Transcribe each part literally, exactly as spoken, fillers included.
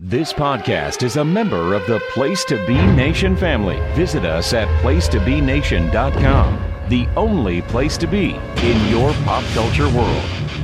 This podcast is a member of the Place to Be Nation family. Visit us at place to be nation dot com, the only place to be in your pop culture world.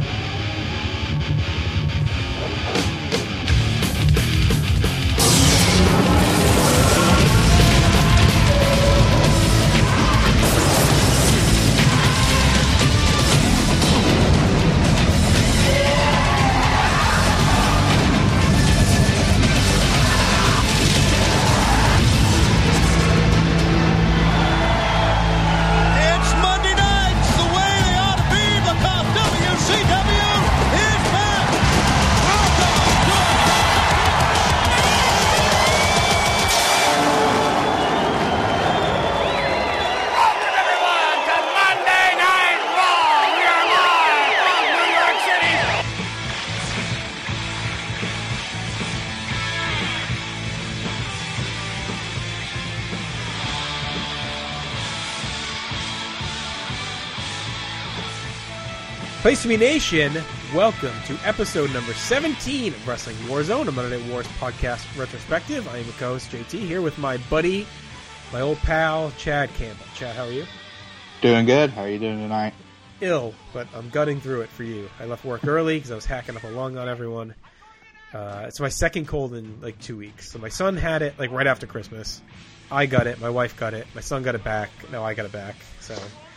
Place to Be Nation, welcome to episode number seventeen of Wrestling Warzone, a Monday Night Wars podcast retrospective. I am your co-host, J T, here with my buddy, my old pal, Chad Campbell. Chad, how are you? Doing good. How are you doing tonight? Ill, but I'm gutting through it for you. I left work early because I was hacking up a lung on everyone. Uh, it's my second cold in like two weeks. So my son had it like right after Christmas. I got it. My wife got it. My son got it back. No, I got it back. So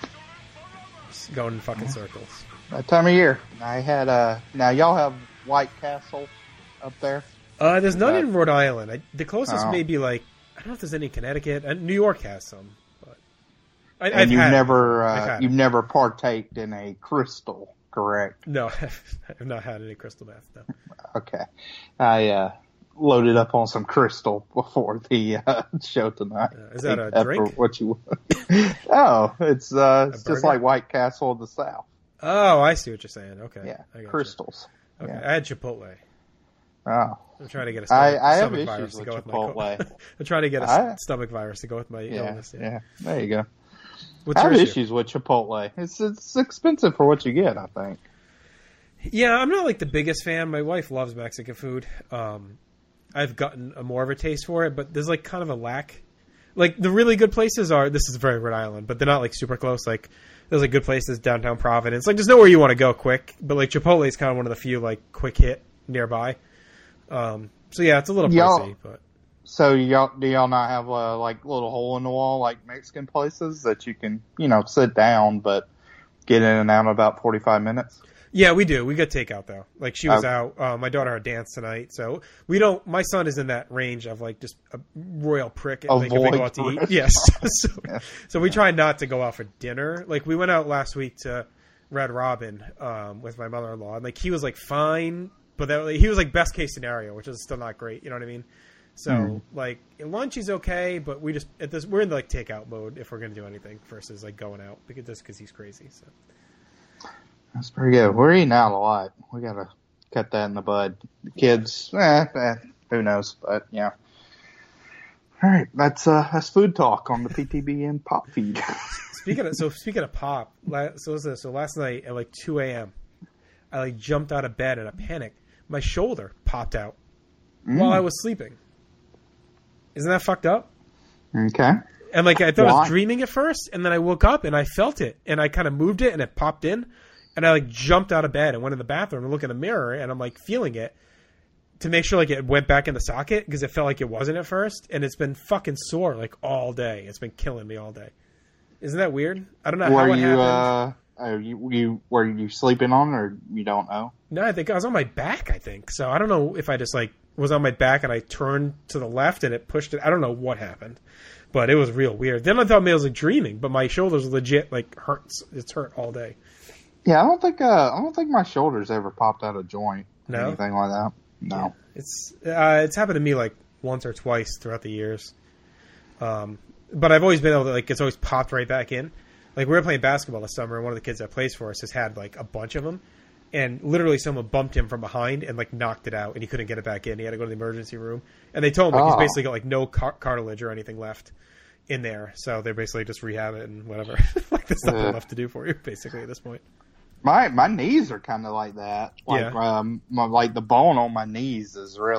just going in fucking circles. That time of year. I had uh now y'all have White Castle up there? Uh, there's none uh, in Rhode Island. I, the closest oh. may be like I don't know if there's any in Connecticut. Uh, New York has some, but I, and I've you've had never it. uh, you've it. never partaked in a crystal, correct? No, I've not had any crystal bath. No. Okay, I uh, loaded up on some crystal before the uh, show tonight. Uh, is that a After drink? What you? oh, it's uh, it's burger? just like White Castle of the South. Oh, I see what you're saying. Okay, Yeah, I got crystals. You. Okay, Yeah. I had Chipotle. Oh, I'm trying to get a stomach, I, I have stomach issues virus to with go with my. Chipotle. Co- I'm trying to get a I, stomach virus to go with my yeah, illness. Yeah. yeah, there you go. What's I have your issue? issues with Chipotle. It's it's expensive for what you get, I think. Yeah, I'm not like the biggest fan. My wife loves Mexican food. Um, I've gotten a more of a taste for it, but there's like kind of a lack. Like the really good places are. This is very Rhode Island, but they're not like super close. Like there's like good places downtown Providence. Like there's nowhere you want to go quick, but like Chipotle is kind of one of the few like quick hit nearby. Um, so yeah, it's a little Y'all- pricey, but. So y'all do y'all not have a like little hole in the wall like Mexican places that you can you know sit down but get in and out in about forty five minutes? Yeah, we do. We get takeout though. Like she was Okay. out. Uh, my daughter had dance tonight, so we don't. My son is in that range of like just a royal prick. Like if we go out to eat, yes. so, Yeah. so we try not to go out for dinner. Like we went out last week to Red Robin um, with my mother in law, and like he was like fine, but that, like, he was like best case scenario, which is still not great. You know what I mean? So Mm. like lunch is okay, but we just at this we're in the, like takeout mode if we're gonna do anything versus like going out because just because he's crazy. So. That's pretty good. We're eating out a lot. We gotta cut that in the bud. The kids, eh, eh, who knows? But yeah. All right, that's uh, that's food talk on the P T B N pop feed. Speaking of so speaking of pop, la- so listen, so last night at like two a.m., I like jumped out of bed in a panic. My shoulder popped out Mm. while I was sleeping. Isn't that fucked up? Okay. And like I thought I Why? was dreaming at first, and then I woke up and I felt it, and I kind of moved it, and it popped in, and I like jumped out of bed and went in the bathroom and looked in the mirror, and I'm like feeling it to make sure like it went back in the socket because it felt like it wasn't at first, and it's been fucking sore like all day. It's been killing me all day. Isn't that weird? I don't know Were how it you happened. uh, are you you were you sleeping on or you don't know? No, I think I was on my back, I think. So I don't know if I just like was on my back and I turned to the left and it pushed it. I don't know what happened, but it was real weird. Then I thought maybe I was like dreaming, but my shoulders legit like hurts. It's hurt all day. Yeah, I don't think uh, I don't think my shoulders ever popped out of joint. Or No? anything like that. No. Yeah. It's uh, it's happened to me like once or twice throughout the years. Um, but I've always been able to like it's always popped right back in. Like we were playing basketball this summer, and one of the kids that plays for us has had like a bunch of them, and literally someone bumped him from behind and like knocked it out, and he couldn't get it back in. He had to go to the emergency room, and they told him like Oh. he's basically got like no car- cartilage or anything left in there, so they basically just rehab it and whatever. Like there's nothing Yeah. left to do for you basically at this point. My my knees are kind of like that. Like Yeah. um, my, like the bone on my knees is really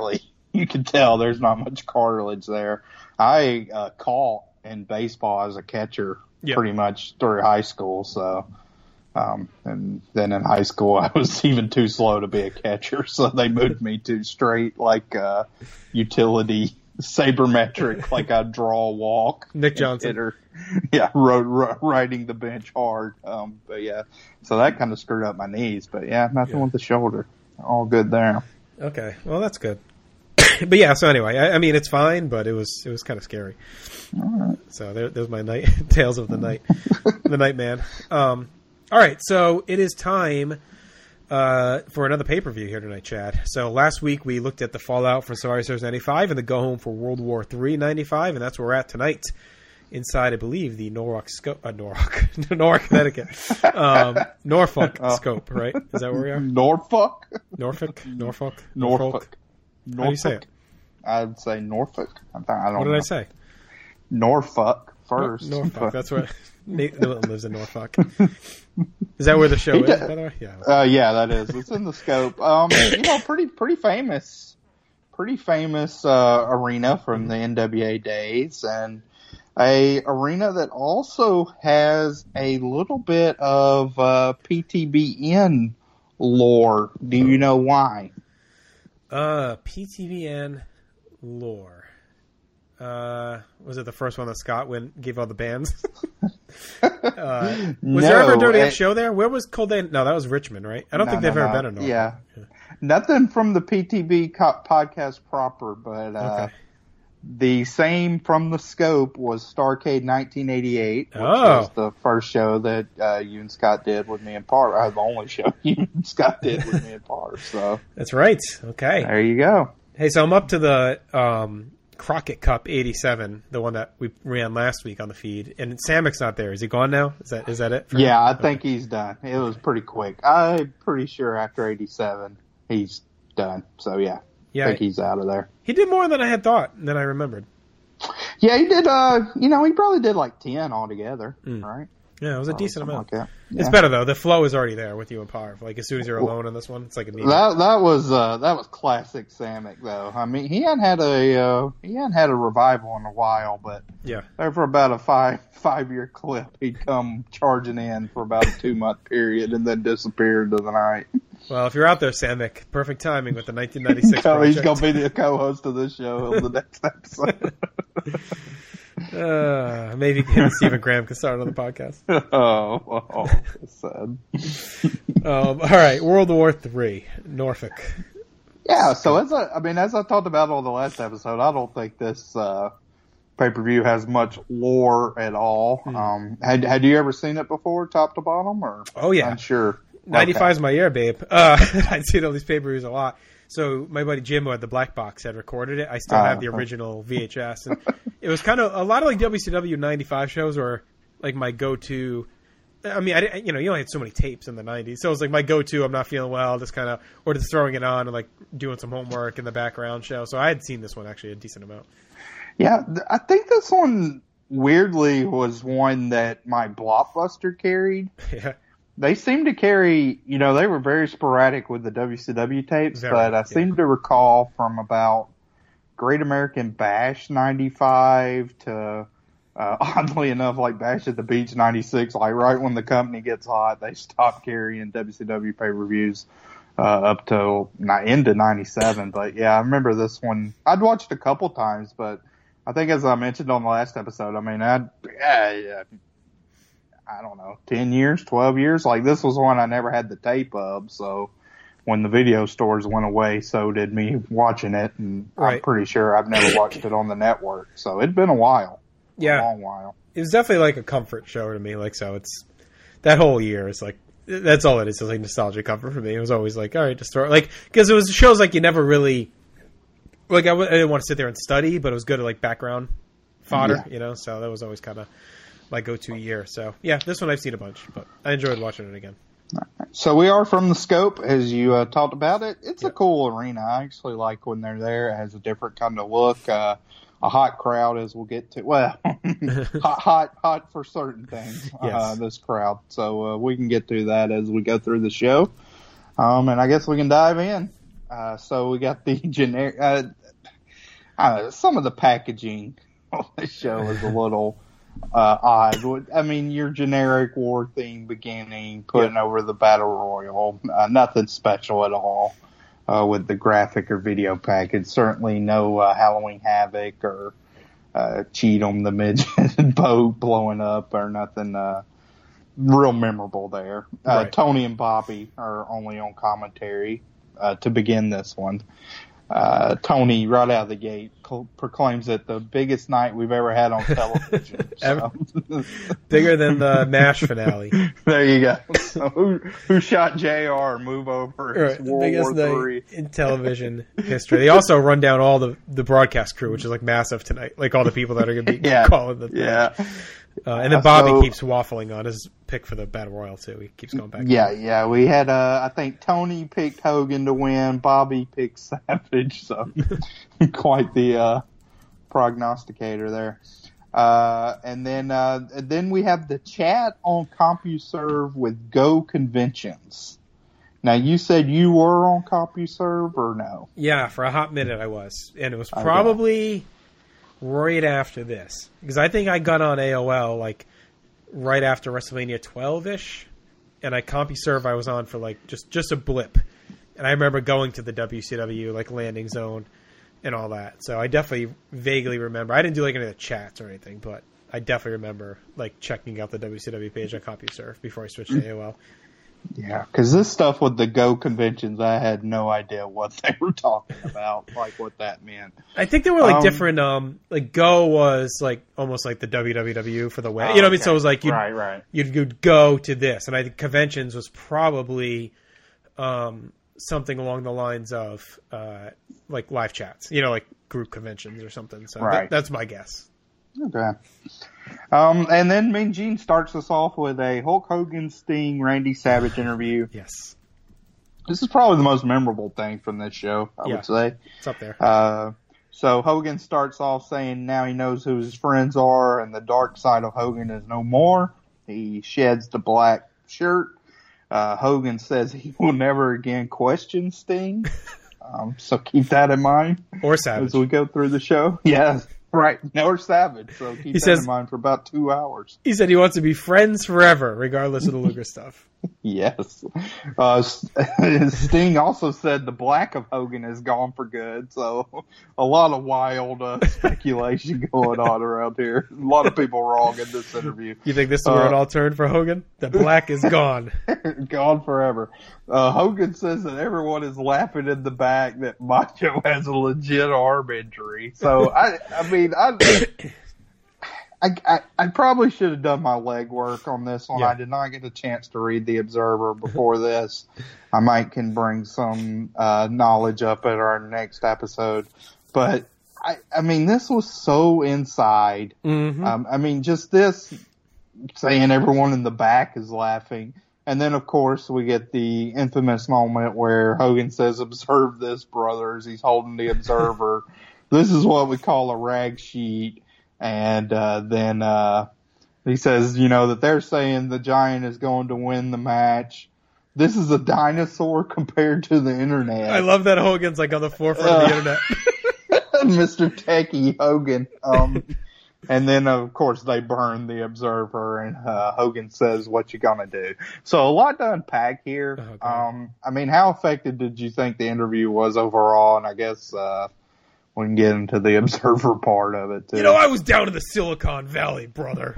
you can tell there's not much cartilage there. I uh, caught in baseball as a catcher yep. pretty much through high school, so um, and then in high school I was even too slow to be a catcher, so they moved me to straight like uh, utility sabermetric, like I'd draw a walk. Nick Johnson. Hitter. Yeah, road, ro- riding the bench hard. Um, but yeah, so that kind of screwed up my knees. But yeah, nothing yeah. with the shoulder. All good there. Okay, well that's good. But yeah, so anyway, I, I mean it's fine, but it was it was kind of scary. All right. So there, there's my night tales of the night, the night man. Um, all right, so it is time uh, for another pay per view here tonight, Chad. So last week we looked at the fallout for Survivor Series ninety-five and the go home for World War Three ninety-five, and that's where we're at tonight. Inside, I believe, the Norwalk scope, uh, Norwalk, Norwalk, Connecticut, um, Norfolk oh. scope, right? Is that where we are? Norfolk, Norfolk, Norfolk, Norfolk. Norfolk. How do you say it? I'd say Norfolk. I don't what did know. I say? Norfolk first. Nor- Norfolk. That's what Nate Milton lives in Norfolk. Is that where the show he is? d- By the way, yeah. Uh, yeah, that is. It's in the scope. Um, you know, pretty pretty famous, pretty famous uh, arena from the N W A days, and a arena that also has a little bit of uh, P T B N lore. Do you know why? Uh, P T B N lore. Uh, was it the first one that Scott went gave all the bands? uh, was no, there ever a Dirty it, F show there? Where was Cold Day? No, that was Richmond, right? I don't no, think they've no, ever no. been in Norfolk. Yeah. yeah. Nothing from the P T B co- podcast proper, but uh, okay. the same from the scope was Starrcade nineteen eighty-eight, which oh. was the first show that uh, you and Scott did with me and Parr. Uh, the only show you and Scott did with me and Parr. So that's right. Okay. There you go. Hey, so I'm up to the um, Crockett Cup eighty-seven, the one that we ran last week on the feed, and Samek's not there. Is he gone now? Is that is that it? Yeah, him? I think okay. he's done. It was pretty quick. I'm pretty sure after eighty-seven, he's done. So yeah, yeah I think he's out of there. He did more than I had thought, than I remembered. Yeah, he did. Uh, you know, he probably did like ten altogether, mm. right? Yeah, it was a so, decent amount. Like yeah. It's better though. The flow is already there with you and Parv. Like as soon as you're alone in this one, it's like a meeting. That that was uh, that was classic Samek though. I mean, he hadn't had a uh, he hadn't had a revival in a while, but yeah, there for about a five five year clip, he'd come charging in for about a two month period and then disappear into the night. Well, if you're out there, Samek, perfect timing with the nineteen ninety-six no, project. He's gonna be the co-host of this show on the next episode. Uh, maybe him and Stephen Graham can start on the podcast. Oh, oh sad. um, all right, World War Three, Norfolk. Yeah, so as I, I mean, as I talked about on the last episode, I don't think this uh, pay per view has much lore at all. Mm. Um, had had you ever seen it before, top to bottom, or? Oh yeah, I'm sure. ninety-five is my year, babe. Uh, I'd seen all these pay per views a lot. So my buddy Jim, who had the black box, had recorded it. I still have the original V H S, and it was kind of a lot of like W C W ninety-five shows were like my go-to. I mean, I you know you only had so many tapes in the nineties, so it was like my go-to. I'm not feeling well, just kind of or just throwing it on and like doing some homework in the background show. So I had seen this one actually a decent amount. Yeah, I think this one weirdly was one that my Blockbuster carried. Yeah. They seem to carry, you know, they were very sporadic with the W C W tapes, very, but I yeah. seem to recall from about Great American Bash ninety-five to, uh, oddly enough, like Bash at the Beach ninety-six, like right when the company gets hot, they stop carrying W C W pay-per-views, uh, up till into ninety-seven. But yeah, I remember this one. I'd watched a couple times, but I think as I mentioned on the last episode, I mean, I'd, yeah, yeah. I don't know, ten years, twelve years. Like this was one I never had the tape of. So when the video stores went away, so did me watching it. And right. I'm pretty sure I've never watched it on the network. So it'd been a while. Yeah. A long while. It was definitely like a comfort show to me. Like, so it's that whole year is like, that's all it is. It's like nostalgia comfort for me. It was always like, all right, just throw like, cause it was shows like you never really, like I, w- I didn't want to sit there and study, but it was good at like background fodder, yeah. you know? So that was always kind of my go-to year. So yeah, this one I've seen a bunch, but I enjoyed watching it again. So we are from the scope, as you uh, talked about it. It's yep. a cool arena. I actually like when they're there. It has a different kind of look. Uh, a hot crowd, as we'll get to. Well, hot, hot, hot for certain things. Yes. Uh, this crowd. So uh, we can get to that as we go through the show. Um, and I guess we can dive in. Uh, so we got the generic. Uh, uh, some of the packaging on the show is a little uh, odd. I mean, your generic war theme beginning, putting yeah. over the battle royal, uh, nothing special at all uh, with the graphic or video package. Certainly no uh, Halloween Havoc or uh, Cheat on the midget boat blowing up or nothing uh, real memorable there. Uh, right. Tony and Bobby are only on commentary uh, to begin this one. Uh, Tony, right out of the gate, co- proclaims it the biggest night we've ever had on television. So. Bigger than the MASH finale. There you go. So who, who shot J R? Move over. It's Right, World biggest War night Three in television history. They also run down all the, the broadcast crew, which is like massive tonight. Like all the people that are going to be yeah. calling the yeah. Uh, and then Bobby so, keeps waffling on his pick for the Battle Royal, too. He keeps going back. Yeah, yeah. We had, uh, I think Tony picked Hogan to win. Bobby picked Savage. So quite the uh, prognosticator there. Uh, and then uh, and then we have the chat on CompuServe with Go Conventions. Now, you said you were on CompuServe or no? Yeah, for a hot minute I was. And it was probably... Okay. right after this, because I think I got on A O L like right after WrestleMania twelve ish, and I CompuServe I was on for like just just a blip, and I remember going to the W C W like landing zone and all that. So I definitely vaguely remember. I didn't do like any of the chats or anything, but I definitely remember like checking out the W C W page on CompuServe before I switched to A O L. Yeah, because this stuff with the Go Conventions, I had no idea what they were talking about, like what that meant. I think there were like um, different, um, like Go was like almost like the W W W for the way, oh, you know what I mean? okay. So it was like you'd, right, right. you'd, you'd go to this, and I think Conventions was probably um, something along the lines of uh, like live chats, you know, like group conventions or something. So right. that, that's my guess. Okay. Um, and then Mean Gene starts us off with a Hulk Hogan, Sting, Randy Savage interview. Yes. This is probably the most memorable thing from this show, I yeah. would say. It's up there. Uh, so Hogan starts off saying now he knows who his friends are and the dark side of Hogan is no more. He sheds the black shirt. Uh, Hogan says he will never again question Sting. um, so keep that in mind. Or Savage. As we go through the show. Yes. Right, or Savage, so keep he that says, in mind for about two hours. He said he wants to be friends forever, regardless of the Luger stuff. Yes. Uh, Sting also said the black of Hogan is gone for good, so a lot of wild uh, speculation going on around here. A lot of people wrong in this interview. You think this is where uh, it all turned for Hogan? The black is gone. Gone forever. Uh, Hogan says that everyone is laughing in the back that Macho has a legit arm injury. So, I, I mean, I... I, I, I probably should have done my legwork on this one. Yeah. I did not get a chance to read the Observer before this. I might can bring some uh, knowledge up at our next episode. But, I, I mean, this was so inside. Mm-hmm. Um, I mean, just this saying everyone in the back is laughing. And then, of course, we get the infamous moment where Hogan says, "Observe this, brothers." He's holding the Observer. This is what we call a rag sheet. And uh, then uh, he says, you know, that they're saying the Giant is going to win the match. This is a dinosaur compared to the internet. I love that Hogan's like on the forefront uh, of the internet. Mister Techie Hogan. Um, and then, of course, they burn the Observer, and uh, Hogan says, "What you gonna do?" So a lot to unpack here. Okay. Um, I mean, how effective did you think the interview was overall? And I guess uh, we can get into the Observer part of it, too. You know, I was down in the Silicon Valley, brother.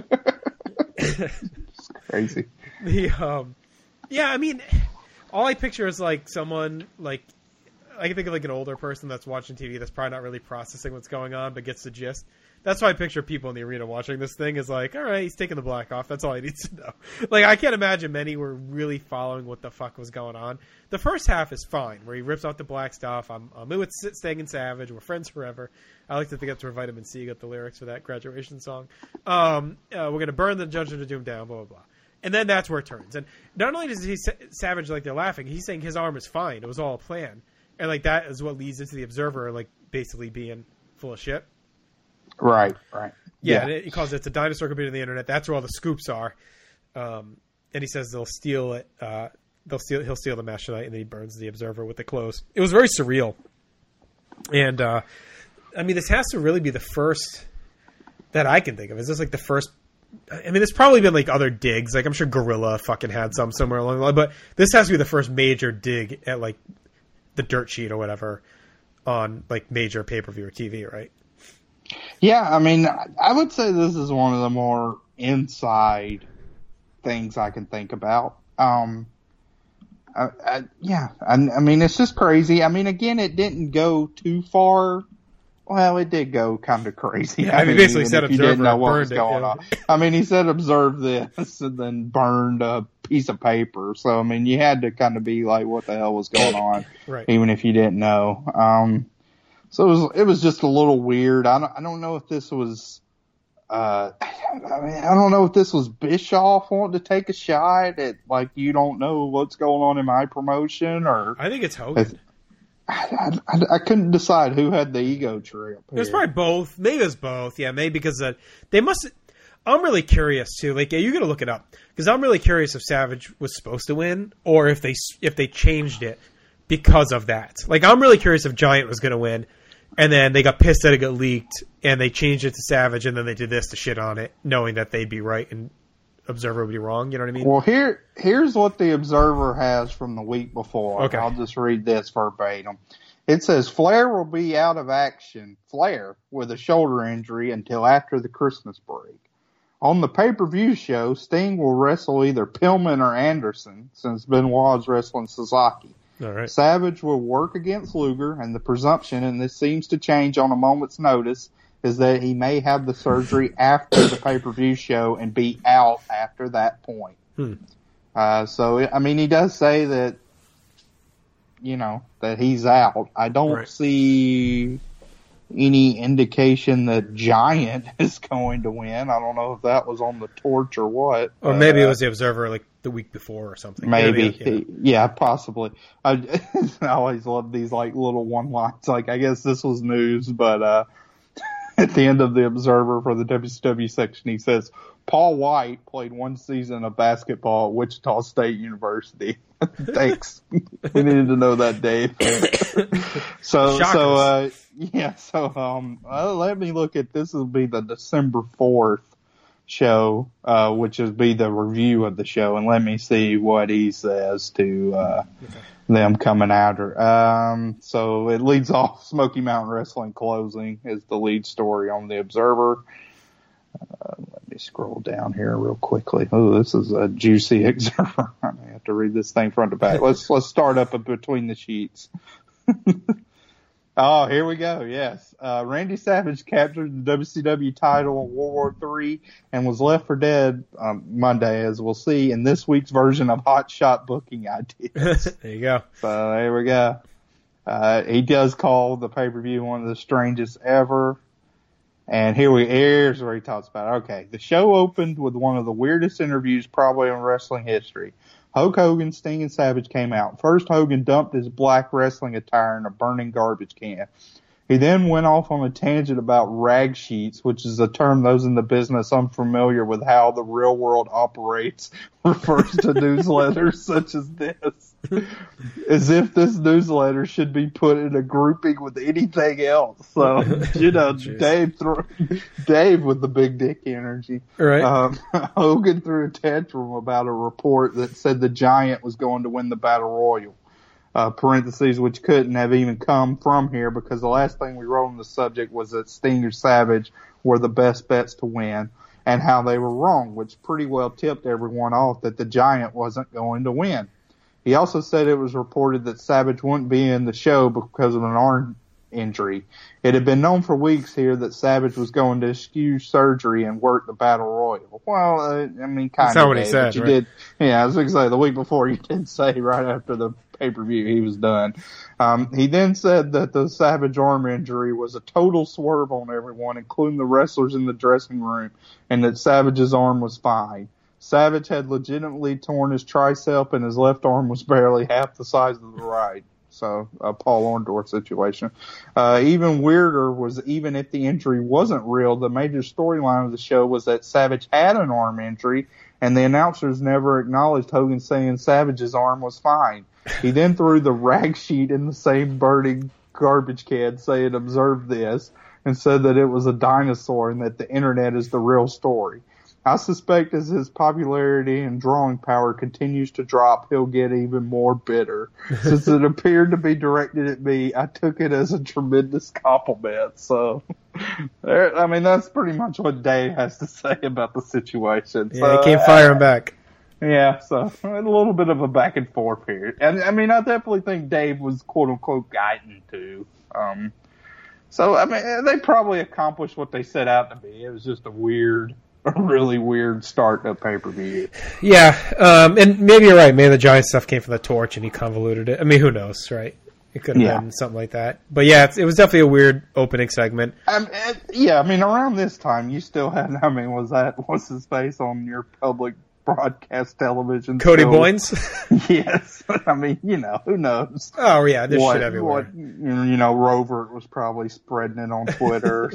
It's crazy. The, um, yeah, I mean, all I picture is, like, someone, like, I can think of, like, an older person that's watching T V that's probably not really processing what's going on, but gets the gist. That's why I picture people in the arena watching this thing is like, all right, he's taking the black off. That's all he needs to know. Like, I can't imagine many were really following what the fuck was going on. The first half is fine, where he rips out the black stuff. I'm, I'm with Sting and Savage. We're friends forever. I like to think that's where Vitamin C got the lyrics for that graduation song. Um, uh, we're going to burn the Judgment of Doom down, blah, blah, blah. And then that's where it turns. And not only does he Savage like they're laughing, he's saying his arm is fine. It was all a plan. And, like, that is what leads into the Observer, like, basically being full of shit. Right, right. Yeah, Yeah. and it, he calls it it's a dinosaur computer on the internet. That's where all the scoops are. Um, and he says they'll steal it. Uh, they'll steal. He'll steal the match tonight, and then he burns the Observer with the clothes. It was very surreal. And uh, I mean, this has to really be the first that I can think of. Is this like the first? I mean, there's probably been like other digs. Like I'm sure Gorilla fucking had some somewhere along the line, but this has to be the first major dig at like the dirt sheet or whatever on like major pay per view or T V, right? Yeah, I mean, I would say this is one of the more inside things I can think about. Um, I, I, yeah, I, I mean, it's just crazy. I mean, again, it didn't go too far. Well, it did go kind of crazy. Yeah, I mean, he basically said observer didn't know what was it, going yeah. on. I mean, he said observe this and then burned a piece of paper. So, I mean, you had to kind of be like, what the hell was going on, right? Even if you didn't know. Um, so it was, it was just a little weird. I don't, I don't know if this was, uh, I mean, I don't know if this was Bischoff wanting to take a shot at, like, you don't know what's going on in my promotion, or I think it's Hogan. I, I, I couldn't decide who had the ego trip. It was probably both. Maybe it was both. Yeah, maybe because uh, they must. I'm really curious too. Like, yeah, you got to look it up because I'm really curious if Savage was supposed to win or if they if they changed it because of that. Like, I'm really curious if Giant was going to win, and then they got pissed that it got leaked, and they changed it to Savage, and then they did this to shit on it, knowing that they'd be right and Observer would be wrong. You know what I mean? Well, here here's what the Observer has from the week before. Okay. I'll just read this verbatim. It says, Flair will be out of action, Flair, with a shoulder injury until after the Christmas break. On the pay-per-view show, Sting will wrestle either Pillman or Anderson, since Benoit is wrestling Sasaki. All right. Savage will work against Luger, and the presumption, and this seems to change on a moment's notice, is that he may have the surgery after the pay-per-view show and be out after that point. Hmm. Uh, so, I mean, he does say that, you know, that he's out. I don't right. see any indication that Giant is going to win. I don't know if that was on the torch or what. Or maybe uh, it was the Observer like the week before or something. Maybe. Yeah, yeah. yeah possibly. I, I always love these like little one-liners. Like, I guess this was news, but uh, at the end of the Observer for the W C W section, he says, Paul White played one season of basketball at Wichita State University. Thanks. We needed to know that, Dave. so, Shockers. so, uh, yeah, so, um, uh, let me look at, this will be the December fourth show, uh, which will be the review of the show, and let me see what he says to, uh, okay. them coming after. Um, so it leads off Smoky Mountain Wrestling closing is the lead story on the Observer. Uh, let me scroll down here real quickly. Oh, this is a juicy Observer. I may have to read this thing front to back. Let's let's start up between the sheets. Oh, here we go. Yes, uh, Randy Savage captured the W C W title in World War Three and was left for dead um, Monday, as we'll see in this week's version of Hot Shot Booking Ideas. There you go. So there we go. Uh, he does call the pay-per-view one of the strangest ever. And here we, here's where he talks about it. Okay, the show opened with one of the weirdest interviews probably in wrestling history. Hulk Hogan, Sting, and Savage came out. First, Hogan dumped his black wrestling attire in a burning garbage can. He then went off on a tangent about rag sheets, which is a term those in the business unfamiliar with how the real world operates refers to newsletters such as this. As if this newsletter should be put in a grouping with anything else. So, you know, Dave threw, Dave with the big dick energy. Right. Um, Hogan threw a tantrum about a report that said the Giant was going to win the Battle Royal. Uh, parentheses, which couldn't have even come from here because the last thing we wrote on the subject was that Sting or Savage were the best bets to win and how they were wrong, which pretty well tipped everyone off that the Giant wasn't going to win. He also said it was reported that Savage wouldn't be in the show because of an arm injury. It had been known for weeks here that Savage was going to eschew surgery and work the Battle Royal. Well, uh, I mean, kind of. That's not what he said, you right? did, yeah, I was going to say, the week before you did say right after the pay-per-view he was done. Um, he then said that the Savage arm injury was a total swerve on everyone, including the wrestlers in the dressing room, and that Savage's arm was fine. Savage had legitimately torn his tricep and his left arm was barely half the size of the right. So, a Paul Orndorff situation. Uh, even weirder was even if the injury wasn't real, the major storyline of the show was that Savage had an arm injury and the announcers never acknowledged Hogan saying Savage's arm was fine. He then threw the rag sheet in the same burning garbage can saying, "Observe this," and said that it was a dinosaur and that the internet is the real story. I suspect as his popularity and drawing power continues to drop, he'll get even more bitter. Since it appeared to be directed at me, I took it as a tremendous compliment. So, I mean, that's pretty much what Dave has to say about the situation. Yeah, so, you can't fire him back. Yeah, so a little bit of a back and forth here. And, I mean, I definitely think Dave was quote-unquote guiding too. Um, so, I mean, they probably accomplished what they set out to be. It was just a weird... A really weird start to pay-per-view. Yeah, um, and maybe you're right. Maybe the Giant stuff came from the Torch and he convoluted it. I mean, who knows, right? It could have yeah. been something like that. But yeah, it's, it was definitely a weird opening segment. Um, it, yeah, I mean, around this time, you still had, I mean, was that, what's his face on your public broadcast television? Cody still? Boynes? Yes. I mean, you know, who knows? Oh, yeah, there's what, shit everywhere. What, you know, Rover was probably spreading it on Twitter.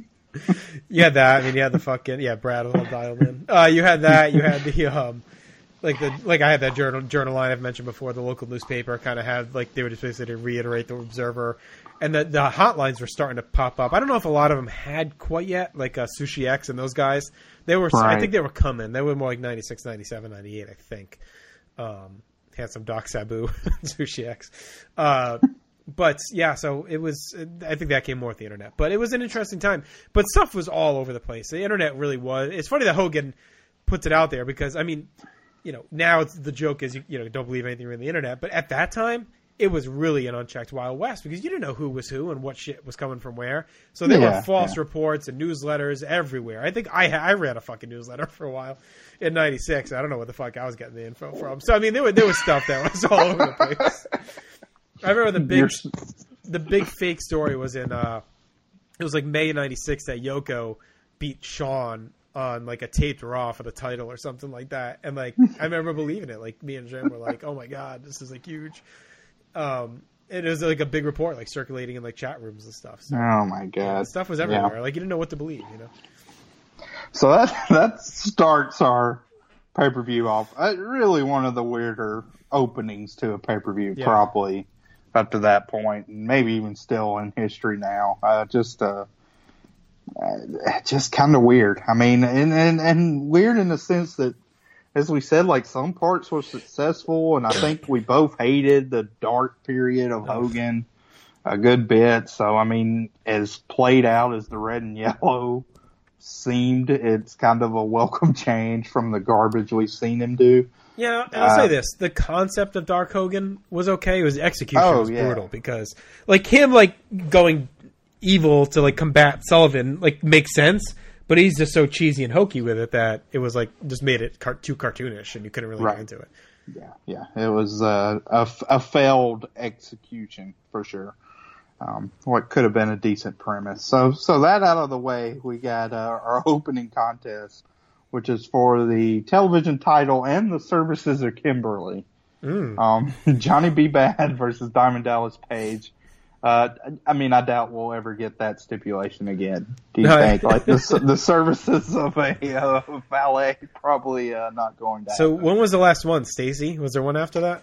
You had that. I mean, you had the fucking yeah, Brad all dialed in. Uh, you had that. You had the um, like the like I had that journal journal line I've mentioned before. The local newspaper kind of had like they would just basically reiterate the Observer, and the the hotlines were starting to pop up. I don't know if a lot of them had quite yet, like uh, Sushi X and those guys. They were. Right. I think they were coming. They were more like ninety-six, ninety-seven, ninety-eight, I think. Um, had some Doc Sabu, Sushi X. Uh, But yeah, so it was. I think that came more with the internet, but it was an interesting time. But stuff was all over the place. The internet really was. It's funny that Hogan puts it out there because I mean, you know, now it's, the joke is you, you know don't believe anything in the internet, but at that time it was really an unchecked Wild West because you didn't know who was who and what shit was coming from where. So there yeah, were false yeah. reports and newsletters everywhere. I think I I read a fucking newsletter for a while in ninety-six. I don't know what the fuck I was getting the info from. So I mean, there was there was stuff that was all over the place. I remember the big, the big fake story was in, uh, it was like May ninety-six that Yoko beat Shawn on like a taped Raw for the title or something like that. And like, I remember believing it. Like me and Jim were like, oh my God, this is like huge. Um, it was like a big report, like circulating in like chat rooms and stuff. So, oh my God. Yeah, stuff was everywhere. Yeah. Like you didn't know what to believe, you know? So that, that starts our pay-per-view off. Uh, really one of the weirder openings to a pay-per-view, yeah. probably. Up to that point, and maybe even still in history now. Uh, just, uh, uh just kind of weird. I mean, and, and, and weird in the sense that, as we said, like some parts were successful, and I think we both hated the dark period of Hogan a good bit. So, I mean, as played out as the red and yellow seemed, it's kind of a welcome change from the garbage we've seen him do. Yeah, and I'll uh, say this. The concept of Dark Hogan was okay. It was execution oh, was yeah. brutal because like him like going evil to like combat Sullivan like makes sense, but he's just so cheesy and hokey with it that it was like just made it car- too cartoonish and you couldn't really right. get into it. Yeah, yeah. It was uh, a, a failed execution for sure. Um, what could have been a decent premise. So, so that out of the way, we got uh, our opening contest, which is for the television title and the services of Kimberly. Mm. Um, Johnny B. Bad versus Diamond Dallas Page. Uh, I mean, I doubt we'll ever get that stipulation again. Do you no, think? Like the the services of a uh, valet probably uh, not going to. So happen. When was the last one, Stacy? Was there one after that?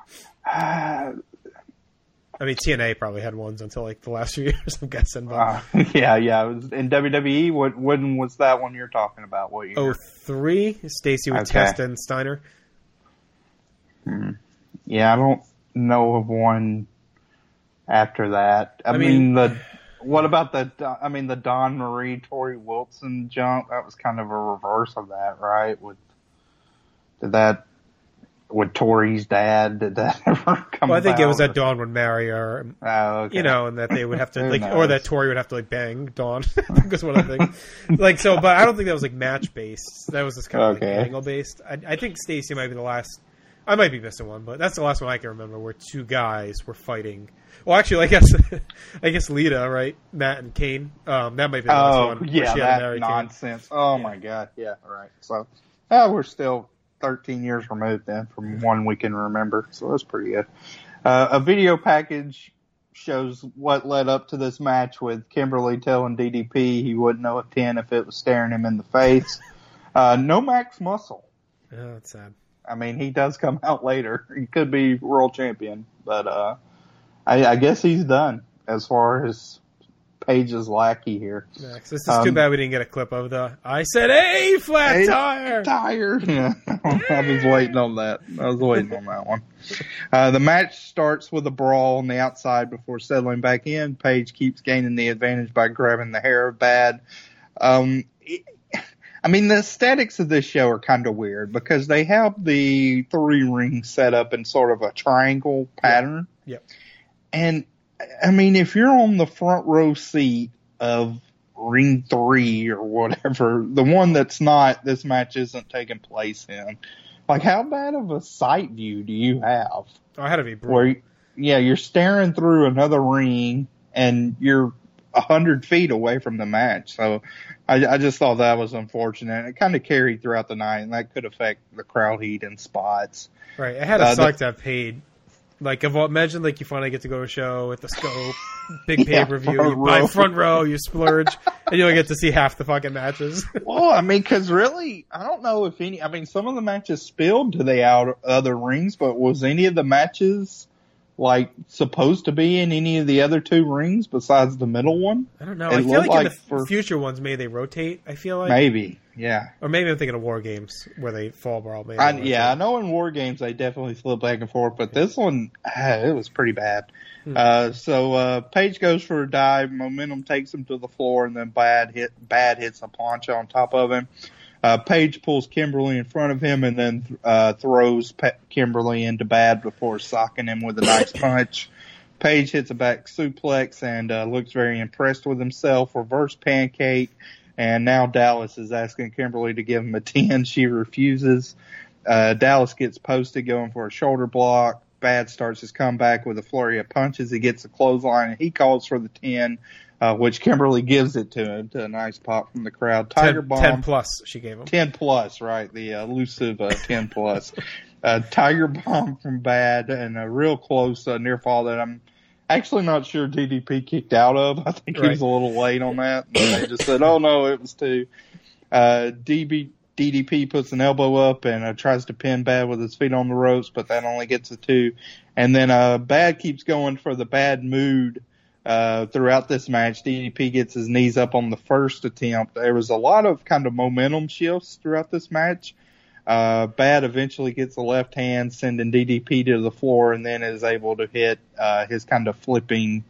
Uh, I mean, T N A probably had ones until like the last few years, I'm guessing. But... Uh, yeah, yeah. It was in W W E, what when was that one you're talking about? What year? Oh, three. Stacy with okay. Test and Steiner. Hmm. Yeah, I don't know of one after that. I, I mean, mean, the what about the? I mean, the Dawn Marie Tori Wilson jump. That was kind of a reverse of that, right? With did that? With Tori's dad, did that ever come Well, I think about? it was that Dawn would marry her, oh, okay. you know, and that they would have to, like, or that Tori would have to, like, bang Dawn. I think that's what I think. Like, so, but I don't think that was, like, match-based. That was just kind of, okay. like, angle-based. I, I think Stacy might be the last, I might be missing one, but that's the last one I can remember where two guys were fighting. Well, actually, I guess, I guess Lita, right? Matt and Kane. Um, that might be the last oh, one. Oh, yeah, that nonsense. Kane. Oh, yeah. my God. Yeah, right. So, uh, we're still thirteen years removed then from one we can remember, so that's pretty good. Uh, a video package shows what led up to this match with Kimberly telling D D P he wouldn't know a ten if it was staring him in the face. Uh, no Max Muscle. Oh, that's sad. I mean, he does come out later. He could be world champion, but uh, I, I guess he's done. as far as Paige's lackey here. Max, this is um, too bad we didn't get a clip of the I said, hey, flat hey, tire! Tire! Yeah, I was waiting on that. I was waiting on that one. Uh, the match starts with a brawl on the outside before settling back in. Paige keeps gaining the advantage by grabbing the hair of Bad. Um, it, I mean, the aesthetics of this show are kind of weird because they have the three rings set up in sort of a triangle pattern. Yep. Yep. And I mean, if you're on the front row seat of ring three or whatever, the one that's not, this match isn't taking place in, like how bad of a sight view do you have? Oh, I had to be brutal. Where, yeah, you're staring through another ring and you're a hundred feet away from the match. So I, I just thought that was unfortunate. It kind of carried throughout the night, and that could affect the crowd heat in spots. Right. I had a uh, suck to have paid. Like, imagine, like, you finally get to go to a show at the Scope, big yeah, pay-per-view, you buy front row, you splurge, and you don't get to see half the fucking matches. Well, I mean, because really, I don't know if any, I mean, some of the matches spilled to the outer, other rings, but was any of the matches, like, supposed to be in any of the other two rings besides the middle one? I don't know. It I feel like, like in the for, future ones, maybe they rotate, I feel like. Maybe, yeah. Or maybe I'm thinking of War Games, where they fall brawl. Maybe I, yeah, I know in War Games they definitely flip back and forth, but this one, ah, it was pretty bad. Hmm. Uh, so, uh, Paige goes for a dive, Momentum takes him to the floor, and then Bad hit, Bad hits a plancha on top of him. Uh, Paige pulls Kimberly in front of him and then, uh, throws Pe- Kimberly into Bad before socking him with a nice punch. Paige hits a back suplex and, uh, looks very impressed with himself. Reverse pancake. And now Dallas is asking Kimberly to give him a ten. She refuses. Uh, Dallas gets posted going for a shoulder block. Bad starts his comeback with a flurry of punches. He gets a clothesline and he calls for the ten. Uh, which Kimberly gives it to him to a nice pop from the crowd. Tiger ten, Bomb. ten plus, she gave him. ten plus, right. The uh, elusive uh, ten plus. Uh, Tiger Bomb from Bad and a real close uh, near fall that I'm actually not sure D D P kicked out of. I think right. he was a little late on that. And they just said, oh no, it was two. Uh, D B, D D P puts an elbow up and uh, tries to pin Bad with his feet on the ropes, but that only gets a two. And then uh, Bad keeps going for the Bad mood. Uh, throughout this match, D D P gets his knees up on the first attempt. There was a lot of kind of momentum shifts throughout this match. Uh, Bad eventually gets a left hand, sending D D P to the floor, and then is able to hit, uh, his kind of flipping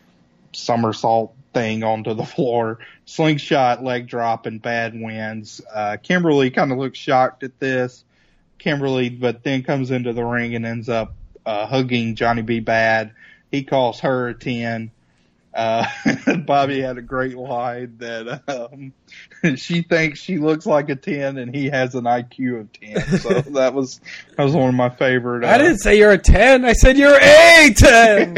somersault thing onto the floor. Slingshot, leg drop, and Bad wins. Uh, Kimberly kind of looks shocked at this. Kimberly, but then comes into the ring and ends up, uh, hugging Johnny B. Bad. He calls her a ten. Uh, Bobby had a great line that, um, she thinks she looks like a ten and he has an I Q of ten. So that was, that was one of my favorite. Uh, I didn't say you're a ten. I said you're a ten.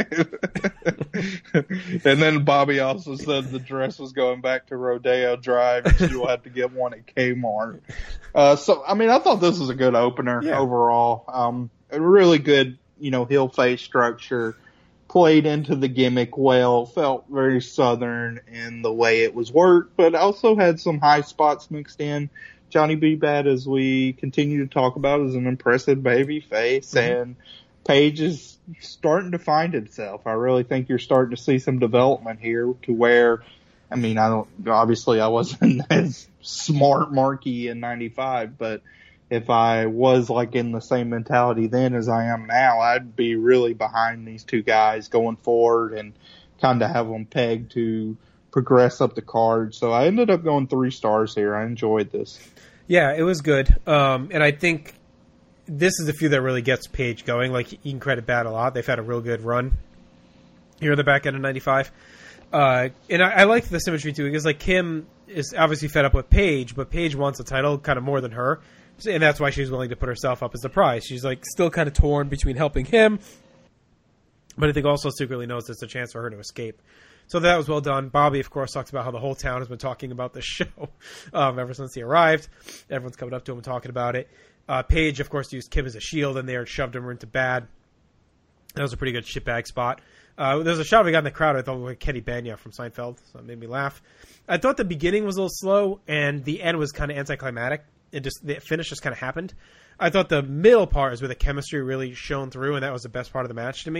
And then Bobby also said the dress was going back to Rodeo Drive and she'll have to get one at Kmart. Uh, so, I mean, I thought this was a good opener yeah. overall. Um, a really good, you know, heel face structure. Played into the gimmick well, felt very Southern in the way it was worked, but also had some high spots mixed in. Johnny B. Bad, as we continue to talk about, is an impressive baby face, mm-hmm. and Paige is starting to find himself. I really think you're starting to see some development here to where, I mean, I don't, obviously I wasn't as smart Marky in ninety-five, but if I was like in the same mentality then as I am now, I'd be really behind these two guys going forward and kind of have them pegged to progress up the card. So I ended up going three stars here. I enjoyed this. Yeah, it was good. Um, and I think this is the few that really gets Paige going. Like, you can credit Bad a lot. They've had a real good run here in the back end of ninety-five. Uh, and I, I like the symmetry too, because like Kim is obviously fed up with Paige, but Paige wants a title kind of more than her. And that's why she's willing to put herself up as the prize. She's like still kind of torn between helping him, but I think also secretly knows it's a chance for her to escape. So that was well done. Bobby, of course, talks about how the whole town has been talking about this show um, ever since he arrived. Everyone's coming up to him and talking about it. Uh, Paige, of course, used Kim as a shield, and they shoved him into Bad. That was a pretty good shitbag spot. Uh, there's a shot we got in the crowd. I thought was Kenny Banya from Seinfeld, so that made me laugh. I thought the beginning was a little slow, and the end was kind of anticlimactic. It just the finish just kind of happened. I thought the middle part is where the chemistry really shone through, and that was the best part of the match to me.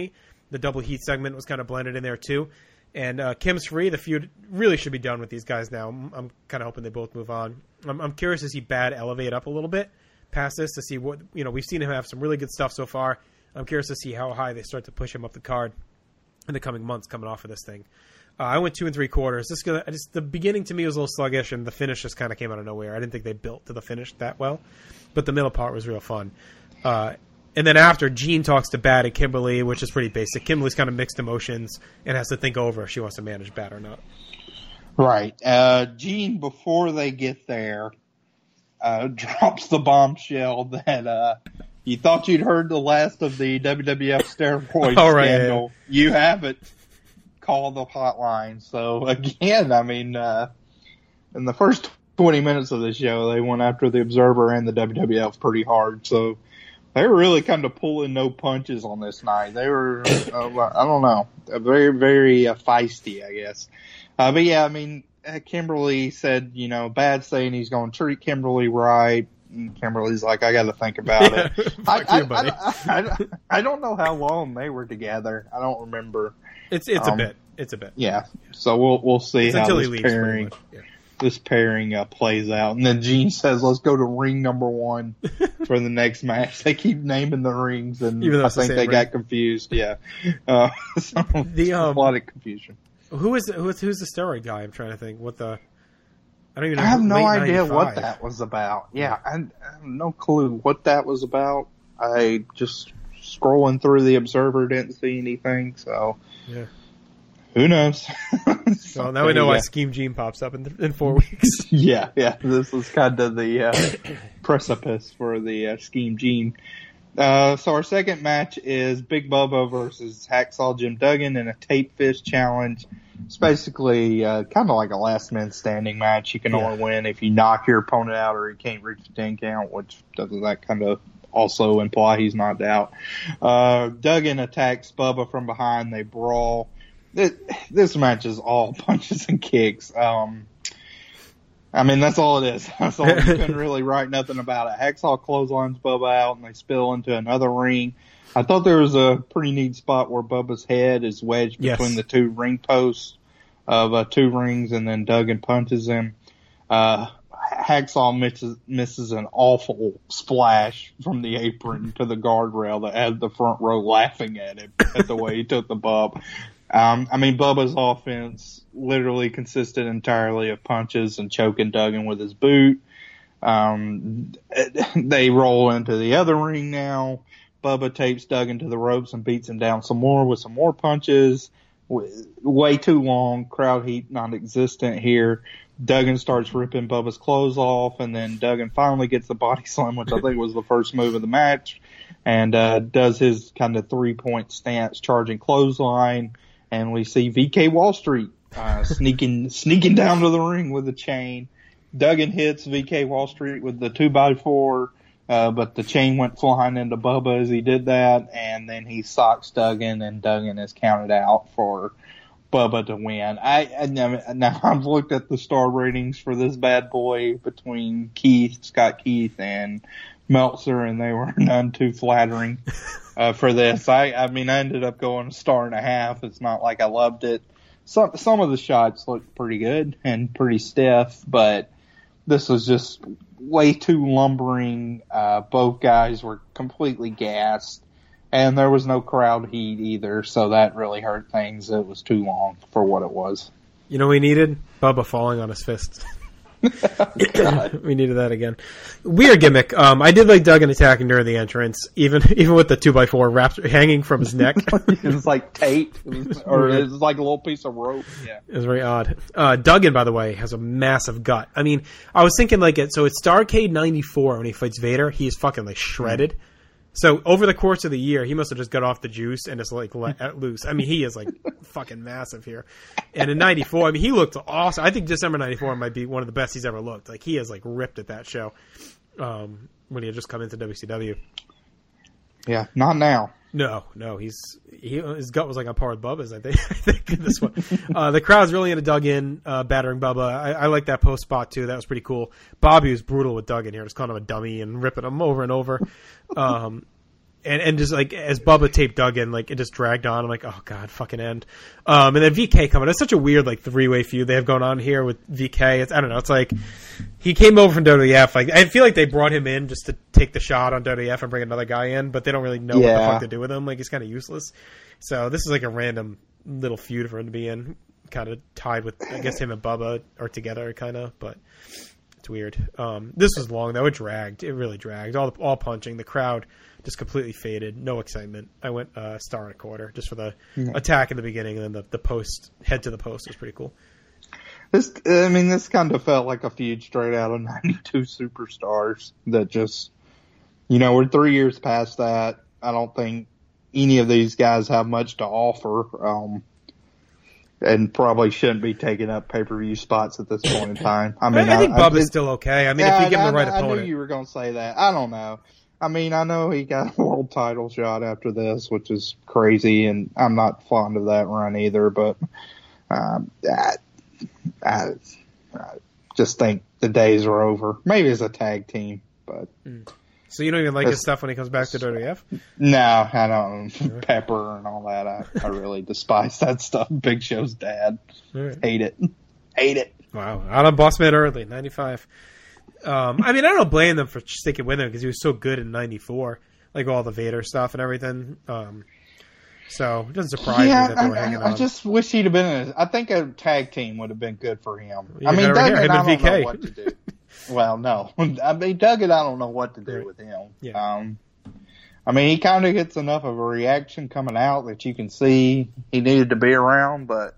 the double heat segment was kind of blended in there too. And uh, Kim's free. The feud really should be done with these guys now. I'm, I'm kind of hoping they both move on. I'm, I'm curious to see Bad elevate up a little bit past this to see what, you know, we've seen him have some really good stuff so far. I'm curious to see how high they start to push him up the card in the coming months coming off of this thing. Uh, I went two and three quarters. This gonna, just the beginning to me was a little sluggish, and the finish just kind of came out of nowhere. I didn't think they built to the finish that well, but the middle part was real fun. Uh, And then after, Jean talks to Bad and Kimberly, which is pretty basic. Kimberly's kind of mixed emotions and has to think over if she wants to manage Bad or not. Right. Uh, Jean, before they get there, uh, drops the bombshell that uh, you thought you'd heard the last of the W W F steroid oh, right, scandal. yeah. You haven't. Call the hotline. So, again, I mean, uh, in the first twenty minutes of the show, they went after the Observer and the W W F pretty hard. So, they were really kind of pulling no punches on this night. They were, uh, I don't know, very, very uh, feisty, I guess. Uh, but yeah, I mean, Kimberly said, you know, Bad saying he's going to treat Kimberly right. And Kimberly's like, I got to think about yeah, it. I, I, I, I, I, I don't know how long they were together. I don't remember. It's it's um, a bit. It's a bit. Yeah. So we'll we'll see it's how until this he leaves, pairing. Yeah. This pairing uh, plays out. And then Gene says, let's go to ring number one for the next match. They keep naming the rings, and I think the they ring. got confused. Yeah. Uh, so the, um, a lot of confusion. Who is, who is, who's the steroid guy? I'm trying to think. What the... I don't even know. I have no idea ninety-five. What that was about. Yeah, I, I have no clue what that was about. I just scrolling through the Observer, didn't see anything, so... Yeah. Who knows? So well, now we know why Scheme Gene pops up in, in four weeks. yeah, yeah. This is kind of the uh, precipice for the uh, Scheme Gene. Uh, so our second match is Big Bubba versus Hacksaw Jim Duggan in a tape fish challenge. It's basically uh, kind of like a last man standing match. You can yeah. only win if you knock your opponent out or you can't reach the ten count, which does that kind of also imply he's knocked out. Uh, Duggan attacks Bubba from behind. They brawl. This, this match is all punches and kicks. Um, I mean, that's all it is. That's all. You couldn't really write nothing about it. Hacksaw clotheslines Bubba out, and they spill into another ring. I thought there was a pretty neat spot where Bubba's head is wedged yes. between the two ring posts of uh, two rings, and then Duggan punches him. Uh, Hacksaw misses, misses an awful splash from the apron to the guardrail that had the front row laughing at him at the way he took the bump. Um, I mean, Bubba's offense literally consisted entirely of punches and choking Duggan with his boot. Um, they roll into the other ring now. Bubba tapes Duggan to the ropes and beats him down some more with some more punches. Way too long. Crowd heat non-existent here. Duggan starts ripping Bubba's clothes off, and then Duggan finally gets the body slam, which I think was the first move of the match, and uh, does his kind of three-point stance, charging clothesline. And we see V K Wall Street uh, sneaking sneaking down to the ring with a chain. Duggan hits V K Wall Street with the two by four, uh, but the chain went flying into Bubba as he did that, and then he socks Duggan, and Duggan is counted out for Bubba to win. I, I now I've looked at the star ratings for this bad boy between Keith, Scott Keith, and Meltzer, and they were none too flattering. Uh, for this, I, I mean, I ended up going a star and a half. It's not like I loved it. Some, some of the shots looked pretty good and pretty stiff, but this was just way too lumbering. Uh, both guys were completely gassed, and there was no crowd heat either, so that really hurt things. It was too long for what it was. You know, we needed Bubba falling on his fists. We needed that again. Weird gimmick. Um, I did like Duggan attacking during the entrance, even even with the two by four wrapped hanging from his neck. It was like tape, it was, or it was like a little piece of rope. Yeah, it was very odd. Uh, Duggan, by the way, has a massive gut. I mean, I was thinking like it. So it's Starrcade ninety-four when he fights Vader. He is fucking like shredded. Mm. So over the course of the year, he must have just got off the juice and just like let loose. I mean, he is like fucking massive here. And in ninety-four, I mean, he looked awesome. I think December ninety-four might be one of the best he's ever looked. Like he is like ripped at that show um, when he had just come into W C W. Yeah, not now. No, no, he's he, his gut was like on par with Bubba's. I think. I think this one. Uh, the crowd's really into Duggan uh, battering Bubba. I, I like that post spot too. That was pretty cool. Bobby was brutal with Duggan here, just calling him a dummy and ripping him over and over. Um, And and just like as Bubba tape dug in, like it just dragged on. I'm like, oh god, fucking end. Um, and then V K coming. It's such a weird like three way feud they have going on here with V K. It's I don't know. It's like he came over from W W F. Like I feel like they brought him in just to take the shot on W W F and bring another guy in, but they don't really know yeah. what the fuck to do with him. Like he's kind of useless. So this is like a random little feud for him to be in, kind of tied with I guess him and Bubba are together, kind of, but. It's weird. Um, this was long though. It dragged. It really dragged. All all punching. The crowd just completely faded. No excitement. I went uh, star and a quarter just for the yeah. attack in the beginning, and then the, the post head to the post was pretty cool. This, I mean, this kind of felt like a feud straight out of ninety-two Superstars. That just, you know, we're three years past that. I don't think any of these guys have much to offer. Um, And probably shouldn't be taking up pay-per-view spots at this point in time. I mean, I, I think I, Bubba's I, still okay. I mean, yeah, if you give him I, the right I, opponent. I knew you were going to say that. I don't know. I mean, I know he got a world title shot after this, which is crazy, and I'm not fond of that run either. But um, I, I, I just think the days are over. Maybe as a tag team, but. Mm. So you don't even like his stuff when he comes back to W W F? No, I don't. Sure. Pepper and all that. I, I really despise that stuff. Big Show's dad. Right. Hate it. Hate it. Wow. Out on Bossman early, ninety-five. Um, I mean, I don't blame them for sticking with him because he was so good in ninety-four. Like all the Vader stuff and everything. Um, so it doesn't surprise yeah, me that they were I, hanging I, on. I just wish he'd have been in a, I think a tag team would have been good for him. Yeah, I mean, Duggan, I don't V K. know what to do. Well, no. I mean, Duggan, I don't know what to do right. with him. Yeah. Um, I mean, he kind of gets enough of a reaction coming out that you can see he needed to be around, but,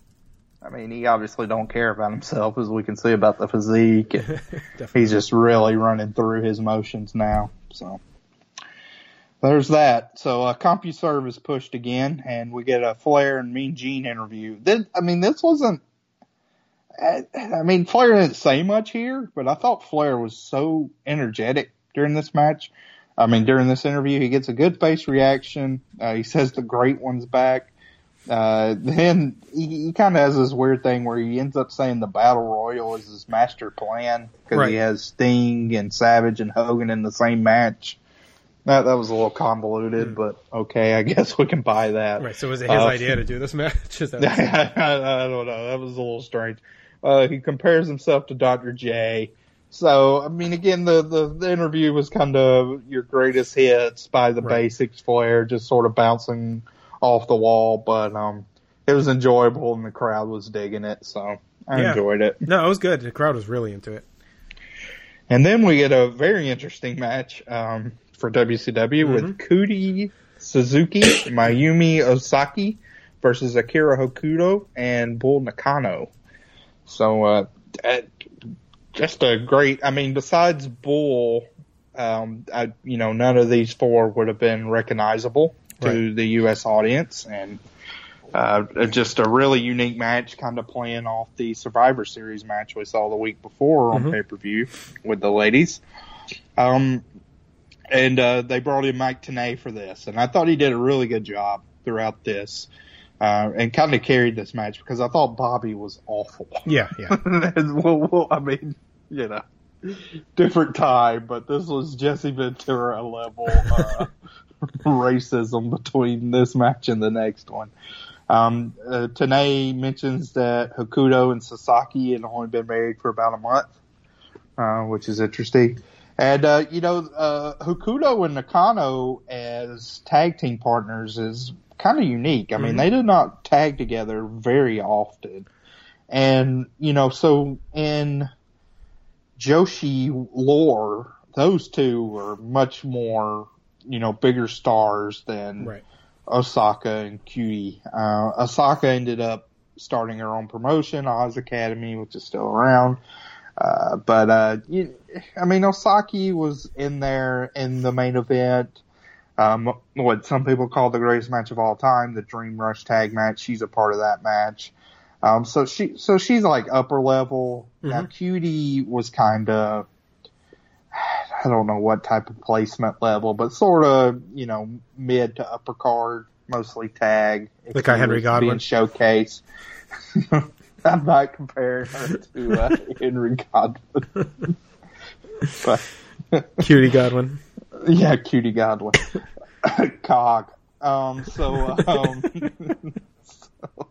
I mean, he obviously don't care about himself, as we can see about the physique. He's just really running through his motions now. So, there's that. So, uh, CompuServe is pushed again, and we get a Flair and Mean Gene interview. This, I mean, this wasn't I mean, Flair didn't say much here, but I thought Flair was so energetic during this match. I mean, during this interview, he gets a good face reaction. Uh, he says the great one's back. Uh, then he, he kind of has this weird thing where he ends up saying the Battle Royal is his master plan because right. he has Sting and Savage and Hogan in the same match. That that was a little convoluted, mm. but okay, I guess we can buy that. Right, so was it his uh, idea to do this match? Is that I, I don't know. That was a little strange. Uh, he compares himself to Doctor J. So, I mean, again, the, the, the interview was kind of your greatest hits by the right. basics Flair, just sort of bouncing off the wall, but um, it was enjoyable and the crowd was digging it, so I yeah. enjoyed it. No, it was good. The crowd was really into it. And then we get a very interesting match um, for W C W mm-hmm. with Cootie Suzuki, Mayumi Osaki versus Akira Hokuto and Bull Nakano. So, uh, just a great, I mean, besides Bull, um, I, you know, none of these four would have been recognizable to right. the U S audience. And, uh, just a really unique match, kind of playing off the Survivor Series match we saw the week before on mm-hmm. pay-per-view with the ladies. Um, and, uh, they brought in Mike Tenay for this. And I thought he did a really good job throughout this. Uh, and kind of carried this match because I thought Bobby was awful. Yeah, yeah. well, well, I mean, you know, different time, but this was Jesse Ventura level uh, racism between this match and the next one. Um, uh, Tenay mentions that Hokuto and Sasaki had only been married for about a month, uh, which is interesting. And, uh, you know, uh, Hokuto and Nakano as tag team partners is kind of unique. I mean, mm-hmm. they did not tag together very often. And, you know, so in Joshi lore, those two were much more, you know, bigger stars than right. Osaka and Cutie. Uh, Osaka ended up starting her own promotion, Oz Academy, which is still around. Uh, but, uh, you, I mean, Osaki was in there in the main event. Um, what some people call the greatest match of all time, the Dream Rush tag match. She's a part of that match. Um, so she, so she's like upper level. Mm-hmm. Now Cutie was kind of, I don't know what type of placement level, but sort of, you know, mid to upper card, mostly tag. Like a Henry Godwin. Being showcased. I'm not comparing her to uh, Henry Godwin. but Cutie Godwin. Yeah, Cutie Godwin. Cock. Um, so, um, so,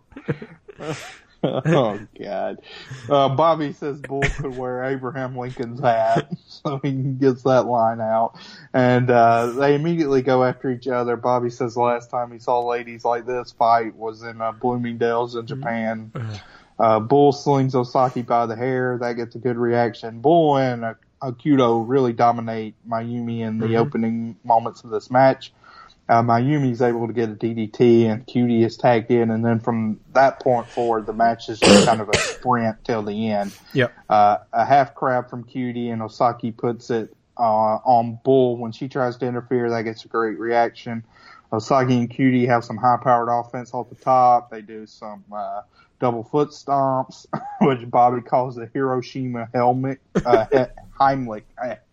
oh God. Uh, Bobby says Bull could wear Abraham Lincoln's hat, so he gets that line out. And, uh, they immediately go after each other. Bobby says the last time he saw ladies like this fight was in, uh, Bloomingdale's in Japan. Uh, Bull slings Osaki by the hair. That gets a good reaction. Bull and uh, Hokuto really dominate Mayumi in the mm-hmm. opening moments of this match. Uh, Mayumi's able to get a D D T and Cutie is tagged in, and then from that point forward, the match is just kind of a sprint till the end. Yep. Uh, a half crab from Cutie, and Osaki puts it uh, on Bull. When she tries to interfere, that gets a great reaction. Osaki and Cutie have some high-powered offense off the top. They do some uh, double foot stomps, which Bobby calls the Hiroshima helmet, uh, Heimlich,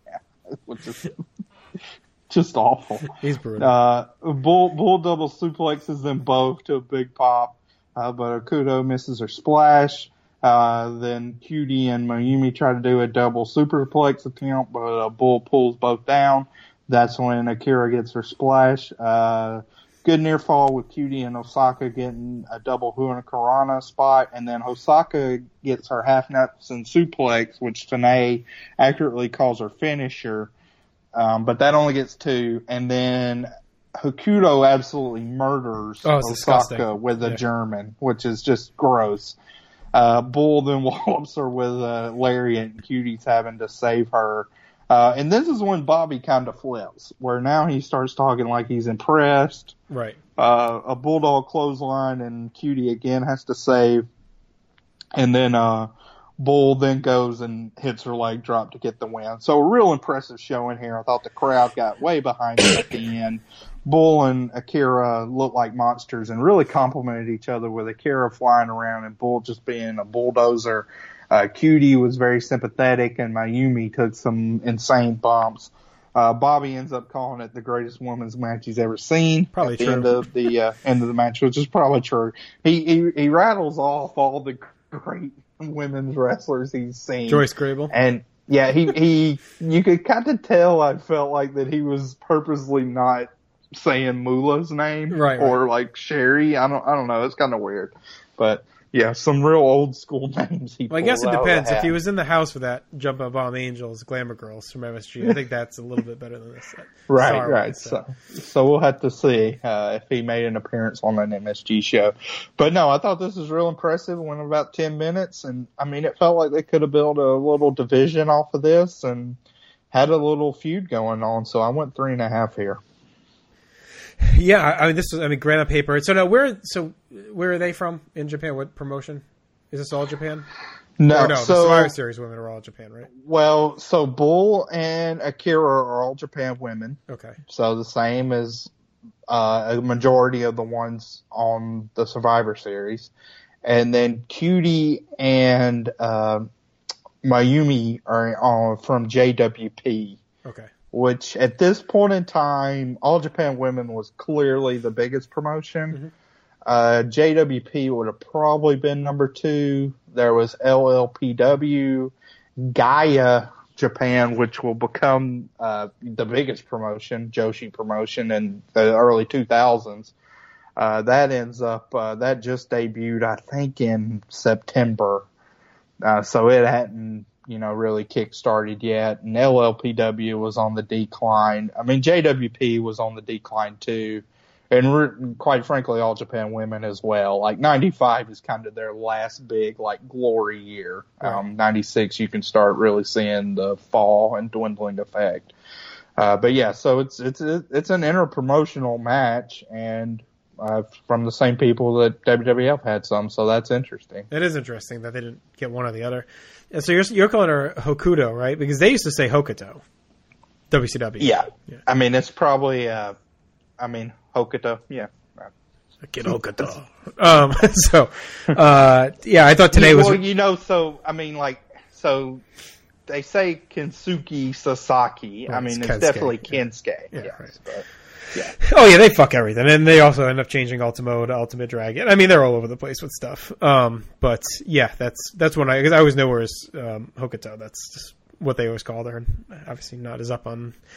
which is... just awful. He's brutal. Uh, Bull, Bull double suplexes them both to a big pop, uh, but Hokuto misses her splash. Uh, then Cutie and Mayumi try to do a double superplex attempt, but uh, Bull pulls both down. That's when Akira gets her splash. Uh, good near fall with Cutie and Osaka getting a double Hurricanrana spot, and then Osaka gets her half nuts and suplex, which Tanae accurately calls her finisher. Um, but that only gets two, and then Hokuto absolutely murders oh, Osaka disgusting. with a yeah. German, which is just gross. Uh, Bull then wallops her with a lariat, and Cutie's having to save her. Uh, and this is when Bobby kind of flips, where now he starts talking like he's impressed. Right. Uh, a bulldog clothesline, and Cutie again has to save. And then, uh, Bull then goes and hits her leg drop to get the win. So a real impressive showing here. I thought the crowd got way behind it at the end. Bull and Akira looked like monsters and really complimented each other, with Akira flying around and Bull just being a bulldozer. Uh, Cutie was very sympathetic, and Mayumi took some insane bumps. Uh, Bobby ends up calling it the greatest women's match he's ever seen. Probably at the true. End of the uh, end of the match, which is probably true. He he, he rattles off all the great women's wrestlers he's seen. Joyce Grable. And yeah, he, he, you could kind of tell I felt like that he was purposely not saying Moolah's name. Right, or right. like Sherry. I don't, I don't know. It's kind of weird. But yeah, some real old school names he Well, I guess it pulled out of depends. the If he hat. was in the house with that Jump Up Bomb Angels, Glamour Girls from M S G, I think that's a little bit better than this. Right, Star right. Wars, So, so we'll have to see uh, if he made an appearance on an M S G show. But no, I thought this was real impressive. It went about ten minutes, and I mean, it felt like they could have built a little division off of this and had a little feud going on. So I went three and a half here. Yeah, I mean, this is, I mean, Grant on paper. So now, where, so where are they from in Japan? What promotion? Is this all Japan? No, or no, so, the Survivor Series women are all Japan, right? Well, so Bull and Akira are all Japan women. Okay. So the same as uh, a majority of the ones on the Survivor Series. And then Cutie and uh, Mayumi are uh, from J W P. Okay. Which at this point in time, All Japan Women was clearly the biggest promotion. Mm-hmm. Uh, J W P would have probably been number two. There was L L P W, Gaia Japan, which will become uh, the biggest promotion, Joshi promotion in the early two thousands. Uh, that ends up, uh, that just debuted, I think, in September. Uh, so it hadn't, you know, really kick-started yet. And L L P W was on the decline. I mean, J W P was on the decline too. And re- quite frankly, All Japan Women as well. Like ninety-five is kind of their last big, like, glory year. Right. Um, ninety-six, you can start really seeing the fall and dwindling effect. Uh, but yeah, so it's, it's, it's an inter-promotional match, and, uh, from the same people that W W F had some, so that's interesting. It is interesting that they didn't get one or the other. And so you're, you're calling her Hokuto, right? Because they used to say Hokuto. W C W. Yeah. yeah. I mean, it's probably, uh, I mean, Hokuto, yeah. Get Hokuto. um, so, uh, yeah, I thought today yeah, was... Well, you know, so, I mean, like, so they say Kensuke Sasaki. Well, I mean, it's it's, Kensuke, definitely yeah. Kensuke. Yeah, yes, right. But, yeah. Oh, yeah, they fuck everything. And they also end up changing Ultimo to Ultimate Dragon. I mean, they're all over the place with stuff. Um, but, yeah, that's that's when I... Because I always know her as um, Hokuto. That's just what they always called her. And obviously not as up on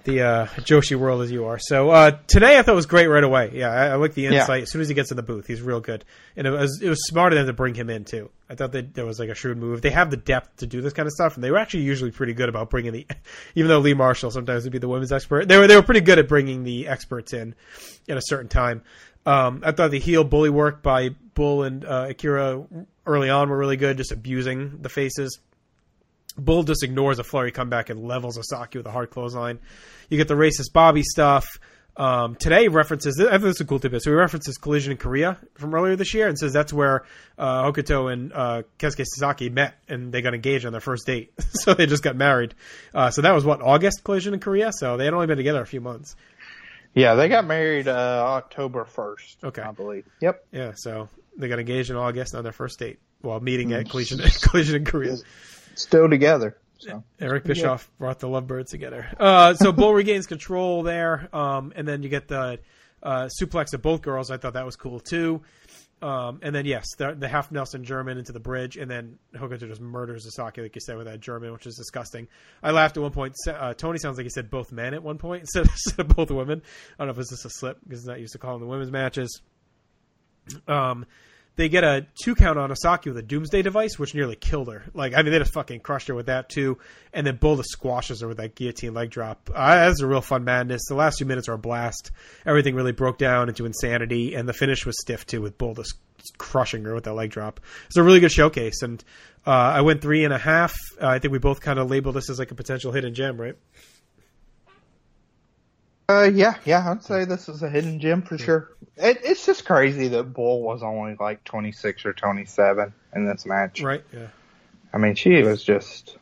the uh, Joshi world as you are. So uh, today I thought was great right away. Yeah, I, I like the insight. Yeah. As soon as he gets in the booth, he's real good. And it was it was smart of them to bring him in too. I thought that there was like a shrewd move. They have the depth to do this kind of stuff, and they were actually usually pretty good about bringing the. Even though Lee Marshall sometimes would be the women's expert, they were they were pretty good at bringing the experts in at a certain time. Um, I thought the heel bully work by Bull and uh, Akira early on were really good, just abusing the faces. Bull just ignores a flurry comeback and levels Osaki with a hard clothesline. You get the racist Bobby stuff. Um, today references, I think this is a cool tidbit. So he references Collision in Korea from earlier this year and says that's where uh, Hokuto and uh, Keisuke Sasaki met and they got engaged on their first date. So they just got married. Uh, so that was what, August Collision in Korea? So they had only been together a few months. Yeah, they got married uh, October first, Okay. I believe. Yep. Yeah, so they got engaged in August on their first date while meeting at Collision, Collision in Korea. Still together. So. Eric Bischoff yeah. brought the Lovebirds together. Uh, so Bull regains control there, um, and then you get the uh, suplex of both girls. I thought that was cool too. Um, and then yes, the, the half Nelson German into the bridge, and then Hokuto just murders Sasaki, like you said, with that German, which is disgusting. I laughed at one point. Uh, Tony sounds like he said both men at one point instead of, instead of both women. I don't know if it's just a slip because he's not used to calling the women's matches. Um. They get a two count on Osaki with a Doomsday device, which nearly killed her. Like, I mean, they just fucking crushed her with that too. And then Bull just squashes her with that guillotine leg drop. Uh, that's a real fun madness. The last few minutes are a blast. Everything really broke down into insanity, and the finish was stiff too, with Bull just crushing her with that leg drop. It's a really good showcase, and uh, I went three and a half. Uh, I think we both kind of labeled this as like a potential hidden gem, right? Uh, yeah, yeah, I'd say this is a hidden gem for sure. It, it's just crazy that Bull was only like twenty-six or twenty-seven in this match. Right, yeah. I mean, she was just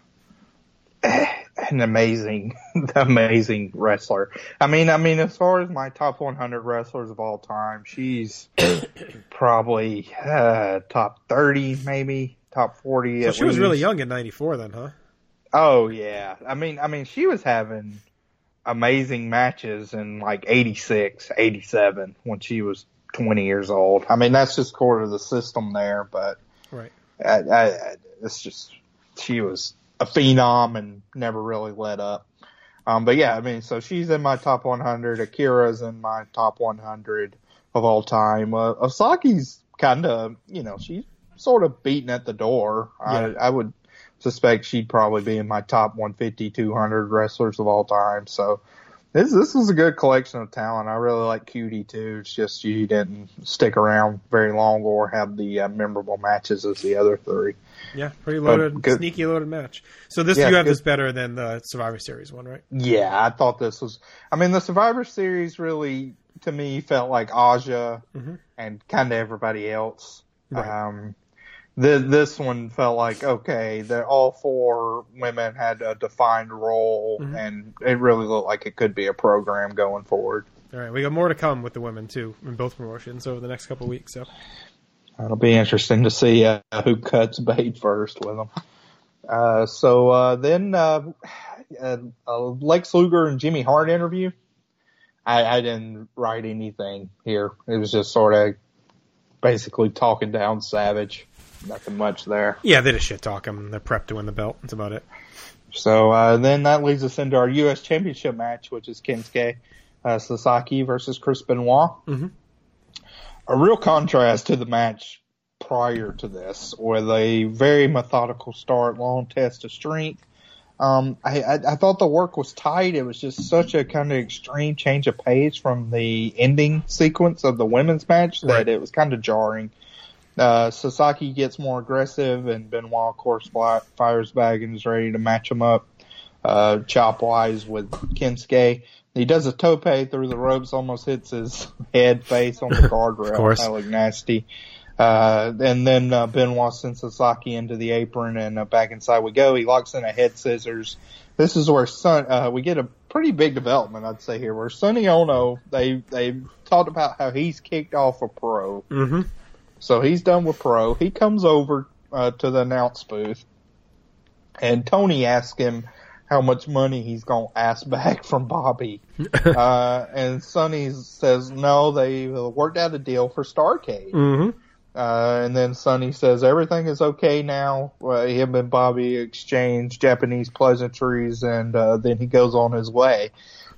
an amazing, amazing wrestler. I mean, I mean, as far as my top one hundred wrestlers of all time, she's probably uh, top thirty, maybe top forty. So at she was least. really young in ninety-four then, huh? Oh yeah, I mean, I mean, she was having amazing matches in like eighty-six, eighty-seven when she was twenty years old. I mean, that's just core of the system there, but right. I, I, it's just, she was a phenom and never really let up. Um, but yeah, I mean, so she's in my top one hundred. Akira's in my top one hundred of all time. Uh, Osaki's kind of, you know, she's sort of beating at the door. Yeah. I, I would suspect she'd probably be in my top one fifty, two hundred wrestlers of all time. So this this was a good collection of talent. I really like Cutie too. It's just she didn't stick around very long or have the uh, memorable matches as the other three. Yeah, pretty loaded, sneaky loaded match. So this, yeah, you have good. This better than the Survivor Series one, right? Yeah, I thought this was, I mean, the Survivor Series really, to me, felt like Aja mm-hmm. and kind of everybody else. Right. Um, The, this one felt like, okay, that all four women had a defined role, mm-hmm. and it really looked like it could be a program going forward. All right, we got more to come with the women, too, in both promotions over the next couple of weeks. So it'll be interesting to see uh, who cuts bait first with them. Uh, so uh, then uh, uh, uh, Lex Luger and Jimmy Hart interview. I, I didn't write anything here. It was just sort of basically talking down Savage. Nothing much there. Yeah, they just shit talk him. They're prepped to win the belt. That's about it. So uh, then that leads us into our U S Championship match, which is Kensuke uh, Sasaki versus Chris Benoit. Mm-hmm. A real contrast to the match prior to this, with a very methodical start, long test of strength. Um, I, I, I thought the work was tight. It was just such a kind of extreme change of pace from the ending sequence of the women's match that right. it was kind of jarring. Uh, Sasaki gets more aggressive, and Benoit, of course, fly, fires back and is ready to match him up, uh, chop-wise with Kensuke. He does a tope through the ropes, almost hits his head, face on the guardrail. Of course. That looked nasty. Uh, and then, uh, Benoit sends Sasaki into the apron, and uh, back inside we go. He locks in a head scissors. This is where Son, uh, we get a pretty big development, I'd say here, where Sonny Ono, they, they talked about how he's kicked off a pro. Mm-hmm. So he's done with pro. He comes over uh, to the announce booth, and Tony asks him how much money he's going to ask back from Bobby. uh, and Sonny says, no, they worked out a deal for Starrcade. Mm-hmm. Uh, and then Sonny says, everything is okay now. Uh, him and Bobby exchange Japanese pleasantries, and uh, then he goes on his way.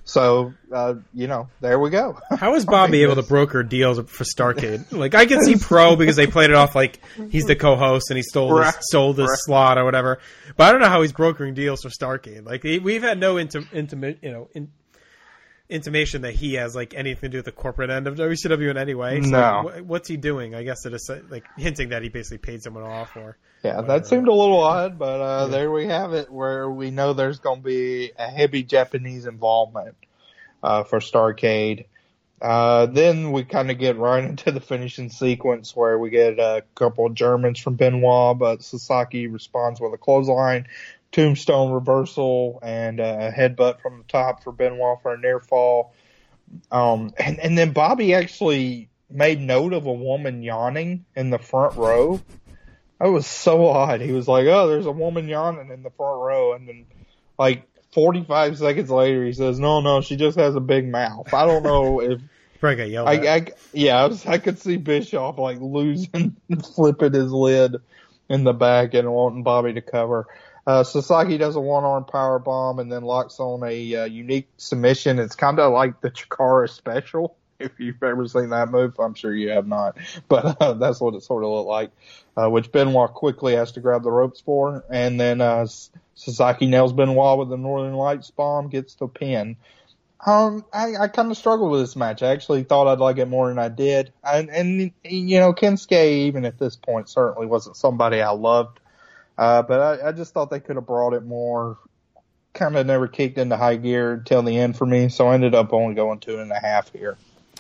So, uh, you know, there we go. How is Bobby able to broker deals for Starrcade? Like, I can see Pro because they played it off like he's the co-host and he stole right. his, sold his right. slot or whatever. But I don't know how he's brokering deals for Starrcade. Like, we've had no intim, intima, you know, in, intimation that he has like anything to do with the corporate end of W C W in any way. So, no. Like, what's he doing? I guess it is like hinting that he basically paid someone off or. Yeah, whatever. that seemed a little odd, but uh, Yeah. there we have it, where we know there's going to be a heavy Japanese involvement uh, for Starrcade. Uh, then we kind of get right into the finishing sequence where we get a couple of Germans from Benoit, but Sasaki responds with a clothesline, tombstone reversal, and a headbutt from the top for Benoit for a near fall. Um, and, and then Bobby actually made note of a woman yawning in the front row. That was so odd. He was like, oh, there's a woman yawning in the front row. And then, like, forty-five seconds later, he says, no, no, she just has a big mouth. I don't know if... Probably got yelled I, at. I, yeah, I, was, I could see Bischoff, like, losing, flipping his lid in the back and wanting Bobby to cover. Uh, Sasaki does a one-arm power bomb and then locks on a uh, unique submission. It's kind of like the Chikara special. If you've ever seen that move, I'm sure you have not. But uh, that's what it sort of looked like, uh, which Benoit quickly has to grab the ropes for. And then uh, Sasaki nails Benoit with the Northern Lights bomb, gets the pin. Um, I, I kind of struggled with this match. I actually thought I'd like it more than I did. And, and you know, Kensuke, even at this point, certainly wasn't somebody I loved. Uh, but I, I just thought they could have brought it more. Kind of never kicked into high gear until the end for me, so I ended up only going two and a half here.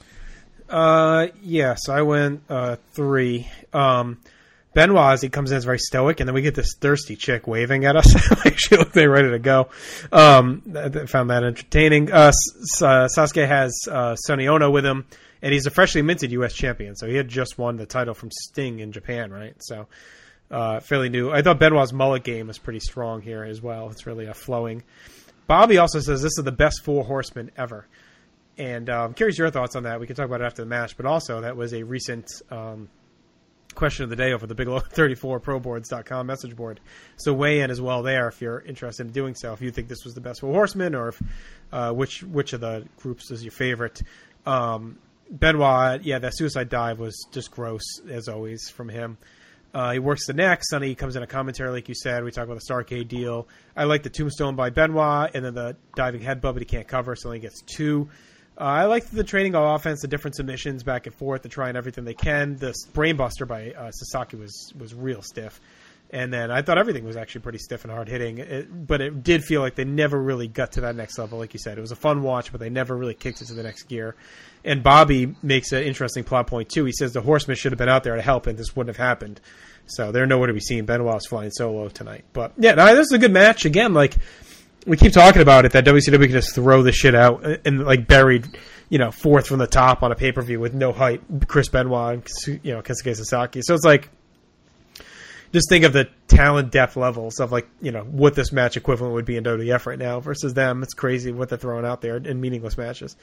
Uh, yes, I went uh, three. Um, Benoit, as he comes in, is very stoic, and then we get this thirsty chick waving at us. Like she looked like ready to go. Um, I found that entertaining. Uh, S- uh, Sasuke has uh, Sonny Ono with him, and he's a freshly minted U S champion, so he had just won the title from Sting in Japan, right? So uh, fairly new. I thought Benoit's mullet game is pretty strong here as well. It's really uh, flowing. Bobby also says this is the best Four Horsemen ever. And uh, I'm curious your thoughts on that. We can talk about it after the match, but also that was a recent um, question of the day over the Bigelow thirty-four pro boards dot com message board. So weigh in as well there if you're interested in doing so. If you think this was the best Four Horsemen, or if, uh, which which of the groups is your favorite. Um, Benoit, yeah, that suicide dive was just gross as always from him. Uh, he works the neck. Sonny comes in a commentary, like you said. We talk about the Starrcade deal. I like the tombstone by Benoit, and then the diving headbutt, but he can't cover, so he gets two. Uh, I like the training of offense, the different submissions back and forth, the trying everything they can. The brainbuster by uh, Sasaki was was real stiff. And then I thought everything was actually pretty stiff and hard-hitting. It, but it did feel like they never really got to that next level, like you said. It was a fun watch, but they never really kicked it to the next gear. And Bobby makes an interesting plot point, too. He says the Horsemen should have been out there to help, and this wouldn't have happened. So they're nowhere to be seen. Benoit was flying solo tonight. But, yeah, no, this is a good match. Again, like... We keep talking about it, that W C W can just throw this shit out and, and like buried, you know, fourth from the top on a pay-per-view with no hype, Chris Benoit and, you know, Kensuke Sasaki. So it's like, just think of the talent depth levels of like, you know, what this match equivalent would be in W W F right now versus them. It's crazy what they're throwing out there in meaningless matches.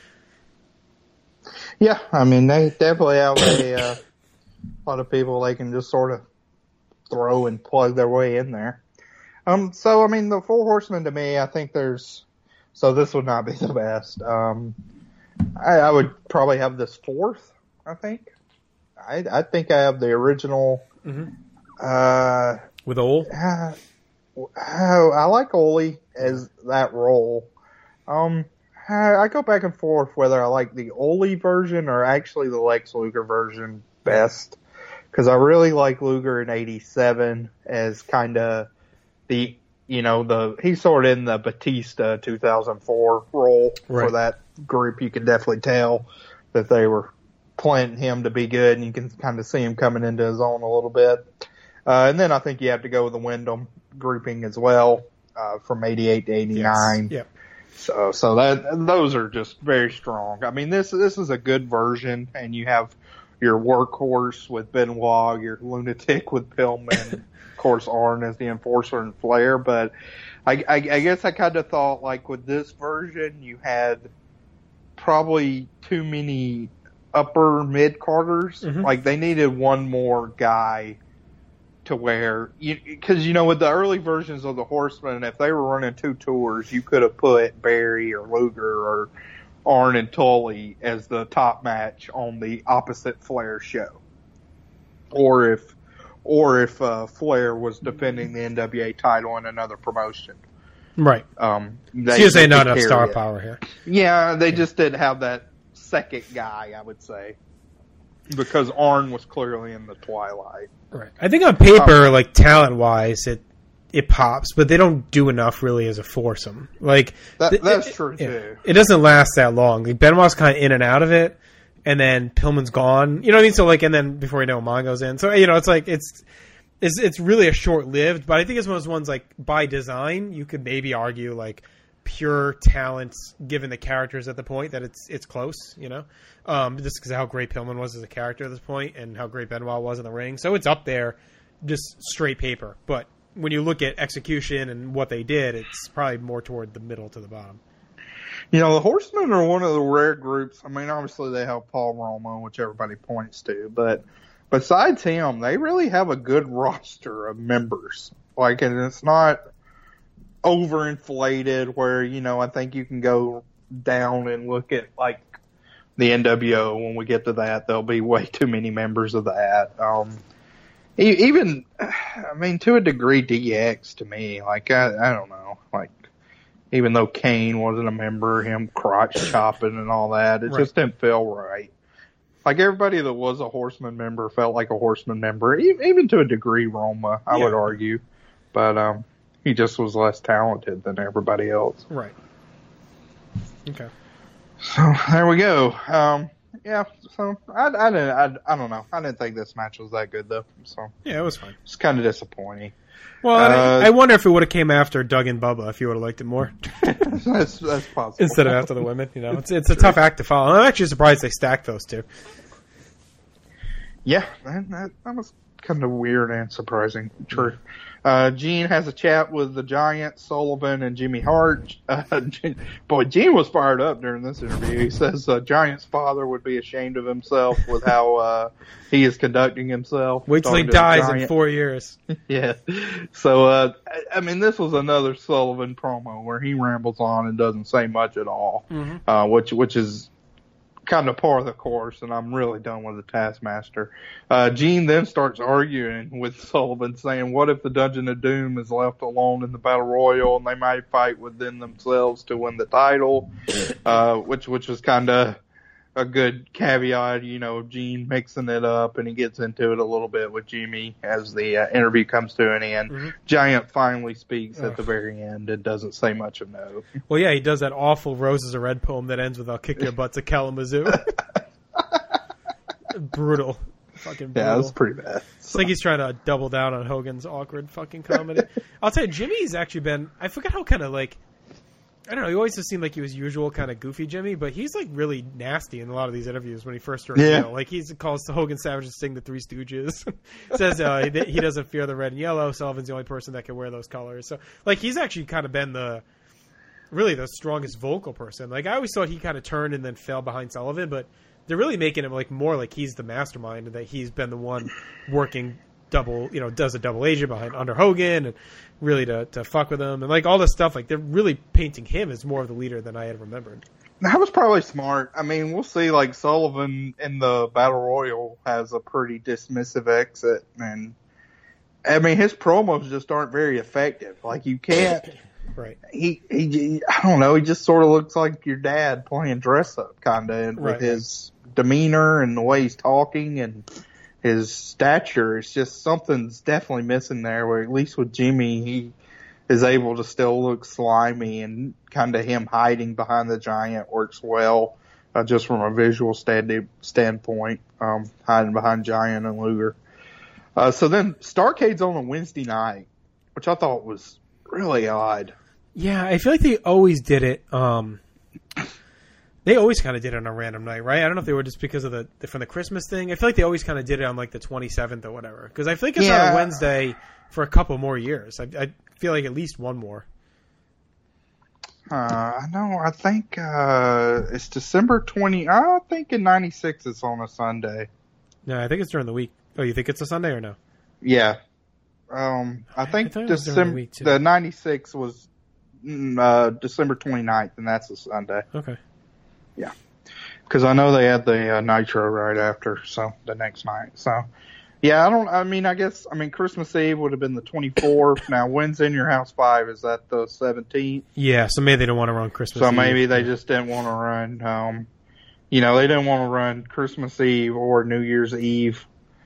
Yeah, I mean, they definitely have a uh, lot of people they can just sort of throw and plug their way in there. Um, so, I mean, the Four Horsemen to me, I think there's, so this would not be the best. Um, I, I would probably have this fourth, I think. I, I think I have the original, Mm-hmm. uh, With Ole? uh, I like Ole as that role. Um, I, I go back and forth whether I like the Ole version or actually the Lex Luger version best. Cause I really like Luger in eighty-seven as kind of, The, you know, the, he's sort of in the Batista two thousand four role right. for that group. You can definitely tell that they were planting him to be good, and you can kind of see him coming into his own a little bit. Uh, and then I think you have to go with the Wyndham grouping as well, uh, from eighty-eight to eighty-nine. Yes. Yep. So, so that, those are just very strong. I mean, this, this is a good version, and you have your workhorse with Benoit, your lunatic with Pillman. Of course, Arn as the enforcer and Flair, but I, I, I guess I kind of thought like with this version, you had probably too many upper mid carders. Mm-hmm. Like they needed one more guy to where you because you know with the early versions of the Horsemen, if they were running two tours, you could have put Barry or Luger or Arn and Tully as the top match on the opposite Flair show, or if or if uh, Flair was defending the N W A title in another promotion. Right. Um, they, so you're saying not enough star it. power here. Yeah, they just didn't have that second guy, I would say, because Arn was clearly in the twilight. Right. I think on paper, um, like talent wise, it it pops, but they don't do enough really as a foursome. Like that, that's it, true it, too. It doesn't last that long. Like Benoit's kind of in and out of it, and then Pillman's gone. You know what I mean? So like, and then before you know, Mongo's in. So you know, it's like it's. It's, it's really a short-lived, but I think it's one of those ones, like, by design, you could maybe argue, like, pure talent, given the characters at the point, that it's it's close, you know? Um, just because of how great Pillman was as a character at this point, and how great Benoit was in the ring. So it's up there, just straight paper. But when you look at execution and what they did, it's probably more toward the middle to the bottom. You know, the Horsemen are one of the rare groups. I mean, obviously they have Paul Roma, which everybody points to, but besides him, they really have a good roster of members. Like, and it's not overinflated where, you know, I think you can go down and look at, like, the N W O. When we get to that, there'll be way too many members of that. Um, even, I mean, to a degree, D X to me, like, I, I don't know, like, even though Kane wasn't a member, him crotch chopping and all that, it right. just didn't feel right. Like, everybody that was a Horseman member felt like a Horseman member, even to a degree, Roma, I yeah. would argue. But um, he just was less talented than everybody else. Right. Okay. So, there we go. Um, yeah, so, I, I, didn't, I, I don't know. I didn't think this match was that good, though. So yeah, it was fine. It's kind of disappointing. Well, uh, I, I wonder if it would have came after Doug and Bubba, if you would have liked it more. that's, that's possible. Instead of after the women, you know. It's it's a tough act to follow. I'm actually surprised they stacked those two. Yeah, that, that, that was kind of weird and surprising. True. Uh, Gene has a chat with the Giant, Sullivan, and Jimmy Hart. Uh, Gene, boy, Gene was fired up during this interview. He says uh, Giant's father would be ashamed of himself with how uh, he is conducting himself. Wait till he dies in four years. Yeah. So, uh, I mean, this was another Sullivan promo where he rambles on and doesn't say much at all, mm-hmm. uh, which which is kind of par of the course, and I'm really done with the Taskmaster. Uh, Gene then starts arguing with Sullivan, saying, what if the Dungeon of Doom is left alone in the Battle Royal and they might fight within themselves to win the title, uh, which, which was kind of a good caveat, you know, Gene mixing it up, and he gets into it a little bit with Jimmy as the uh, interview comes to an end. Mm-hmm. Giant finally speaks Ugh. at the very end and doesn't say much of no. Well, yeah, he does that awful Roses Are Red poem that ends with I'll kick your butts at Kalamazoo. Brutal. Fucking brutal. Yeah, that's pretty bad. It's like he's trying to double down on Hogan's awkward fucking comedy. I'll tell you, Jimmy's actually been, I forget how kind of like, I don't know, he always just seemed like he was usual kind of goofy Jimmy, but he's like really nasty in a lot of these interviews when he first started. Yeah. Like he calls Hogan Savage to sing the Three Stooges. Says uh, he, he doesn't fear the red and yellow. Sullivan's the only person that can wear those colors. So like he's actually kind of been the really the strongest vocal person. Like I always thought he kind of turned and then fell behind Sullivan, but they're really making him like more like he's the mastermind and that he's been the one working double, you know, does a double agent behind under Hogan and really to, to fuck with him and like all this stuff. Like they're really painting him as more of the leader than I had remembered. That was probably smart. I mean, we'll see. Like Sullivan in the Battle Royal has a pretty dismissive exit, and I mean his promos just aren't very effective. Like you can't. Right. He he. I don't know. He just sort of looks like your dad playing dress up, kind of, with right. his demeanor and the way he's talking and his stature. It's just something's definitely missing there, where at least with Jimmy, he is able to still look slimy, and kind of him hiding behind the Giant works well, uh, just from a visual stand- standpoint, um, hiding behind Giant and Luger. Uh, so then Starrcade's on a Wednesday night, which I thought was really odd. Yeah, I feel like they always did it, um, they always kind of did it on a random night, right? I don't know if they were just because of the from the Christmas thing. I feel like they always kind of did it on like the twenty-seventh or whatever. Because I think it's yeah. on a Wednesday for a couple more years. I, I feel like at least one more. Uh, no, I think uh, it's December twentieth. I think in ninety-six it's on a Sunday. No, I think it's during the week. Oh, you think it's a Sunday or no? Yeah. Um, I think I thought it was during the December week, too. the ninety-six was mm, uh, December twenty-ninth, and that's a Sunday. Okay. Yeah, because I know they had the uh, Nitro right after, so the next night. So, yeah, I don't. I mean, I guess I mean Christmas Eve would have been the twenty-fourth. Now, when's In Your House five? Is that the seventeenth? Yeah, so maybe they don't want to run Christmas So Eve. maybe they just didn't want to run. Um, you know, they didn't want to run Christmas Eve or New Year's Eve.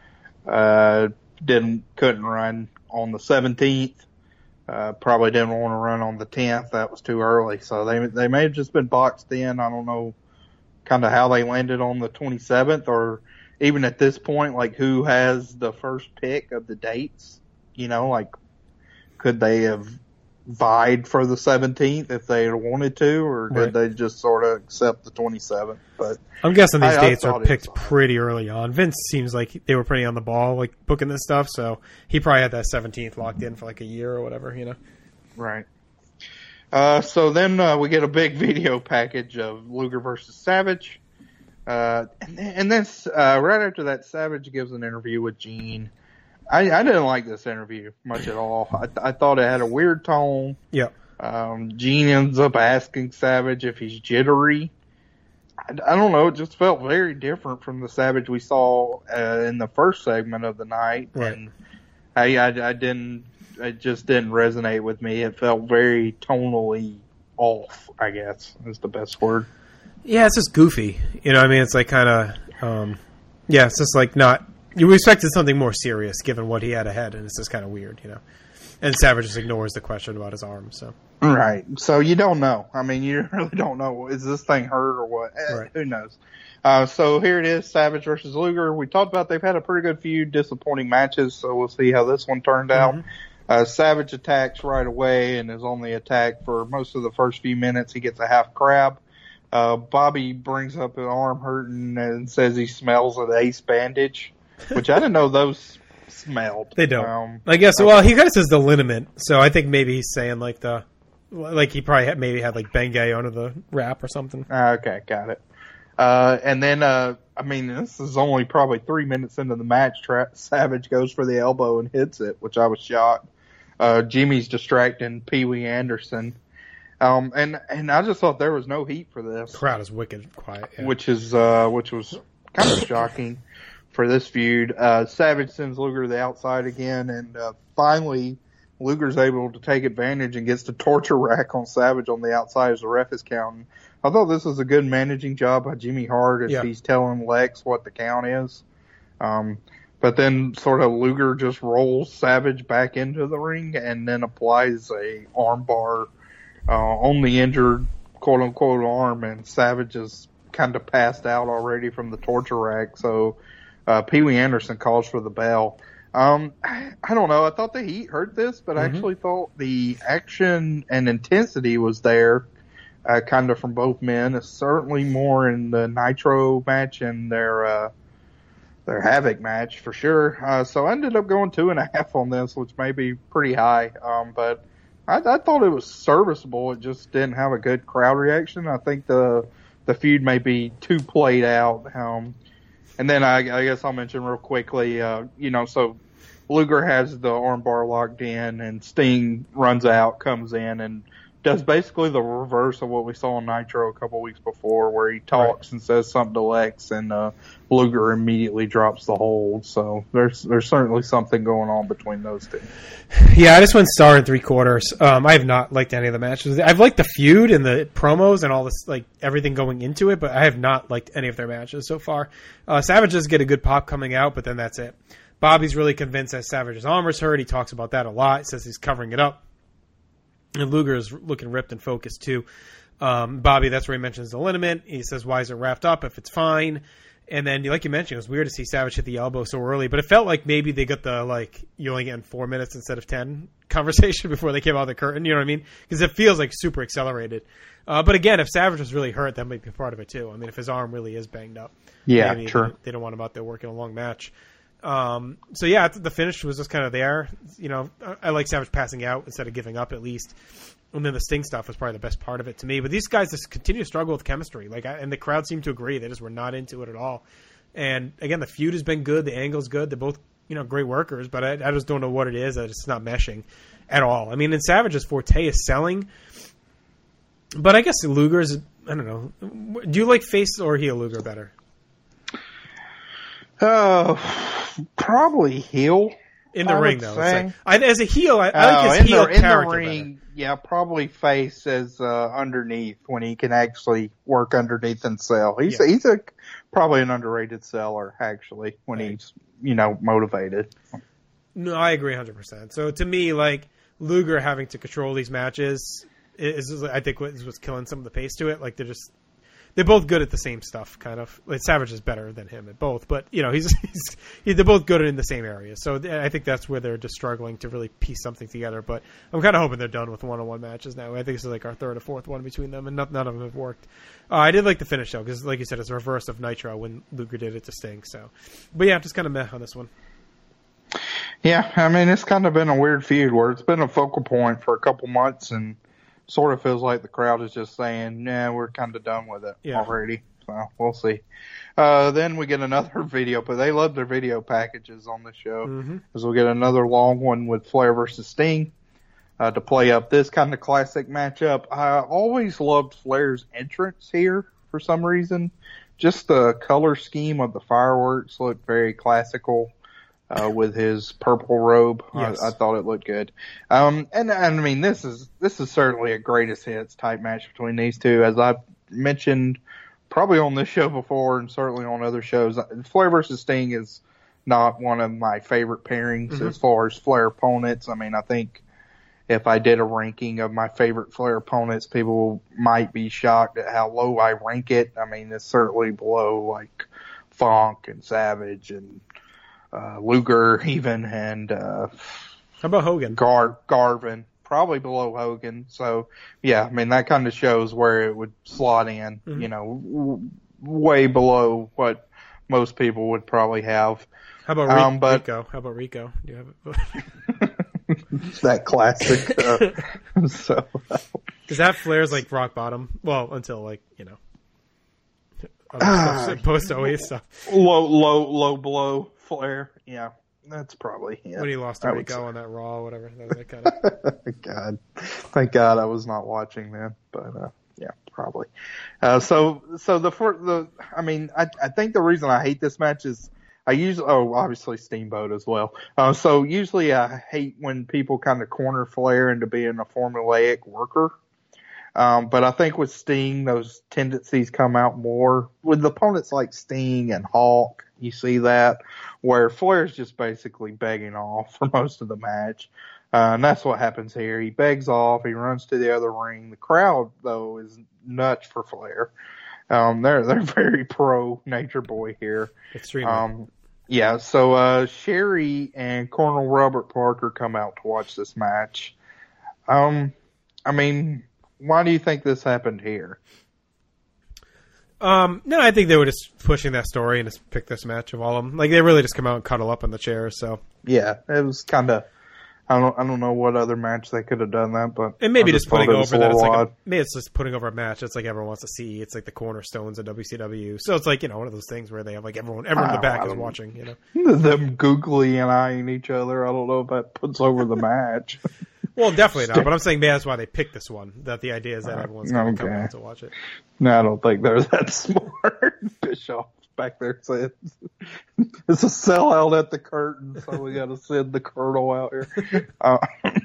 Uh, didn't couldn't run on the seventeenth. Uh, probably didn't want to run on the tenth. That was too early. So they they may have just been boxed in. I don't know kind of how they landed on the twenty-seventh, or even at this point, like who has the first pick of the dates? You know, like could they have vied for the seventeenth if they had wanted to, or did Right. they just sort of accept the twenty-seventh? But I'm guessing these I- I dates are thought it picked was fine. pretty early on. Vince seems like they were pretty on the ball, like booking this stuff, so he probably had that seventeenth locked in for like a year or whatever, you know? Right. Uh, so then uh, we get a big video package of Luger versus Savage. Uh, and then, and then uh, right after that, Savage gives an interview with Gene. I, I didn't like this interview much at all. I, I thought it had a weird tone. Yeah. Um, Gene ends up asking Savage if he's jittery. I, I don't know. It just felt very different from the Savage we saw uh, in the first segment of the night. Right. And I, I, I didn't. It just didn't resonate with me. It felt very tonally off, I guess, is the best word. Yeah, it's just goofy. You know what I mean? It's like kind of, um, yeah, it's just like not, you expected something more serious given what he had ahead, and it's just kind of weird, you know? And Savage just ignores the question about his arm, so. Right. So you don't know. I mean, you really don't know. Is this thing hurt or what? Eh, Right. Who knows? Uh, so here it is, Savage versus Luger. We talked about they've had a pretty good few disappointing matches, so we'll see how this one turned out. Mhm. Uh, Savage attacks right away and is on the attack for most of the first few minutes. He gets a half crab. Uh, Bobby brings up an arm hurting and says he smells an ace bandage, which I didn't know those smelled. They don't. Um, I guess, well, he kind of says the liniment, so I think maybe he's saying like the, like he probably had, maybe had like Bengay under the wrap or something. Okay, got it. Uh, and then, uh, I mean, this is only probably three minutes into the match. Tra- Savage goes for the elbow and hits it, which I was shocked. Uh, Jimmy's distracting Pee Wee Anderson. Um, and, and I just thought there was no heat for this, Crowd is wicked quiet. Yeah. which is, uh, which was kind of shocking for this feud. Uh, Savage sends Luger to the outside again, and, uh, finally Luger's able to take advantage and gets the torture rack on Savage on the outside as the ref is counting. I thought this was a good managing job by Jimmy Hart as Yeah. he's telling Lex what the count is. Um, but then sort of Luger just rolls Savage back into the ring and then applies a armbar uh, on the injured quote unquote arm, and Savage is kind of passed out already from the torture rack. So uh, Pee Wee Anderson calls for the bell. Um, I, I don't know. I thought the heat hurt this, but I Mhm. actually thought the action and intensity was there. Uh, kind of from both men. It's certainly more in the Nitro match and their, uh, their Havoc match for sure. Uh, so I ended up going two and a half on this, which may be pretty high. Um, but I, I thought it was serviceable. It just didn't have a good crowd reaction. I think the, the feud may be too played out. Um, and then I, I guess I'll mention real quickly, uh, you know, so Luger has the armbar locked in and Sting runs out, comes in and does basically the reverse of what we saw on Nitro a couple weeks before, where he talks Right. and says something to Lex, and uh, Luger immediately drops the hold. So there's there's certainly something going on between those two. Yeah, I just went star and three quarters. Um, I have not liked any of the matches. I've liked the feud and the promos and all this, like everything going into it, but I have not liked any of their matches so far. Uh, Savage does get a good pop coming out, but then that's it. Bobby's really convinced that Savage's arm is hurt. He talks about that a lot. He says he's covering it up. And Luger is looking ripped and focused too. Um, Bobby, that's where he mentions the liniment. He says, why is it wrapped up if it's fine? And then, like you mentioned, it was weird to see Savage hit the elbow so early, but it felt like maybe they got the, like, you only getting four minutes instead of ten conversation before they came out of the curtain, you know what I mean? Because it feels like super accelerated. Uh, but again, if Savage was really hurt, that might be part of it too. I mean, if his arm really is banged up. Yeah, maybe true. They, they don't want him out there working a long match. Um, so yeah, the finish was just kind of there. You know, I, I like Savage passing out instead of giving up at least. And then the Sting stuff was probably the best part of it to me. But these guys just continue to struggle with chemistry. Like, I, and the crowd seemed to agree. They just were not into it at all. And again, the feud has been good. The angle's good. They're both you know, great workers, but I, I just don't know what it is. It's not meshing at all. I mean, in Savage's forte is selling, but I guess Luger's, I don't know. Do you like face or heel Luger better? Uh, probably heel. In the I ring, would though. say. It's like, I, as a heel, I, I Oh, like his in heel the, in character the ring, better. yeah, probably face as uh, underneath when he can actually work underneath and sell. He's Yeah. he's a probably an underrated seller actually when Right. he's you know motivated. No, I agree one hundred percent. So to me, like, Luger having to control these matches is, is I think, what is what's killing some of the pace to it. Like, they're just, they're both good at the same stuff, kind of. Like, Savage is better than him at both, but, you know, he's, he's he, they're both good in the same areas. So I think that's where they're just struggling to really piece something together. But I'm kind of hoping they're done with one-on-one matches now. I think this is like our third or fourth one between them, and not, none of them have worked. Uh, I did like the finish, though, because, like you said, it's a reverse of Nitro when Luger did it to Sting. So, but yeah, just kind of meh on this one. Yeah, I mean it's kind of been a weird feud where it's been a focal point for a couple months and sort of feels like the crowd is just saying, "Nah, we're kind of done with it Yeah. already." So we'll see. Uh, then we get another video, but they love their video packages on the show. Mm-hmm. As we'll get another long one with Flair versus Sting uh, to play up this kind of classic matchup. I always loved Flair's entrance here for some reason. Just the color scheme of the fireworks looked very classical. Uh, with his purple robe, Yes. I, I thought it looked good. Um, and, and I mean, this is this is certainly a greatest hits type match between these two, as I've mentioned probably on this show before, and certainly on other shows. Flair versus Sting is not one of my favorite pairings Mm-hmm. as far as Flair opponents. I mean, I think if I did a ranking of my favorite Flair opponents, people might be shocked at how low I rank it. I mean, it's certainly below like Funk and Savage and Uh, Luger even, and uh, How about Hogan? Gar- Garvin, probably below Hogan. So, yeah, I mean, that kind of shows where it would slot in, Mm-hmm. you know, w- way below what most people would probably have. How about Rico? Um, but- Rico? How about Rico? Do you have it? That classic. Uh, so, Because that Flair's like rock bottom. Well, until like, you know, Ah. post O A stuff. low, low, low blow Flair. Yeah, that's probably it. When he lost to I would Rico say. on that Raw or whatever. That, that kind of. God, thank God I was not watching then, but uh, yeah, probably. Uh, so, so the for the, I mean, I I think the reason I hate this match is I usually, oh, obviously Steamboat as well. Uh, so usually I hate when people kind of corner Flair into being a formulaic worker. Um, but I think with Sting, those tendencies come out more. With opponents like Sting and Hawk, you see that, where Flair's just basically begging off for most of the match. Uh, and that's what happens here. He begs off, he runs to the other ring. The crowd, though, is nuts for Flair. Um, they're, they're very pro Nature Boy here. Extremely. Um, yeah, so, uh, Sherry and Colonel Robert Parker come out to watch this match. Um, I mean, why do you think this happened here? Um, no, I think they were just pushing that story and just picked this match of all of them. Like, they really just come out and cuddle up on the chairs, so. Yeah, it was kind of, I don't, I don't know what other match they could have done that, but. And maybe I just thought putting it was over that a it's little like a, odd. maybe it's just putting over a match that's like everyone wants to see. It's like the cornerstones of W C W. So it's like, you know, one of those things where they have like everyone, everyone in the I back don't- is watching, you know. Them googly and eyeing each other. I don't know if that puts over the match. Well, definitely not. But I'm saying maybe that's why they picked this one. That the idea is that everyone's going to come okay. out to watch it. No, I don't think they're that smart. Bischoff back there saying it's a sellout at the curtain, so we got to send the Colonel out here. Uh,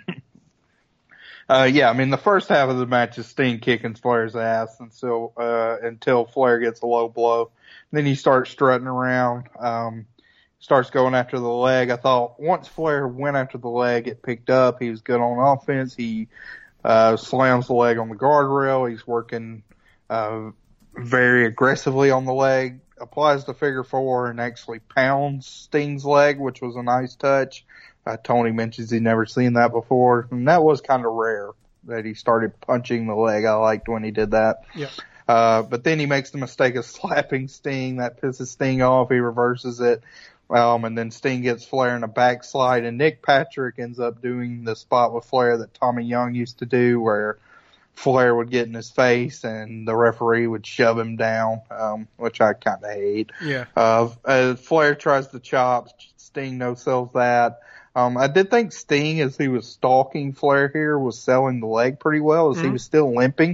uh, yeah, I mean the first half of the match is Sting kicking Flair's ass until uh, until Flair gets a low blow. Then he starts strutting around. Um, starts going after the leg. I thought once Flair went after the leg, it picked up. He was good on offense. He uh, slams the leg on the guardrail. He's working uh, very aggressively on the leg, applies the figure four, and actually pounds Sting's leg, which was a nice touch. Uh, Tony mentions he'd never seen that before, and that was kind of rare that he started punching the leg. I liked when he did that. Yeah. Uh, but then he makes the mistake of slapping Sting. That pisses Sting off. He reverses it. Um, and then Sting gets Flair in a backslide, and Nick Patrick ends up doing the spot with Flair that Tommy Young used to do, where Flair would get in his face and the referee would shove him down, um, which I kind of hate. Yeah. Uh, uh, Flair tries to chop. Sting no-sells that. Um, I did think Sting, as he was stalking Flair here, was selling the leg pretty well, as mm-hmm. he was still limping.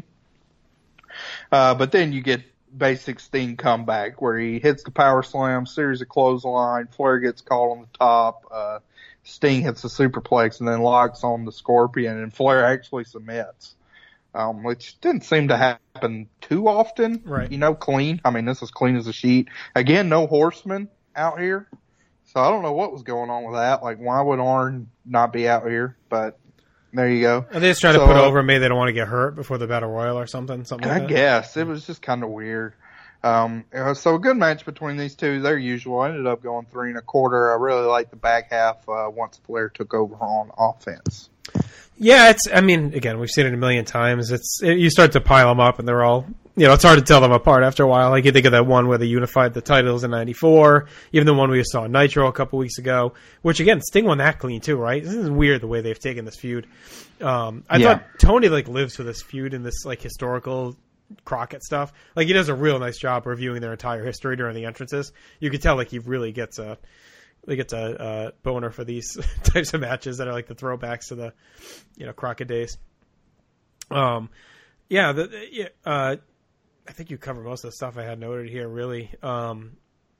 Uh, but then you get basic Sting comeback where he hits the power slam, series of clothesline, Flair gets caught on the top, uh, Sting hits the superplex and then locks on the Scorpion, and Flair actually submits. Um, which didn't seem to happen too often. Right. You know, clean. I mean, this is clean as a sheet. Again, no horsemen out here. So I don't know what was going on with that. Like, why would Arn not be out here? But there you go. Are they just trying so, to put over maybe they don't want to get hurt before the Battle Royal or something? Something like I that? guess. It was just kind of weird. Um, so a good match between these two. They're usual. I ended up going three and a quarter. I really liked the back half uh, once Flair took over on offense. Yeah, it's. I mean, again, we've seen it a million times. It's it, you start to pile them up, and they're all. You know, it's hard to tell them apart after a while. Like you think of that one where they unified the titles in ninety-four, even the one we saw on Nitro a couple weeks ago. Which again, Sting won that clean too, right? This is weird the way they've taken this feud. Um, I yeah. thought Tony like lives for this feud and this like historical Crockett stuff. Like he does a real nice job reviewing their entire history during the entrances. You could tell like he really gets a. He gets a, a boner for these types of matches that are like the throwbacks to the, you know, Crockett days. Um, yeah, the, yeah uh, I think you covered most of the stuff I had noted here, really. Um,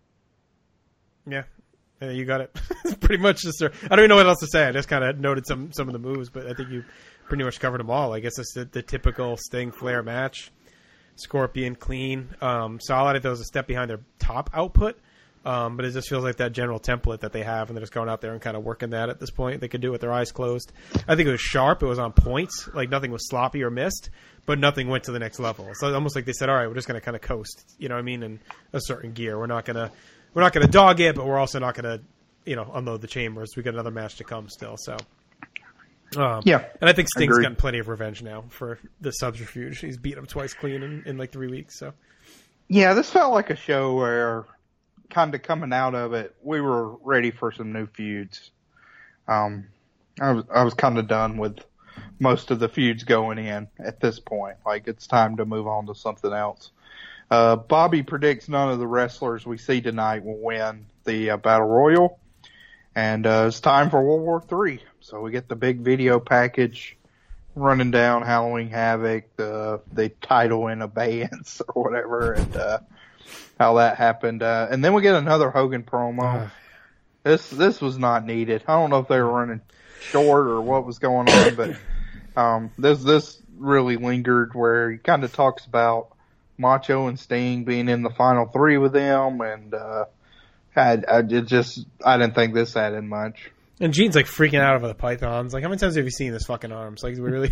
yeah, yeah, you got it. Pretty much just, I don't even know what else to say. I just kind of noted some, some of the moves, but I think you pretty much covered them all. I guess it's the, the typical Sting Flair match. Scorpion clean, um, solid. I thought it was a step behind their top output. Um, but it just feels like that general template that they have, and they're just going out there and kind of working that at this point. They could do it with their eyes closed. I think it was sharp. It was on points. Like, nothing was sloppy or missed, but nothing went to the next level. So almost like they said, all right, we're just going to kind of coast, you know what I mean, in a certain gear. We're not going to we're not going to dog it, but we're also not going to, you know, unload the chambers. We got another match to come still, so. Um, yeah. And I think Sting's agreed. gotten plenty of revenge now for the subterfuge. He's beat him twice clean in, in like three weeks, so. Yeah, this felt like a show where kind of coming out of it, we were ready for some new feuds. Um, I was I was kind of done with most of the feuds going in at this point. Like, it's time to move on to something else. Uh, Bobby predicts none of the wrestlers we see tonight will win the uh, Battle Royal. And uh, it's time for World War Three. So we get the big video package running down Halloween Havoc, the the title in abeyance or whatever, and uh, how that happened. Uh, and then we get another Hogan promo. This this was not needed. I don't know if they were running short or what was going on, but um, this this really lingered, where he kind of talks about Macho and Sting being in the final three with them, and uh, I, I just I didn't think this added much. And Gene's like freaking out over the pythons. Like, how many times have you seen this fucking arms? Like, we really.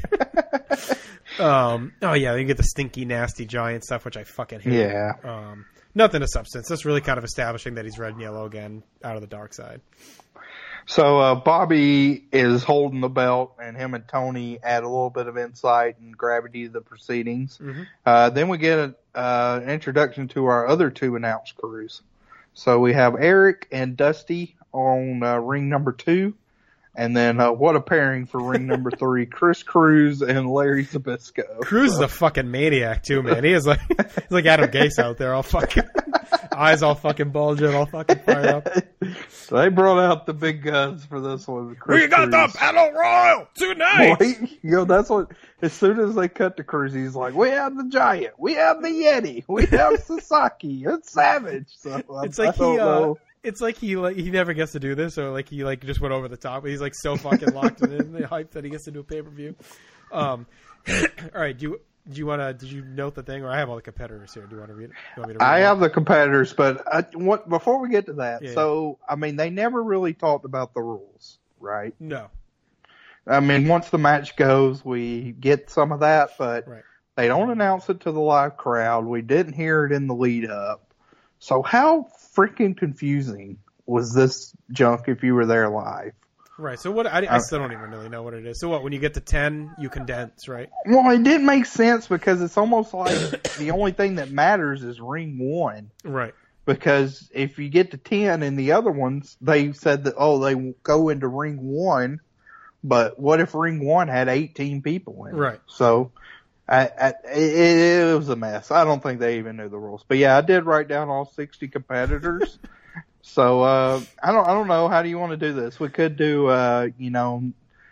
um. Oh yeah, you get the stinky, nasty giant stuff, which I fucking hate. Yeah. Um. Nothing of substance. Just really kind of establishing that he's red and yellow again, out of the dark side. So uh, Bobby is holding the belt, and him and Tony add a little bit of insight and gravity to the proceedings. Mm-hmm. Uh, then we get a, uh, an introduction to our other two announced crews. So we have Eric and Dusty on uh, ring number two. And then uh, what a pairing for ring number three, Chris Cruz and Larry Zbyszko. Cruz so. is a fucking maniac too, man. He is like he's like Adam Gase out there, all fucking eyes all fucking bulging, all fucking fired up. So they brought out the big guns for this one. Chris we got Cruz. the Battle Royal tonight. Boy, you know, that's what. As soon as they cut to Cruz, he's like, "We have the Giant, we have the Yeti, we have Sasaki, it's Savage." So it's I, like I he. uh, It's like he like he never gets to do this, or like he like just went over the top. He's like so fucking locked in the hype that he gets to do a pay per view. Um, all right, do you do you want to? Did you note the thing, or I have all the competitors here? Do you want to read it? You want me to read I it? have the competitors, but I, what, before we get to that, Yeah. so I mean, they never really talked about the rules, right? No. I mean, once the match goes, we get some of that, but Right. they don't announce it to the live crowd. We didn't hear it in the lead up. So how freaking confusing was this junk if you were there live? Right. So what? I, I still don't even really know what it is. So what? When you get to ten, you condense, right? Well, it didn't make sense because it's almost like the only thing that matters is ring one. Right. Because if you get to ten in the other ones, they said that, oh, they go into ring one. But what if ring one had eighteen people in it? Right. So I, I, it, it was a mess. I don't think they even knew the rules. But yeah, I did write down all sixty competitors. So uh, I don't, I don't know. How do you want to do this? We could do, uh, you know,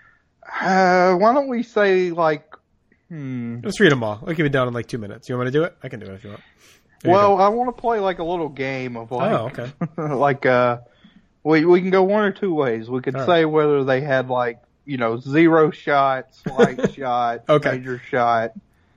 uh, why don't we say like, hmm. Let's read them all. I'll give it down in like two minutes. You want me to do it? I can do it if you want. There well, you I want to play like a little game of like, oh, okay. like uh, we we can go one or two ways. We could all say right. whether they had like, you know, zero shot, slight shot, okay. major shot.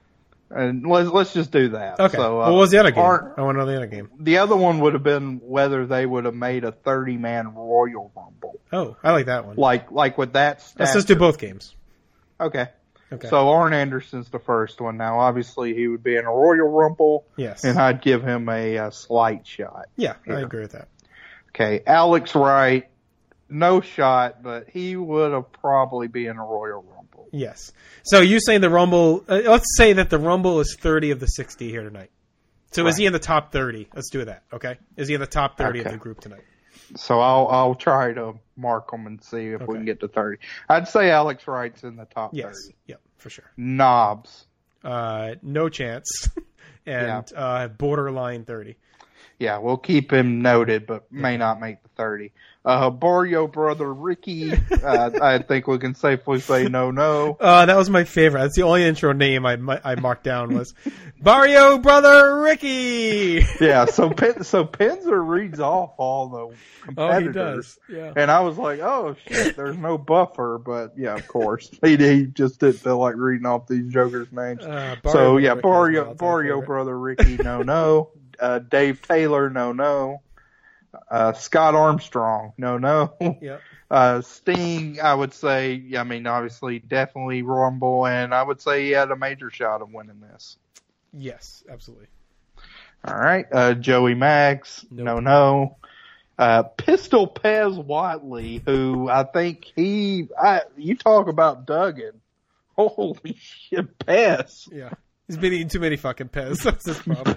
And let's let's just do that. Okay. So, uh, what was the other game? our, I want to know the other game. The other one would have been whether they would have made a thirty-man Royal Rumble. Oh, I like that one. Like like with that stature. Let's just do both games. Okay. Okay. So Arn Anderson's the first one. Now, obviously, he would be in a Royal Rumble. Yes. And I'd give him a, a slight shot. Yeah, here. I agree with that. Okay. Alex Wright, no shot, but he would have probably been in a Royal Rumble. Yes. So you saying the Rumble? Uh, let's say that the Rumble is thirty of the sixty here tonight. So right. Is he in the top thirty? Let's do that. Okay. Is he in the top thirty okay. of the group tonight? So I'll I'll try to mark them and see if okay. we can get to thirty. I'd say Alex Wright's in the top yes. thirty. Yep, for sure. Knobs. Uh, no chance. and yeah. uh, borderline thirty. Yeah, we'll keep him noted, but may not make the thirty. Uh, Barrio brother Ricky, uh, I think we can safely say no, no. Uh, that was my favorite. That's the only intro name I I marked down was Barrio brother Ricky. Yeah, so Pen, so Penzer reads off all the competitors. Oh, he does. Yeah. And I was like, oh shit, there's no buffer, but yeah, of course, he, he just didn't feel like reading off these jokers' names. Uh, so yeah, Barrio Barrio brother Ricky, no, no. Uh, Dave Taylor, no, no. Uh, Scott Armstrong, no, no. Yep. Uh, Sting, I would say, I mean, obviously, definitely Rumble, and I would say he had a major shot of winning this. Yes, absolutely. All right. Uh, Joey Mags, nope. no, no. Uh, Pistol Pez Watley, who I think he, I, you talk about Duggan. Holy shit, Pez. Yeah. He's been eating too many fucking Pez. That's his problem.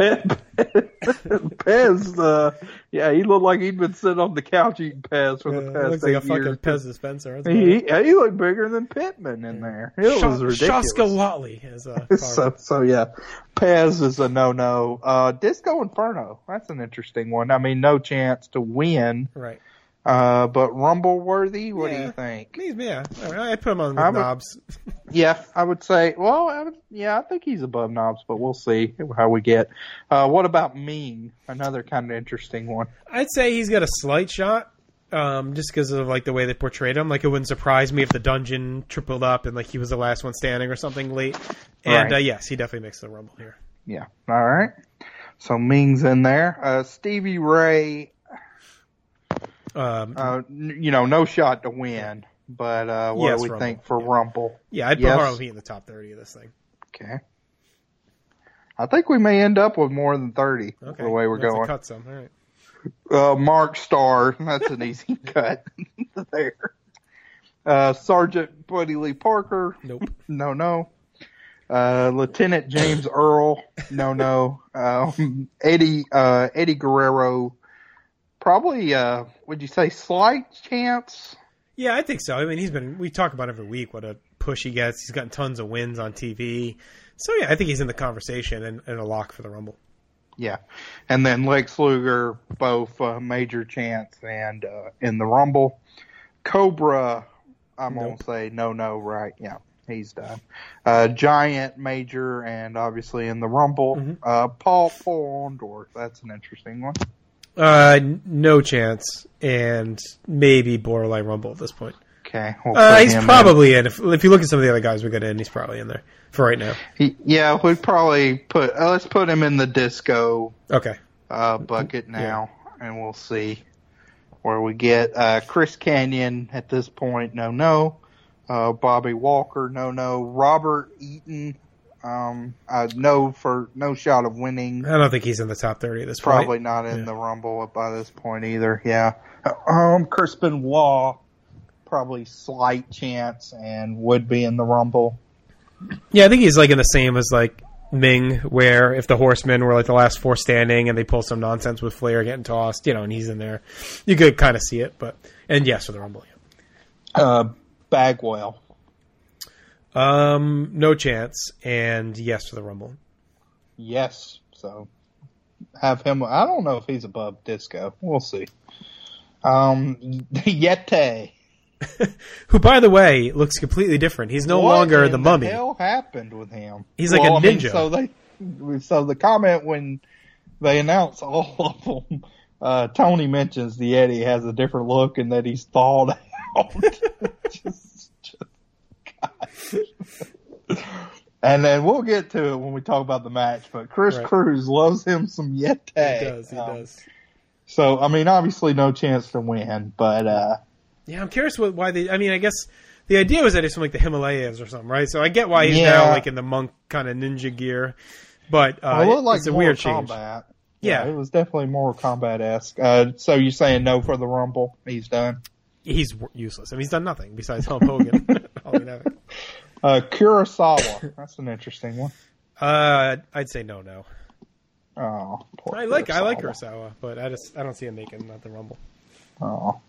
Pez, uh, yeah, he looked like he'd been sitting on the couch eating Pez for the uh, past looks eight like a fucking years. Pez dispenser. He, he, he looked bigger than Pittman in there. It Sh- was ridiculous. Shaska Watley is a so, so yeah, Pez is a no-no. Uh, Disco Inferno, that's an interesting one. I mean, no chance to win. Right. Uh, but Rumble worthy, what yeah. do you think? Yeah, I put him on with Knobs. Yeah, I would say, well, I would, yeah, I think he's above Knobs, but we'll see how we get. Uh, what about Ming? Another kind of interesting one. I'd say he's got a slight shot, um, just because of like the way they portrayed him. Like it wouldn't surprise me if the dungeon tripled up and like he was the last one standing or something late. And right. uh, yes, he definitely makes the Rumble here. Yeah. All right. So Ming's in there. Uh, Stevie Ray. Um, uh, you know, no shot to win, but uh, what yes, do we Rumble. think for yeah. Rumble? Yeah, I'd put yes. Harlem Heat in the top thirty of this thing. Okay. I think we may end up with more than thirty okay. the way we're Let's going. Cut some. All right. Uh, Mark Starr, that's an easy cut there. Uh, Sergeant Buddy Lee Parker, nope. No, no. Uh, Lieutenant James Earl, no, no. Um, Eddie, uh, Eddie Guerrero. Probably, uh, would you say slight chance? Yeah, I think so. I mean, he's been, we talk about every week what a push he gets. He's gotten tons of wins on T V. So, yeah, I think he's in the conversation and, and a lock for the Rumble. Yeah. And then Lex Luger, both uh, major chance and uh, in the Rumble. Cobra, I'm nope. going to say no, no, right? Yeah, he's done. Uh, Giant, major, and obviously in the Rumble. Mm-hmm. Uh, Paul Paul Orndorff, that's an interesting one. Uh, no chance, and maybe borderline Rumble at this point. Okay, we'll uh, he's probably in. in. If, if you look at some of the other guys we got in, he's probably in there for right now. He, yeah, we'd probably put. Uh, let's put him in the disco. Okay. Uh, bucket now, yeah. And we'll see where we get. Uh, Chris Kanyon at this point, no, no. Uh, Bobby Walker, no, no. Robert Eaton. Um, I know for no shot of winning. I don't think he's in the top thirty at this Probably point. Probably not in yeah. the Rumble by this point either. Yeah. Um, Crispin Waugh, probably slight chance and would be in the Rumble. Yeah, I think he's like in the same as like Ming, where if the Horsemen were like the last four standing and they pull some nonsense with Flair getting tossed, you know, and he's in there, you could kind of see it. But and yes, for the Rumble. Yeah. Uh, Bagwell. Um, no chance, and yes for the Rumble. Yes. So have him. I don't know if he's above Disco. We'll see. Um, Yeti. Who, by the way, looks completely different. He's no what longer in the mummy. What the hell happened with him? He's like well, a I mean, ninja. so they, so the comment when they announce all of them, uh, Tony mentions the Yeti has a different look and that he's thawed out. just, just, God. And then we'll get to it when we talk about the match. But Chris Right. Cruz loves him some Yeti. He does. He Um, does. So I mean, obviously, no chance to win, but. uh Yeah, I'm curious what, why they. I mean, I guess the idea was that it's from like the Himalayas or something, right? So I get why he's Yeah. now like in the monk kind of ninja gear, but uh, Well, it looked like it's a more weird change. combat. Yeah. it was definitely more combat-esque. Uh, so you're saying no for the Rumble? He's done? He's w- useless. I mean, he's done nothing besides Hulk Hogan. Hulk Hogan. Uh, Kurosawa. That's an interesting one. uh, I'd say no, no. Oh, poor I like I like Kurosawa. Kurosawa, but I just I don't see him making not the Rumble. Oh.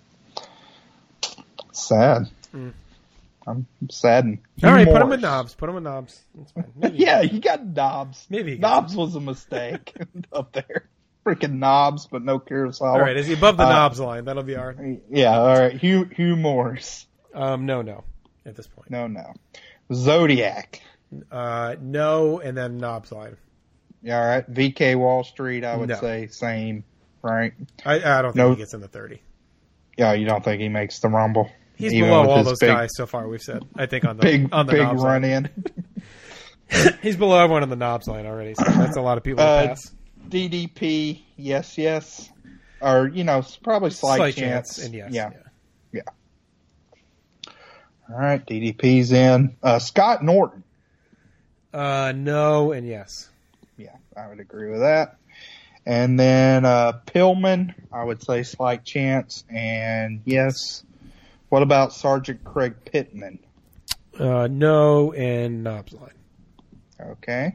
Sad. Mm. I'm saddened. All right, Hugh put him with Morris. knobs. Put him with knobs. That's fine. Maybe Yeah, you got Knobs. Maybe he gets Knobs was a mistake up there. Freaking Knobs, but no Kurosawa. All right, is he above the Uh, knobs line? That'll be our. Yeah, all right. Hugh, Hugh Morris. Um, no, no, at this point. No, no. Zodiac. Uh, no, and then knobs line. Yeah, all right. V K Wall Street, I would No. say same, right? I I don't think No. he gets in the thirty. Yeah, you don't think he makes the Rumble? He's Even below with all his those big, guys so far. We've said. I think on the Big, on the big knobs run line. in. He's below everyone on the knobs line already. So that's a lot of people to Uh, pass. D D P, yes, yes. Or, you know, probably slight, Slight chance. chance, and yes, Yeah. yeah. yeah. All right, D D P's in. Uh, Scott Norton. Uh, no, and yes. Yeah, I would agree with that. And then uh, Pillman, I would say slight chance, and yes. What about Sergeant Craig Pittman? Uh, no, and knobs line. Okay.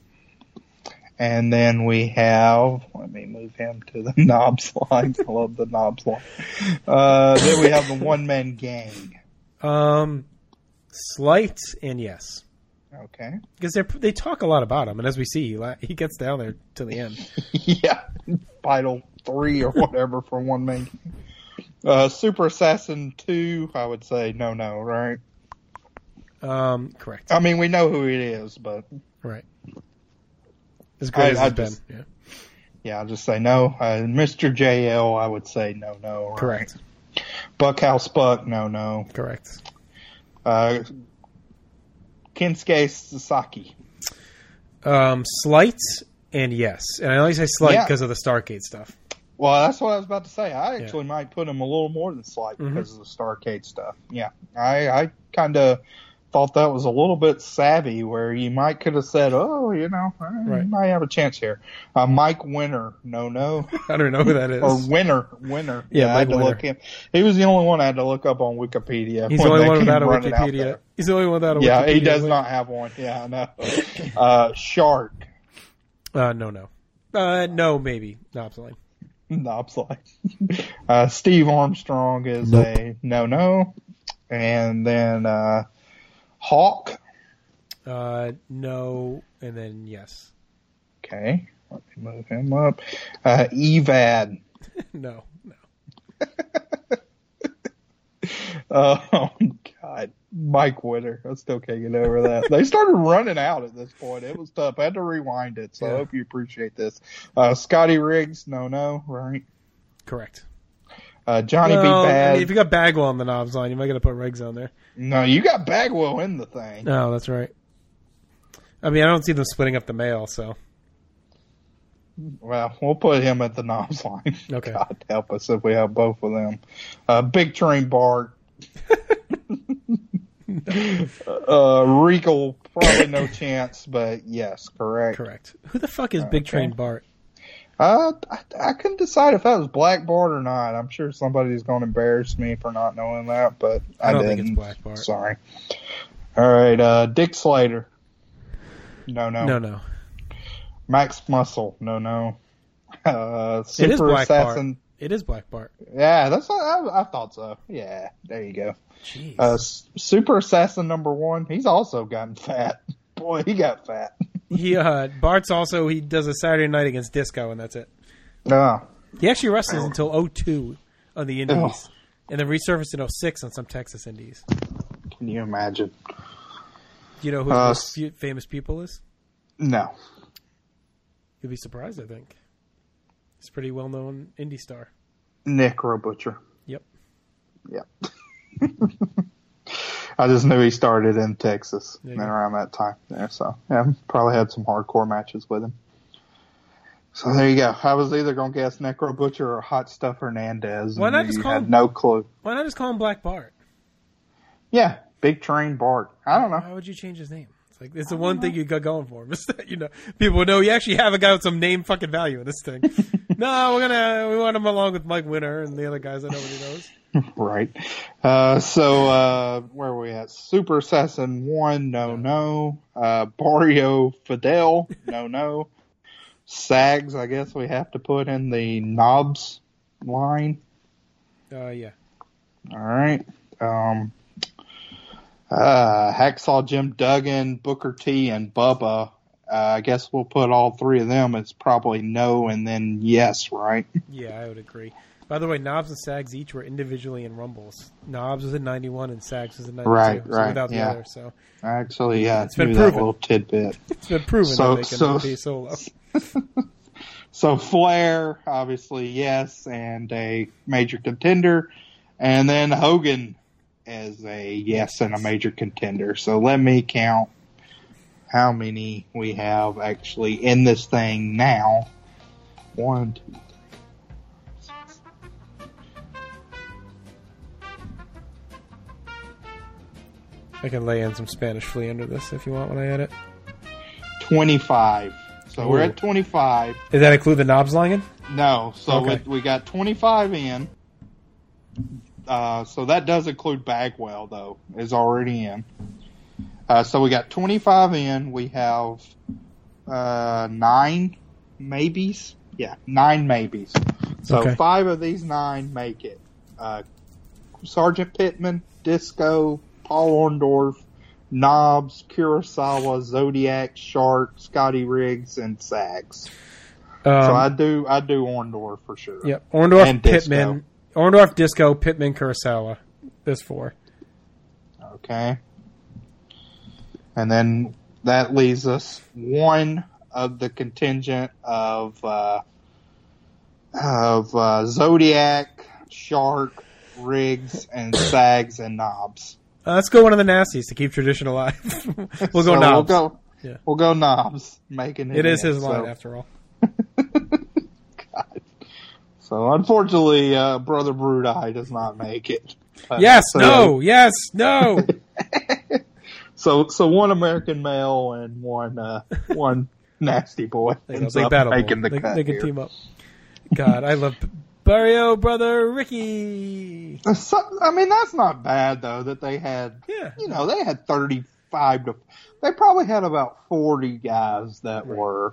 And then we have, let me move him to the knobs line. I love the knobs line. Uh, then we have the one-man gang. Um, slight and yes. Okay. Because they they talk a lot about him, and as we see, he, la- he gets down there to the end. Yeah. Vital three or whatever for one-man gang. Uh, Super Assassin two, I would say no, no, right? Um, correct. I mean, we know who it is, but Right. As great I- as I he's been. just- Yeah. yeah, I'll just say no. Uh, Mister J L, I would say no, no, right? Correct. Buckhouse Buck, no, no. Correct. Uh, Kensuke Sasaki. Um, slight and yes. And I only say slight Yeah. because of the Starcade stuff. Well, that's what I was about to say. I actually might put him a little more than slight Mhm. because of the Starcade stuff. Yeah, I, I kind of thought that was a little bit savvy where you might could have said, oh, you know, I Right. might have a chance here. Uh, Mike Winner, no, no. I don't know who that is. Or Winner, Winner. Yeah, I Mike had to Winner. look him. He was the only one I had to look up on Wikipedia. He's the when only they one came without a running out Wikipedia. there. He's the only one without a Yeah, Wikipedia. he does link. not have one. Yeah, I know. Uh, Shark. Uh, no, no. Uh, no, maybe. Knobs line. Knobs line. Uh, Steve Armstrong is Nope. a no-no. And then uh, Hawk. Uh, no, and then yes. Okay, let me move him up. Uh, Evad. no, no. Oh, God. Mike Witter. I still can't get over that. They started running out at this point. It was tough. I had to rewind it, so I Yeah. hope you appreciate this. Uh, Scotty Riggs, no-no, right? Correct. Uh, Johnny Well, B. I Bad. mean, if you got Bagwell on the knobs line, you might gotta put Riggs on there. No, you got Bagwell in the thing. No, that's right. I mean, I don't see them splitting up the mail, so. Well, we'll put him at the knobs line. Okay. God help us if we have both of them. Uh, Big Train Bart. uh, Regal, probably no chance, but yes, correct. Correct. Who the fuck is Big Okay. Train Bart? Uh, I, I couldn't decide if that was Black Bart or not. I'm sure somebody's going to embarrass me for not knowing that, but I, I don't didn't. think it's Black Bart. Sorry. All right, uh, Dick Slater. No, no. No, no. Max Muscle. No, no. Uh, It is Super Black Bart. Assassin. It is Black Bart. Yeah, that's what I, I thought so. Yeah, there you go. Jeez. Uh, Super Assassin number one. He's also gotten fat. Boy, he got fat. he uh, Bart's also he does a Saturday night against Disco, and that's it. No. He actually wrestles until oh two on the Indies, oh. and then resurfaced in oh six on some Texas Indies. Can you imagine? Do you know who uh, his most famous people is? No. You'll be surprised, I think. He's a pretty well-known indie star. Necro Butcher. Yep. Yep. I just knew he started in Texas and go. around that time there, so yeah, probably had some hardcore matches with him. So there you go. I was either going to guess Necro Butcher or Hot Stuff Hernandez. Why not just call had him? No clue. Why not just call him Black Bart? Yeah, Big Train Bart. I don't know. Why would you change his name? It's like it's the one know. thing you got going for him is that you know people would know you actually have a guy with some name fucking value in this thing. No, we're gonna we want him along with Mike Winter and the other guys that nobody knows. Right. Uh, so uh, where are we at? Super Assassin one, no, no. Uh, Barrio Fidel, no, no. Sags, I guess we have to put in the Knobs line. Uh, yeah. All right. Um, uh, Hacksaw Jim Duggan, Booker T, and Bubba. Uh, I guess we'll put all three of them. It's probably no and then yes, right? Yeah, I would agree. By the way, Knobs and Sags each were individually in Rumbles. Knobs was in ninety-one and Sags was in ninety-two. Right, so right, without the yeah. other, so. Actually, yeah, it's been that proven. little tidbit. It's been proven so, that they can so, be solo. So Flair, obviously, yes, and a major contender. And then Hogan as a yes and a major contender. So let me count how many we have actually in this thing now. One, two, three, four, six. I can lay in some Spanish Flea under this if you want when I edit. twenty-five. So Ooh. We're at twenty-five. Does that include the Knobs line? No. So Okay. we, we got twenty-five in. Uh, so that does include Bagwell, though, is already in. Uh, so we got twenty-five in. We have uh, nine maybes. Yeah, nine maybes. So Okay. five of these nine make it. Uh, Sergeant Pittman, Disco, Paul Orndorff, Knobs, Kurosawa, Zodiac, Shark, Scotty Riggs, and Sags. Um, so I do I do Orndorff for sure. Yep. Orndorff, And Disco. Pittman. Orndorff, Disco, Pittman, Kurosawa. There's four. Okay. And then that leaves us one of the contingent of uh, of uh, Zodiac, Shark, Riggs, and Sags and Knobs. Uh, let's go one of the nasties to keep tradition alive. we'll go so Knobs. We'll go, yeah. we'll go Knobs. Making it It is in, his line, so. after all. God. So unfortunately, uh, Brother Brudai does not make it. Uh, yes, so, no, yes, no. so, so one American male and one uh, one nasty boy They, ends they up battle. making the they, cut they can here. team up. God, I love Barrio Brother Ricky. So, I mean, that's not bad though. That they had, Yeah. you know, they had thirty-five to. They probably had about forty guys that Right. were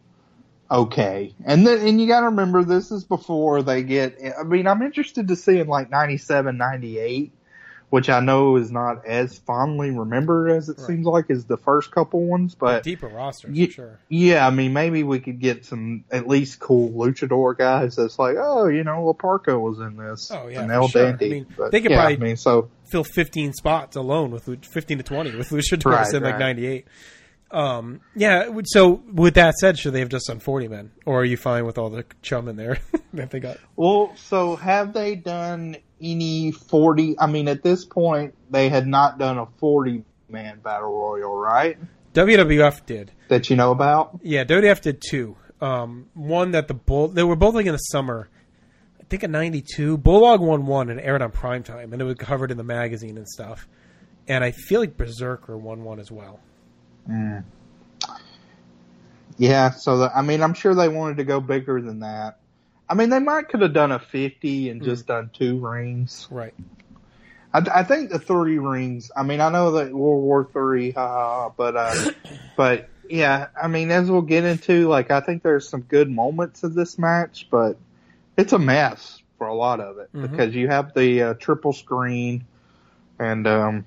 okay, and then and you got to remember this is before they get. I mean, I'm interested to see in like ninety-seven, ninety-eight, which I know is not as fondly remembered as it Right. seems like as the first couple ones, but Deeper roster, Ye- for sure. yeah, I mean, maybe we could get some at least cool luchador guys that's like, oh, you know, Laparco was in this. Oh, yeah, and for El sure. Dandy. I mean, But, they could yeah, probably- I mean, so Fill fifteen spots alone with Lu- fifteen to twenty with Luchadors Right, in like right. ninety-eight. Um, yeah. So with that said, should they have just done forty men, or are you fine with all the chum in there that they got? well, so have they done any forty? I mean, at this point, they had not done a forty man battle royal, right? W W F did. That you know about? Yeah, W W F did two. Um, one that the Bull they were both like in the summer. I think in ninety-two, Bulldog won one and aired on primetime, and it was covered in the magazine and stuff. And I feel like Berserker won one as well. Mm. Yeah, so the, I mean, I'm sure they wanted to go bigger than that. I mean, they might could have done a fifty and just done two rings. Right. I, I think the three rings. I mean, I know that World War Three, uh, but uh, but yeah, I mean, as we'll get into, like, I think there's some good moments of this match, but it's a mess for a lot of it, Mm-hmm. because you have the uh, triple screen, and um,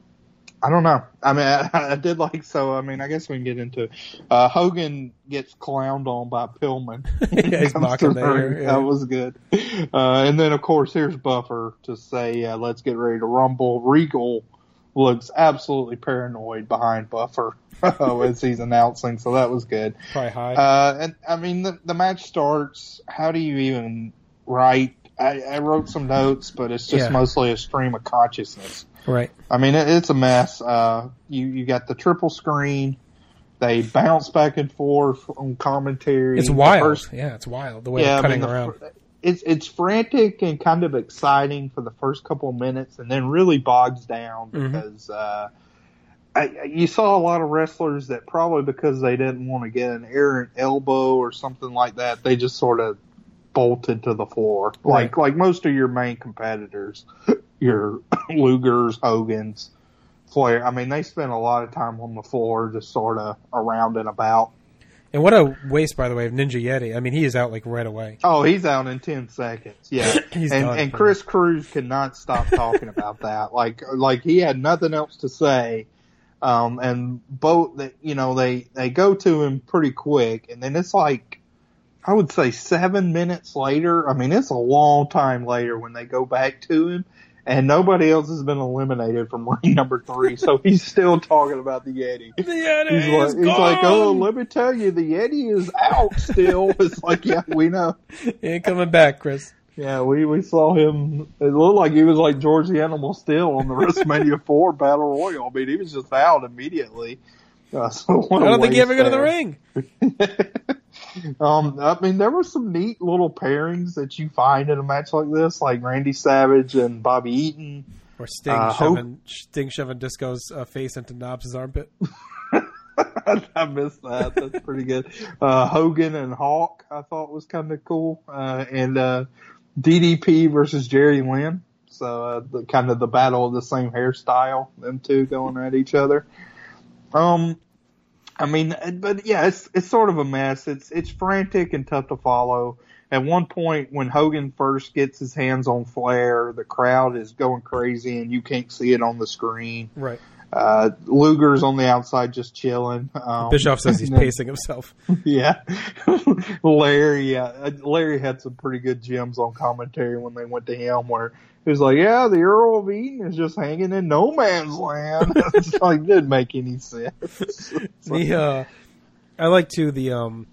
I don't know. I mean, I, I did like so. I mean, I guess we can get into it. Uh, Hogan gets clowned on by Pillman. Yeah, he's mocking there. Yeah. That was good. Uh, and then, of course, here's Buffer to say, uh, let's get ready to rumble. Regal looks absolutely paranoid behind Buffer as he's announcing, so that was good. Probably high. Uh, and, I mean, the, the match starts. How do you even write? I, I wrote some notes, but it's just Yeah. mostly a stream of consciousness. Right. I mean, it, it's a mess. Uh, you, you got the triple screen. They bounce back and forth on commentary. It's The wild. first- Yeah, it's wild the way yeah, they're I cutting mean, the, around. fr- it's it's frantic and kind of exciting for the first couple of minutes, and then really bogs down Mhm. because uh, I, you saw a lot of wrestlers that probably because they didn't want to get an errant elbow or something like that, they just sort of bolted to the floor, like Right. like most of your main competitors, your Lugers, Hogans, Flair. I mean, they spent a lot of time on the floor, just sort of around and about. And what a waste, by the way, of Ninja Yeti. I mean, he is out like right away. Oh, he's out in ten seconds. Yeah, He's and done. and Chris Cruz could not stop talking about that. Like like he had nothing else to say. Um, and both that you know they they go to him pretty quick, and then it's like I would say seven minutes later. I mean, it's a long time later when they go back to him, and nobody else has been eliminated from ring number three, so he's still talking about the Yeti. The Yeti He's like, is he's gone! like, oh, let me tell you, the Yeti is out still. It's like, yeah, we know. He ain't coming back, Chris. Yeah, we, we saw him. It looked like he was like George the Animal Steel on the WrestleMania four Battle Royal. I mean, he was just out immediately. Uh, so what I a don't think he ever waste go to the there. ring. um, I mean, there were some neat little pairings that you find in a match like this, like Randy Savage and Bobby Eaton. Or Sting Uh, shoving Sting shoving Disco's uh, face into Knobs' armpit. I missed that. That's pretty good. Uh, Hogan and Hawk, I thought was kind of cool. Uh, and, uh, D D P versus Jerry Lynn. So, uh, the kind of the battle of the same hairstyle, them two going at each other. Um, I mean, but yeah, it's, it's sort of a mess. It's, it's frantic and tough to follow. At one point, when Hogan first gets his hands on Flair, the crowd is going crazy and you can't see it on the screen. Right. Uh, Luger's on the outside just chilling. Um, Bischoff says he's and then- pacing himself. Yeah. Larry, yeah. Larry had some pretty good gems on commentary when they went to him where he was like, yeah, the Earl of Eden is just hanging in no man's land. It's like, it didn't make any sense. It's like, The, uh, I like to the, um,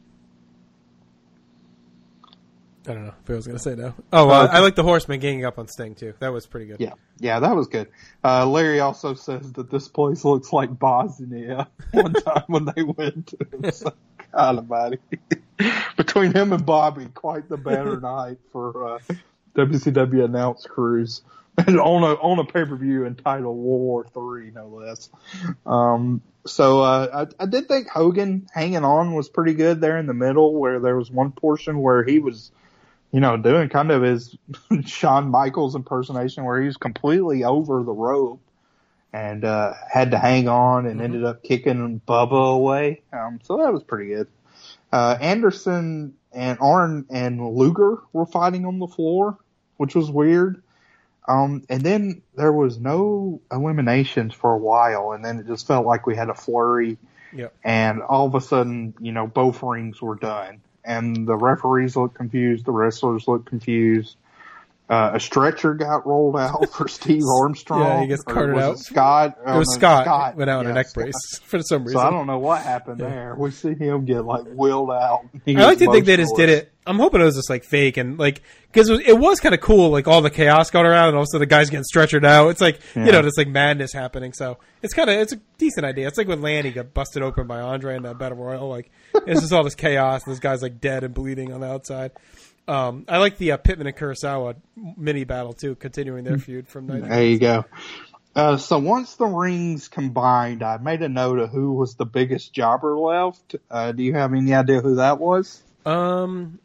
I don't know if I was going to say no. Oh, uh, Okay. I like the Horseman ganging up on Sting, too. That was pretty good. yeah. Yeah, that was good. Uh, Larry also says that this place looks like Bosnia one time when they went to it. So, God almighty. Between him and Bobby, quite the banner night for, uh, W C W announced cruise. And on a, on a pay-per-view entitled World War Three, no less. Um, so, uh, I, I did think Hogan hanging on was pretty good there in the middle where there was one portion where he was, you know, doing kind of his Shawn Michaels impersonation where he was completely over the rope and, uh, had to hang on and mm-hmm. ended up kicking Bubba away. Um, so that was pretty good. Uh, Anderson and Arn and Luger were fighting on the floor, which was weird. Um, and then there was no eliminations for a while, and then it just felt like we had a flurry. Yep. And all of a sudden, you know, both rings were done. And the referees looked confused, the wrestlers looked confused. Uh, a stretcher got rolled out for Steve Armstrong. Yeah, he gets Or carted was out. It Scott. It was Oh, no, Scott. Scott. Went out in Yeah, a neck Scott. brace for some reason. So I don't know what happened Yeah. there. We see him get like wheeled out. He I like was to think they just did motionless. it. I'm hoping it was just like fake and like because it was, it was kind of cool, like all the chaos going around, and also the guys getting stretchered out. It's like Yeah. you know, just like madness happening. So it's kind of it's a decent idea. It's like when Lanny got busted open by Andre in that battle royal. Like it's just all this chaos, and this guy's like dead and bleeding on the outside. Um, I like the uh, Pittman and Kurosawa mini battle too, continuing their feud from night. There you go. Uh, so once the rings combined, I made a note of who was the biggest jobber left. Uh, do you have any idea who that was? Um,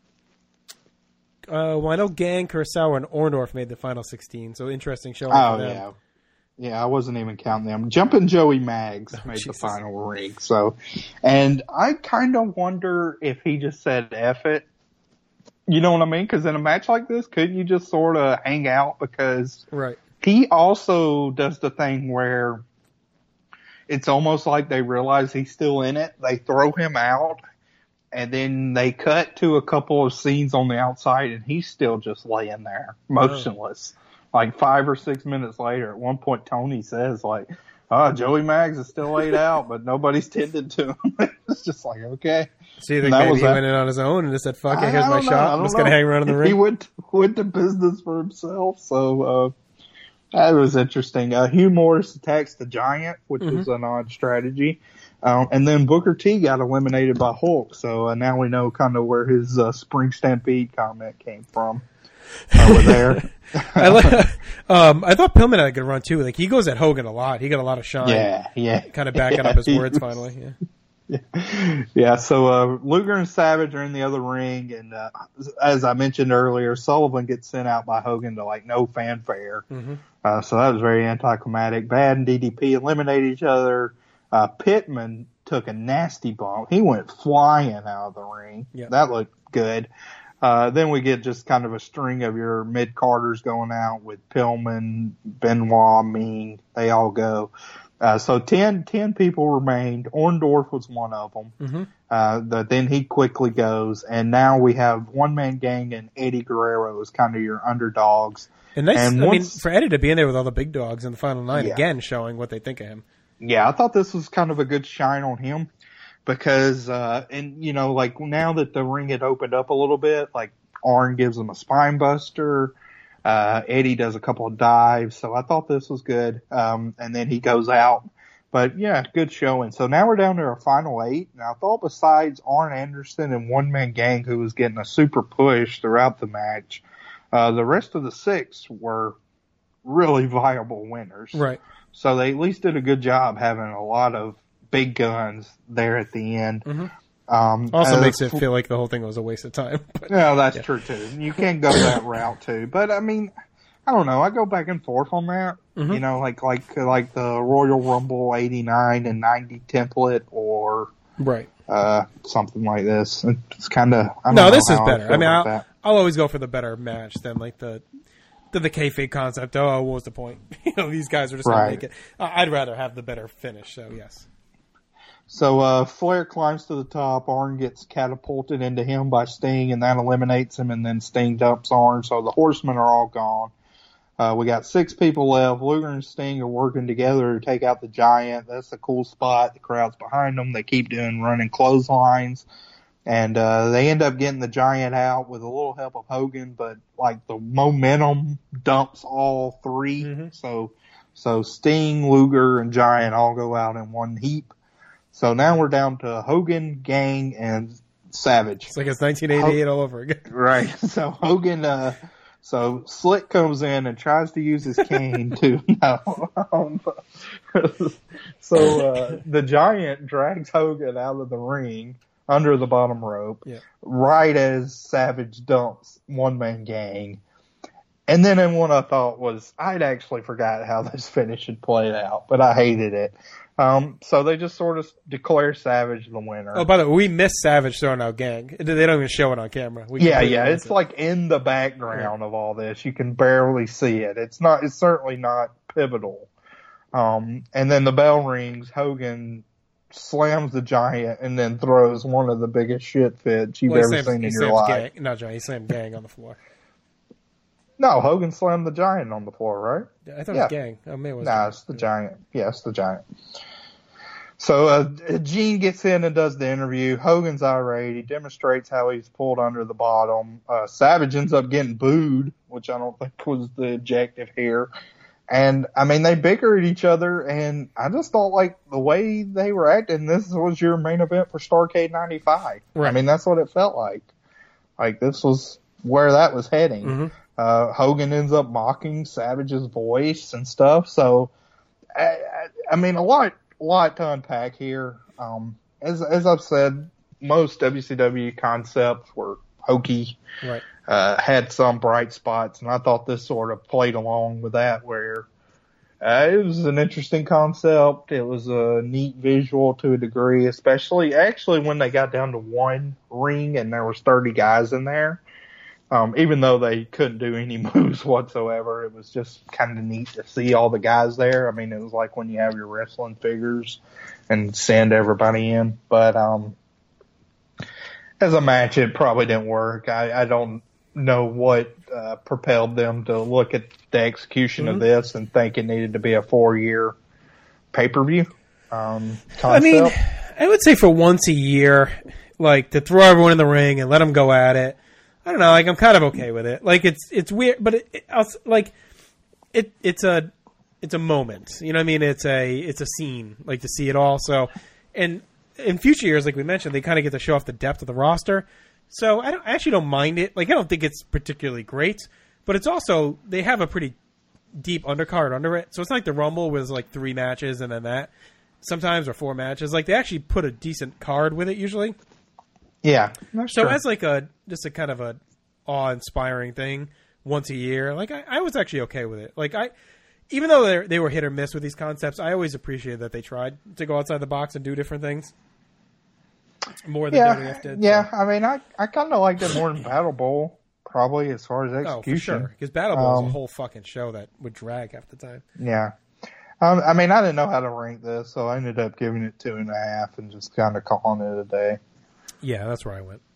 uh, well, I know Gang, Kurosawa, and Orndorff made the final sixteen, so interesting showing Oh, for them. yeah. Yeah, I wasn't even counting them. Jumpin' Joey Maggs Oh, made Jesus. the final ring. So, and I kind of wonder if he just said F it You know what I mean? Because in a match like this, couldn't you just sort of hang out? Because right. he also does the thing where it's almost like they realize he's still in it. They throw him out, and then they cut to a couple of scenes on the outside, and he's still just laying there, motionless. Oh. Like five or six minutes later, at one point, Tony says, like, oh, Joey Maggs is still laid out, but nobody's tended to him. It's just like, okay. So you think maybe he went in on his own and just said, fuck it, here's my know, shot. I'm just going to hang around in the ring? He went, went to business for himself, so uh that was interesting. Uh, Hugh Morris attacks the Giant, which mm-hmm. was an odd strategy. Um, and then Booker T got eliminated by Hulk, so uh, now we know kind of where his uh, Spring Stampede comment came from over there. I, like, um, I thought Pillman had a good run, too. Like, he goes at Hogan a lot. He got a lot of shine. Yeah, yeah. Kind of backing yeah, up his words, finally. Yeah. Yeah. yeah, so uh, Luger and Savage are in the other ring, and uh, as I mentioned earlier, Sullivan gets sent out by Hogan to, like, no fanfare. Mm-hmm. Uh, so that was very anticlimactic. Bad and D D P eliminate each other. Uh, Pittman took a nasty bump. He went flying out of the ring. Yep. That looked good. Uh, then we get just kind of a string of your mid-carders going out with Pillman, Benoit, Mean. They all go. Uh, so ten, ten people remained. Orndorff was one of them. Mm-hmm. Uh, the, then he quickly goes, and now we have One Man Gang and Eddie Guerrero as kind of your underdogs. And nice, and I once, mean, for Eddie to be in there with all the big dogs in the final night, yeah. again, showing what they think of him. Yeah, I thought this was kind of a good shine on him because, uh, and you know, like now that the ring had opened up a little bit, like Arn gives him a spine buster. Uh, Eddie does a couple of dives, so I thought this was good. Um, and then he goes out. But yeah, good showing. So now we're down to our final eight. And I thought besides Arn Anderson and One Man Gang, who was getting a super push throughout the match, uh, the rest of the six were really viable winners. Right. So they at least did a good job having a lot of big guns there at the end. Mm-hmm. Um, also uh, makes it feel like the whole thing was a waste of time. But, yeah, that's yeah. true too. You can't go that route too. But I mean, I don't know. I go back and forth on that. Mm-hmm. You know, like like like the Royal Rumble eighty-nine and ninety template, or right, uh, something like this. It's kind of no. This is better. I, I mean, I'll, that. I'll always go for the better match than like the the, the kayfabe concept. Oh, what was the point? You know, these guys are just right. gonna make it. I'd rather have the better finish. So yes. So, uh, Flair climbs to the top. Arn gets catapulted into him by Sting, and that eliminates him, and then Sting dumps Arn. So the Horsemen are all gone. Uh, we got six people left. Luger and Sting are working together to take out the Giant. That's a cool spot. The crowd's behind them. They keep doing running clotheslines. And, uh, they end up getting the Giant out with a little help of Hogan, but like the momentum dumps all three. Mm-hmm. So, so Sting, Luger, and Giant all go out in one heap. So now we're down to Hogan, Gang, and Savage. It's like it's nineteen eighty-eight Ho- all over again. Right. So Hogan, uh, so Slick comes in and tries to use his cane to, no. Um, so, uh, the Giant drags Hogan out of the ring under the bottom rope, yeah. right as Savage dumps One Man Gang. And then in what I thought was, I'd actually forgot how this finish had played out, but I hated it. Um, so they just sort of declare Savage the winner. Oh, by the way, we missed Savage throwing out Gang. They don't even show it on camera. We yeah, yeah, it's it. like in the background yeah. of all this. You can barely see it. It's not, it's certainly not pivotal. Um, and then the bell rings, Hogan slams the Giant and then throws one of the biggest shit fits you've well, ever slams, seen in your life. Gang. No, John, he slammed Gang on the floor. No, Hogan slammed the Giant on the floor, right? Yeah, I thought yeah. it was Gang. Oh, maybe it was. Nah, it's the Giant. Yeah, it's the Giant. So, uh, Gene gets in and does the interview. Hogan's irate. He demonstrates how he's pulled under the bottom. Uh, Savage ends up getting booed, which I don't think was the objective here. And, I mean, they bicker at each other, and I just thought, like, the way they were acting, this was your main event for Starrcade ninety-five. Right. I mean, that's what it felt like. Like, this was where that was heading. Mm-hmm. Uh, Hogan ends up mocking Savage's voice and stuff. So, I, I mean, a lot, a lot to unpack here. Um, as, as I've said, most W C W concepts were hokey, right. uh, had some bright spots, and I thought this sort of played along with that where, uh, it was an interesting concept. It was a neat visual to a degree, especially actually when they got down to one ring and there was thirty guys in there. Um, even though they couldn't do any moves whatsoever, it was just kind of neat to see all the guys there. I mean, it was like when you have your wrestling figures and send everybody in. But um, as a match, it probably didn't work. I, I don't know what uh, propelled them to look at the execution mm-hmm. of this and think it needed to be a four-year pay-per-view um, concept. I mean, I would say for once a year, like to throw everyone in the ring and let them go at it. I don't know, like I'm kind of okay with it. Like it's it's weird, but it, it I'll, like it it's a it's a moment. You know what I mean? It's a it's a scene, like to see it all. So, and in future years, like we mentioned, they kind of get to show off the depth of the roster. So I, don't, I actually don't mind it. Like I don't think it's particularly great, but it's also they have a pretty deep undercard under it. So it's not like the Rumble was like three matches and then that sometimes or four matches. Like they actually put a decent card with it usually. Yeah. So true. as like a just a kind of a awe-inspiring thing once a year, like I, I was actually okay with it. Like I, even though they they were hit or miss with these concepts, I always appreciated that they tried to go outside the box and do different things more than yeah, W W F did. Yeah, so. I mean, I I kind of liked it more than Battle Bowl, probably as far as execution. Oh, for sure. Because Battle Bowl um, is a whole fucking show that would drag half the time. Yeah. Um, I mean, I didn't know how to rank this, so I ended up giving it two and a half and just kind of calling it a day. Yeah, that's where I went.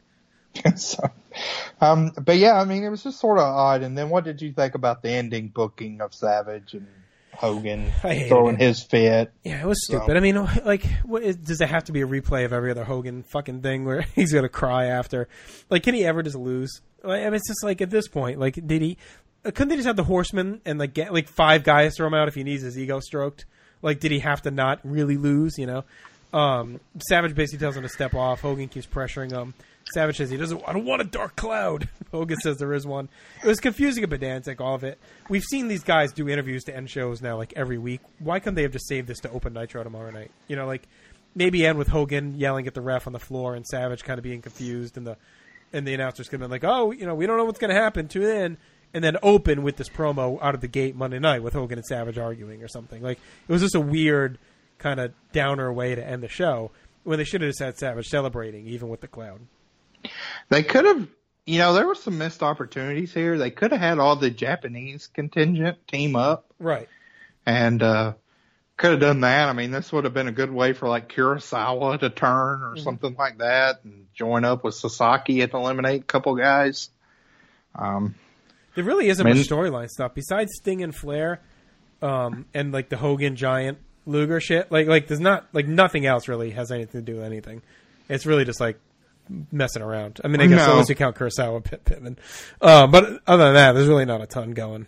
so, um, but yeah, I mean, it was just sort of odd. And then what did you think about the ending booking of Savage and Hogan throwing it. his fit? Yeah, it was so. stupid. I mean, like, what is, does it have to be a replay of every other Hogan fucking thing where he's going to cry after? Like, can he ever just lose? Like, I mean, it's just like, at this point, like, did he, couldn't they just have the Horsemen and, like, get, like, five guys throw him out if he needs his ego stroked? Like, did he have to not really lose, you know? Um, Savage basically tells him to step off. Hogan keeps pressuring him. Savage says he doesn't. I don't want a dark cloud. Hogan says there is one. It was confusing and pedantic, all of it. We've seen these guys do interviews to end shows now, like every week. Why couldn't they have just saved this to open Nitro tomorrow night? You know, like maybe end with Hogan yelling at the ref on the floor and Savage kind of being confused, and the and the announcers could have been like, "Oh, you know, we don't know what's going to happen. Tune in." And then open with this promo out of the gate Monday night with Hogan and Savage arguing or something. Like it was just a weird kind of downer way to end the show when they should have just had Savage celebrating even with the cloud. They could have, you know, there were some missed opportunities here. They could have had all the Japanese contingent team up. Right. And uh, could have done that. I mean, this would have been a good way for like Kurosawa to turn or mm-hmm. something like that and join up with Sasaki and eliminate a couple guys. Um, there really isn't I mean, much storyline stuff besides Sting and Flair um, and like the Hogan Giant Luger shit. Like, like there's not like nothing else really has anything to do with anything. It's really just like messing around. I mean, I guess no. unless you count Kurosawa, Pitt, Pittman. Uh, but other than that, there's really not a ton going.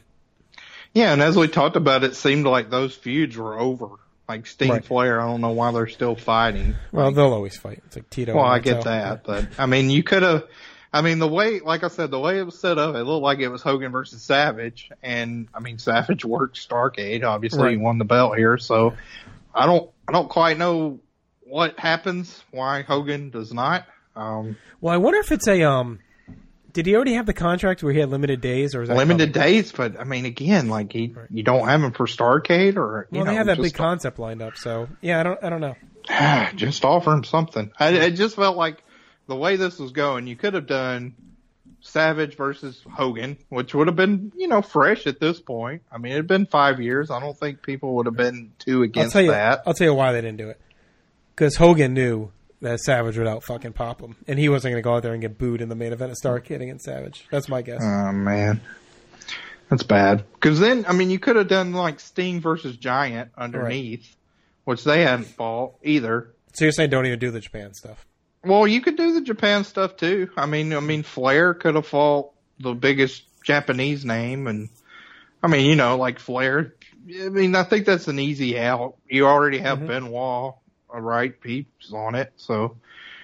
Yeah, and as we talked about, it seemed like those feuds were over. Like Sting right. Flair, I don't know why they're still fighting. Well, like, they'll always fight. It's like Tito. Well, and I get that, but I mean, you could have. I mean, the way, like I said, the way it was set up, it looked like it was Hogan versus Savage, and I mean, Savage worked Starrcade. Obviously, right. he won the belt here, so I don't, I don't quite know what happens. Why Hogan does not. Um, well, I wonder if it's a um. Did he already have the contract where he had limited days, or is that limited coming? days? But I mean, again, like he, right. you don't have him for Starrcade, or you well, know, they have that big just, concept lined up. So yeah, I don't, I don't know. Just offer him something. I, it just felt like the way this was going, you could have done Savage versus Hogan, which would have been, you know, fresh at this point. I mean, it had been five years. I don't think people would have been too against I'll tell you, that. I'll tell you why they didn't do it. Because Hogan knew that Savage would out fucking pop him, and he wasn't going to go out there and get booed in the main event of Starrcade against Savage. That's my guess. Oh man, that's bad. Because then, I mean, you could have done like Sting versus Giant underneath, right. which they hadn't fought either. So you're saying don't even do the Japan stuff? Well, you could do the Japan stuff too. I mean, I mean, Flair could have fought the biggest Japanese name, and I mean, you know, like Flair. I mean, I think that's an easy out. You already have mm-hmm. Benoit. All right, Peeps on it. So,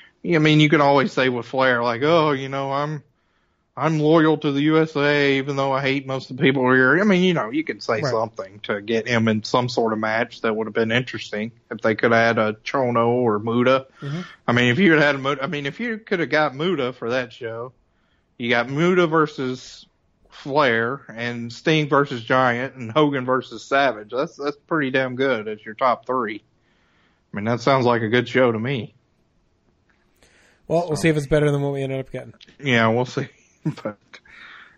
I mean, you can always say with Flair, like, oh, you know, I'm, I'm loyal to the U S A, even though I hate most of the people here. I mean, you know, you could say right. something to get him in some sort of match that would have been interesting if they could have had a Chono or Muta. Mm-hmm. I mean, if you had had a Muta, I mean, if you could have got Muta for that show, you got Muta versus Flair and Sting versus Giant and Hogan versus Savage. That's, that's pretty damn good as your top three. I mean, that sounds like a good show to me. Well, we'll so. see if it's better than what we ended up getting. Yeah, we'll see. But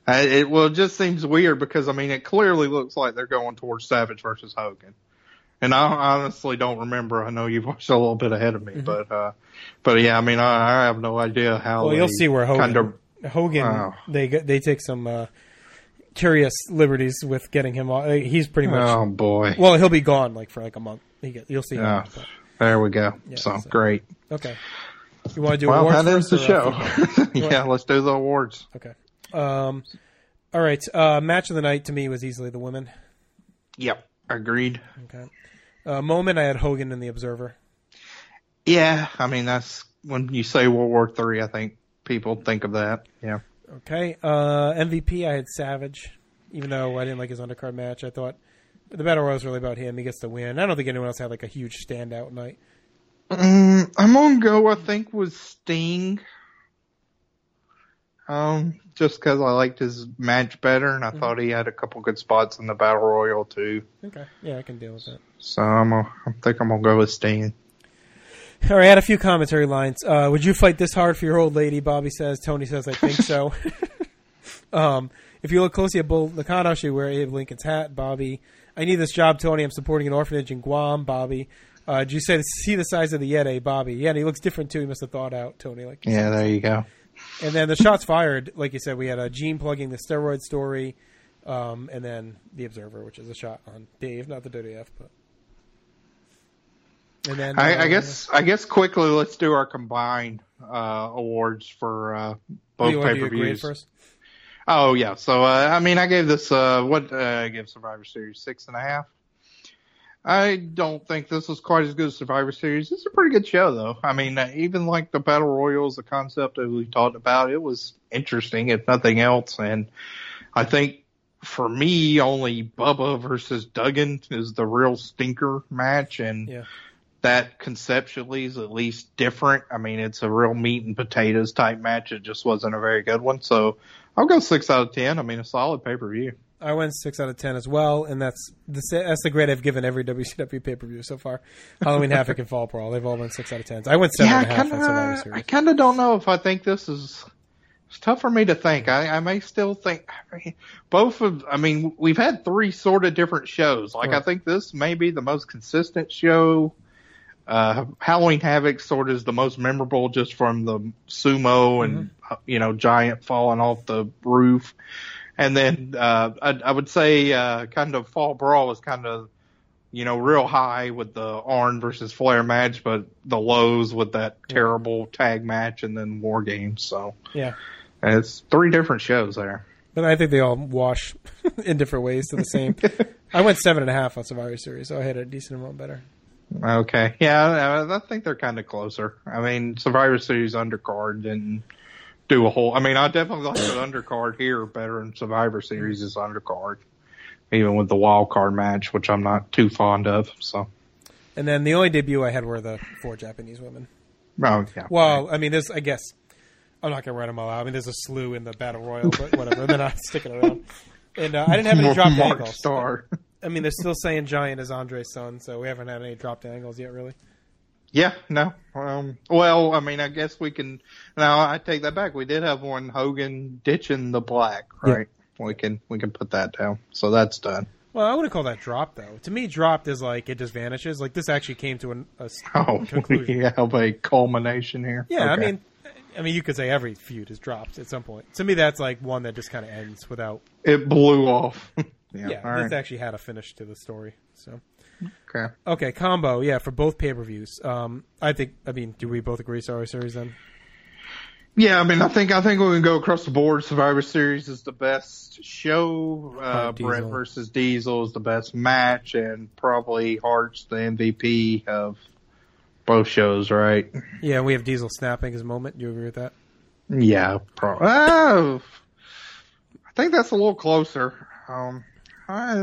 I, it well, it just seems weird because I mean, it clearly looks like they're going towards Savage versus Hogan, and I honestly don't remember. I know you've watched a little bit ahead of me, mm-hmm. but uh, but yeah, I mean, I, I have no idea how. Well, you'll see where Hogan. Kind of, Hogan, uh, they they take some uh, curious liberties with getting him off. He's pretty much. Oh boy. Well, he'll be gone like for like a month. He get, you'll see. Him, uh, there we go. Yeah, so, so great. Okay. You want to do well, awards that is the or, show. Uh, yeah, let's do the awards. Okay. Um, all right. Uh, match of the night to me was easily the women. Yep. Agreed. Okay. Uh, moment I had Hogan in the Observer. Yeah, I mean that's when you say World War Three. I think people think of that. Yeah. Okay. Uh, M V P I had Savage, even though I didn't like his undercard match. I thought the battle royal was really about him. He gets the win. I don't think anyone else had like a huge standout night. Um, I'm gonna go. I think with Sting. Um, just because I liked his match better, and I mm-hmm. thought he had a couple good spots in the battle royal too. Okay, yeah, I can deal with that. So I'm gonna, I think I'm gonna go with Sting. All right, I had a few commentary lines. Uh, would you fight this hard for your old lady? Bobby says. Tony says, I think so. um, if you look closely at Bull Nakano, she wear Abe Lincoln's hat. Bobby, I need this job, Tony. I'm supporting an orphanage in Guam. Bobby. Uh, did you say see the size of the Yeti, Bobby? Yeah, and he looks different too. He must have thought out, Tony. Like yeah, there you go. And then the shots fired, like you said, we had a Gene plugging the steroid story, um, and then the Observer, which is a shot on Dave, not the W W F, but. And then I, uh, I guess I guess quickly let's do our combined uh, awards for uh, both oh, pay per views. First? Oh yeah, so uh, I mean I gave this uh, what uh, I gave Survivor Series six and a half. I don't think this was quite as good as Survivor Series. It's a pretty good show, though. I mean, uh, even like the Battle Royals, the concept that we talked about, it was interesting, if nothing else. And I think for me, only Bubba versus Duggan is the real stinker match. And yeah. that conceptually is at least different. I mean, it's a real meat and potatoes type match. It just wasn't a very good one. So I'll go six out of ten. I mean, a solid pay-per-view. I went six out of ten as well, and that's the that's the grade I've given every W C W pay per view so far. Halloween Havoc and Fall Brawl, they've all been six out of tens. I went seven yeah, and a half kinda, on Survivor Series. I kind of don't know if I think this is. It's tough for me to think. I, I may still think I mean, both of. I mean, we've had three sort of different shows. Like right. I think this may be the most consistent show. Uh, Halloween Havoc sort of is the most memorable, just from the sumo and mm-hmm. you know giant falling off the roof. And then uh, I, I would say uh, kind of Fall Brawl was kind of, you know, real high with the Arn versus Flair match, but the lows with that terrible tag match and then War Games. So yeah, and it's three different shows there. But I think they all wash in different ways to the same. I went seven and a half on Survivor Series, so I had a decent amount better. Okay, yeah, I think they're kind of closer. I mean, Survivor Series undercard didn't do a whole. I mean, I definitely like the undercard here better than Survivor Series' undercard, even with the wild card match, which I'm not too fond of. So, and then the only debut I had were the four Japanese women. Oh yeah. Well, I mean, there's I guess I'm not gonna write them all out. I mean, there's a slew in the Battle Royal, but whatever. They're not sticking around. And uh, I didn't have any dropped Mark angles. Star. I mean, they're still saying Giant is Andre's son, so we haven't had any dropped angles yet, really. Yeah, no. Um, well, I mean, I guess we can. Now, I take that back. We did have one Hogan ditching the black, right? Yeah. We can we can put that down. So that's done. Well, I wouldn't call that drop, though. To me, dropped is like it just vanishes. Like this actually came to an, a oh, conclusion. We have a culmination here. Yeah, okay. I mean, I mean, you could say every feud is dropped at some point. To me, that's like one that just kind of ends without. It blew off. yeah, yeah all this right. actually had a finish to the story. So. Okay. Okay, combo, yeah, for both pay-per-views. Um, I think, I mean, do we both agree Survivor Series then? Yeah, I mean, I think I think we can go across the board. Survivor Series is the best show. Uh, Brett versus Diesel is the best match, and probably Hart's the M V P of both shows, right? Yeah, and we have Diesel snapping his moment. Do you agree with that? Yeah, probably. Oh, I think that's a little closer. Um, I.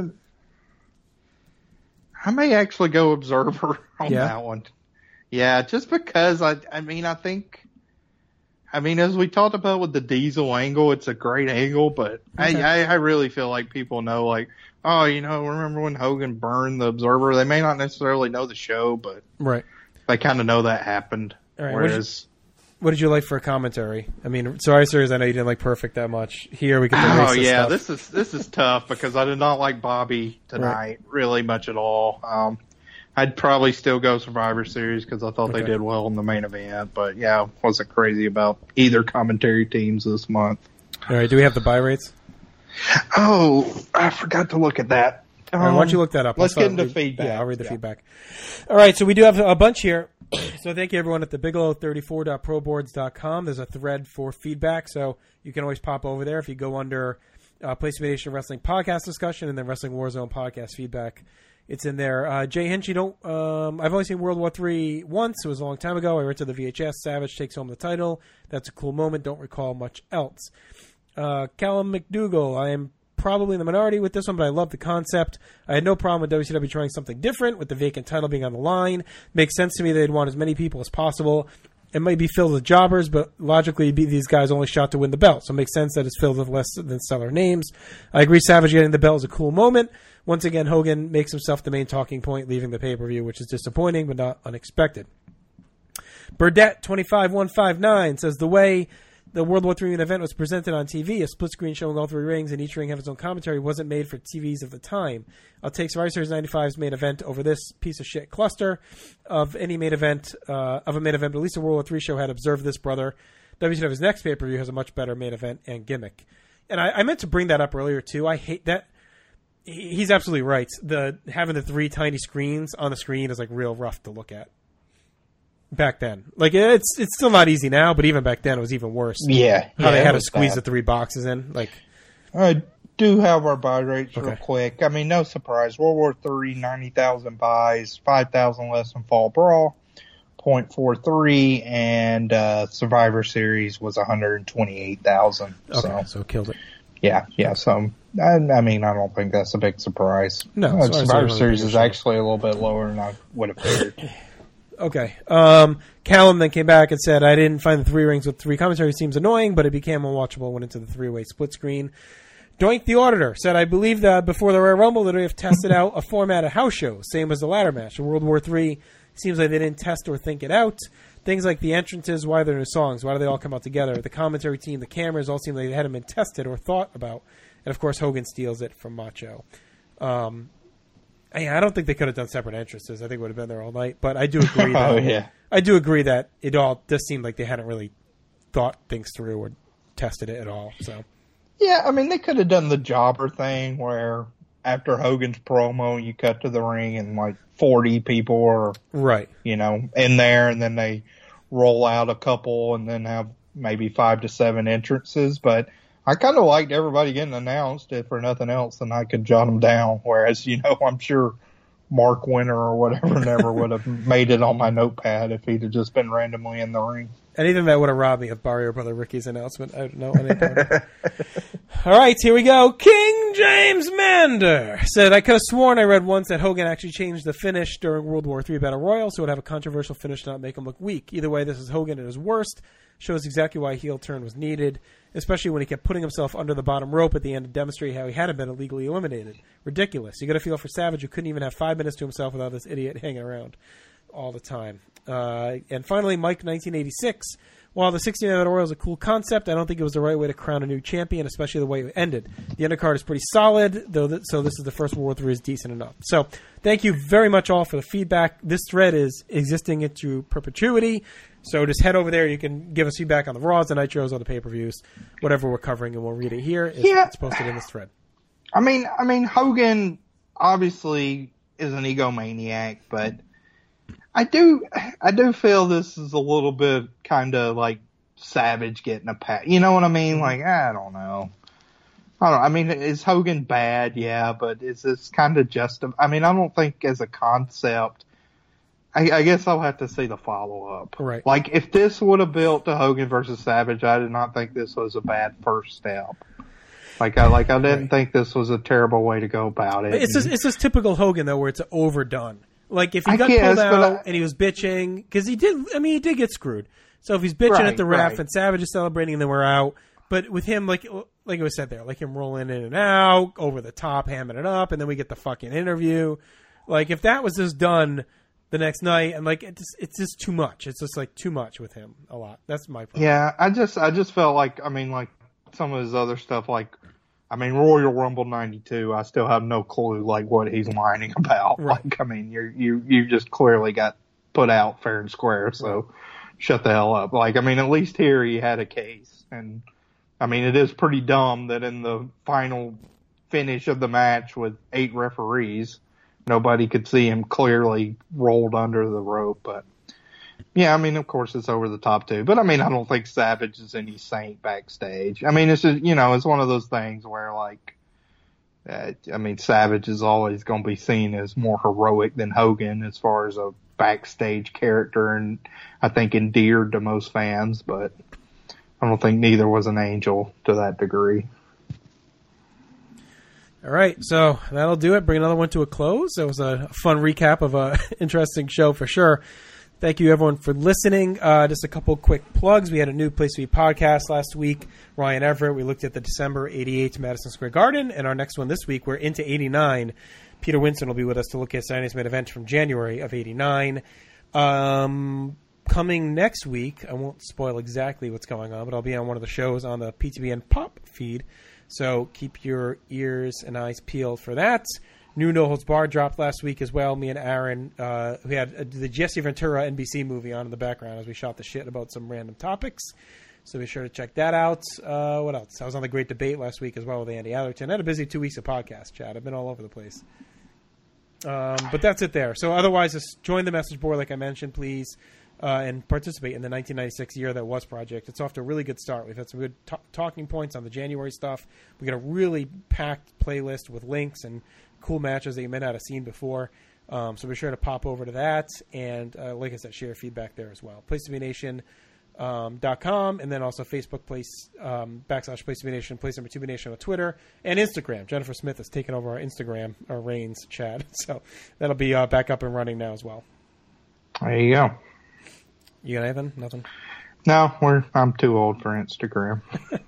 I may actually go Observer on yeah. that one. Yeah, just because I, I mean, I think, I mean, as we talked about with the Diesel angle, it's a great angle, but okay. I, I, I really feel like people know, like, oh, you know, remember when Hogan burned the Observer? They may not necessarily know the show, but right. they kind of know that happened. All right, Whereas, what did you like for a commentary? I mean, Survivor Series, I know you didn't like Perfect that much. Here we get the Oh racist yeah, stuff. this is this is tough because I did not like Bobby tonight Right. really much at all. Um, I'd probably still go Survivor Series because I thought Okay. they did well in the main event, but yeah, wasn't crazy about either commentary teams this month. All right, do we have the buy rates? Oh, I forgot to look at that. All right, why don't you look that up? Let's I'll get start into read- feedback. Yeah, I'll read the Yeah. feedback. All right, so we do have a bunch here. So thank you, everyone, at the bigelow thirty-four dot pro boards dot com. There's a thread for feedback, so you can always pop over there if you go under uh, Place to Be Nation Wrestling Podcast Discussion and then Wrestling Warzone Podcast Feedback. It's in there. Uh, Jay Hinch, you don't. Um, I've only seen World War Three once. It was a long time ago. I rented the V H S. Savage takes home the title. That's a cool moment. Don't recall much else. Uh, Callum McDougall, I am probably in the minority with this one, but I love the concept. I had no problem with W C W trying something different, with the vacant title being on the line. Makes sense to me they'd want as many people as possible. It might be filled with jobbers, but logically be these guys only shot to win the belt, so it makes sense that it's filled with less than stellar names. I agree Savage getting the belt is a cool moment. Once again, Hogan makes himself the main talking point, leaving the pay-per-view, which is disappointing but not unexpected. Burdette twenty-five one five nine says the way the World War Three event was presented on T V, a split screen showing all three rings and each ring have its own commentary, wasn't made for T Vs of the time. I'll take Survivor Series ninety-five's main event over this piece of shit cluster of any main event uh, of a main event. But at least the World War Three show had observed this, brother. W C W's next pay per view has a much better main event and gimmick. And I, I meant to bring that up earlier too. I hate that. He- He's absolutely right. The having the three tiny screens on the screen is like real rough to look at. Back then, like it's it's still not easy now, but even back then it was even worse. Yeah, How yeah, they it had to was squeeze bad. the three boxes in, like I do have our buy rates real Okay. quick. I mean, no surprise. World War Three, ninety thousand buys, five thousand less than Fall Brawl, point four three, and uh, Survivor Series was one hundred twenty-eight thousand. okay, So, so killed it. yeah, yeah. So, I, I mean, I don't think that's a big surprise. No, Uh, Survivor Survivor Series Series was a is bigger show. actually a little bit lower than I would have figured. Okay. Um, Callum then came back and said, I didn't find the three rings with three commentary seems annoying, but it became unwatchable when into the three-way split screen. Doink the Auditor said, I believe that before the Royal Rumble that they have tested out a format of house shows, same as the ladder match. In World War Three, seems like they didn't test or think it out. Things like the entrances, why they're new songs, why do they all come out together? The commentary team, the cameras all seem like they hadn't been tested or thought about. And, of course, Hogan steals it from Macho. Um, I I don't think they could have done separate entrances. I think it would have been there all night. But I do agree that Oh, yeah. I do agree that it all does seem like they hadn't really thought things through or tested it at all. So Yeah, I mean, they could have done the jobber thing where after Hogan's promo, you cut to the ring and like forty people are, right, you know, in there, and then they roll out a couple and then have maybe five to seven entrances. But I kind of liked everybody getting announced. If for nothing else, then I could jot them down. Whereas, you know, I'm sure Mark Winter or whatever never would have made it on my notepad if he'd have just been randomly in the ring. anything that would have robbed me of Barrio Brother Ricky's announcement. I don't know. I didn't all right, here we go. King James Mander said, I could have sworn I read once that Hogan actually changed the finish during World War Three Battle Royal, so it would have a controversial finish to not make him look weak. Either way, this is Hogan at his worst. Shows exactly why a heel turn was needed, especially when he kept putting himself under the bottom rope at the end to demonstrate how he hadn't been illegally eliminated. Ridiculous. You got to feel for Savage, who couldn't even have five minutes to himself without this idiot hanging around all the time. Uh, and finally, Mike nineteen eighty-six. While the sixty-man Battle Royal is a cool concept, I don't think it was the right way to crown a new champion, especially the way it ended. The undercard is pretty solid, though. Th- so this is the first World War Three is decent enough. So thank you very much all for the feedback. This thread is existing into perpetuity. So just head over there. You can give us feedback on the Raws, the Nitros, or the pay-per-views, whatever we're covering, and we'll read it here. It's, Yeah. it's posted in this thread. I mean, I mean, Hogan obviously is an egomaniac, but I do, I do feel this is a little bit kind of like Savage getting a pat. You know what I mean? Like, I don't know. I don't. I mean, is Hogan bad? Yeah, but is this kind of just? I mean, I don't think as a concept. I, I guess I'll have to see the follow up. Right. Like, if this would have built to Hogan versus Savage, I did not think this was a bad first step. Like I like I didn't Right. think this was a terrible way to go about it. It's just, it's just typical Hogan, though, where it's overdone. Like, if he I got guess, pulled but out I- and he was bitching, because he did, I mean, he did get screwed. So if he's bitching Right, at the ref right. and Savage is celebrating and then we're out, but with him, like like it was said there, like him rolling in and out, over the top, hamming it up, and then we get the fucking interview. Like, if that was just done the next night, and like it's it's just too much. It's just like too much with him. A lot. That's my problem. Yeah, I just I just felt like I mean like some of his other stuff like I mean Royal Rumble ninety-two. I still have no clue like what he's whining about. Right. Like I mean you you you just clearly got put out fair and square. So right. Shut the hell up. Like I mean at least here he had a case, and I mean it is pretty dumb that in the final finish of the match with eight referees, nobody could see him clearly rolled under the rope. But yeah, I mean, of course it's over the top too. But I mean, I don't think Savage is any saint backstage. I mean, it's just, you know, it's one of those things where like, uh, I mean, Savage is always going to be seen as more heroic than Hogan as far as a backstage character, and I think endeared to most fans, but I don't think neither was an angel to that degree. All right, so that'll do it. Bring another one to a close. That was a fun recap of an interesting show for sure. Thank you, everyone, for listening. Uh, just a couple quick plugs. We had a new Place to Be podcast last week. Ryan Everett. We looked at the December eighty-eight Madison Square Garden. And our next one this week, we're into eighty-nine. Peter Winston will be with us to look at Saturday's main event from January of eighty-nine. Um, coming next week, I won't spoil exactly what's going on, but I'll be on one of the shows on the P T B N Pop feed. So keep your ears and eyes peeled for that. New No Holds Barred dropped last week as well. Me and Aaron, uh, we had uh, the Jesse Ventura N B C movie on in the background as we shot the shit about some random topics. So be sure to check that out. Uh, what else? I was on the Great Debate last week as well with Andy Atherton. I had a busy two weeks of podcast, Chad. I've been all over the place. Um, but that's it there. So otherwise, just join the message board like I mentioned, please. Uh, and participate in the nineteen ninety-six Year That Was project. It's off to a really good start. We've had some good t- talking points on the January stuff. We got a really packed playlist with links and cool matches that you may not have seen before. Um, so be sure to pop over to that. And uh, like I said, share feedback there as well. Place to Be Nation um, dot com, and then also Facebook place um, backslash Place to Be Nation, Place Number Two Be Nation on Twitter and Instagram. Jennifer Smith has taken over our Instagram, our reigns, Chad. So that'll be uh, back up and running now as well. There you go. You got anything? Nothing? No, we're. I'm too old for Instagram.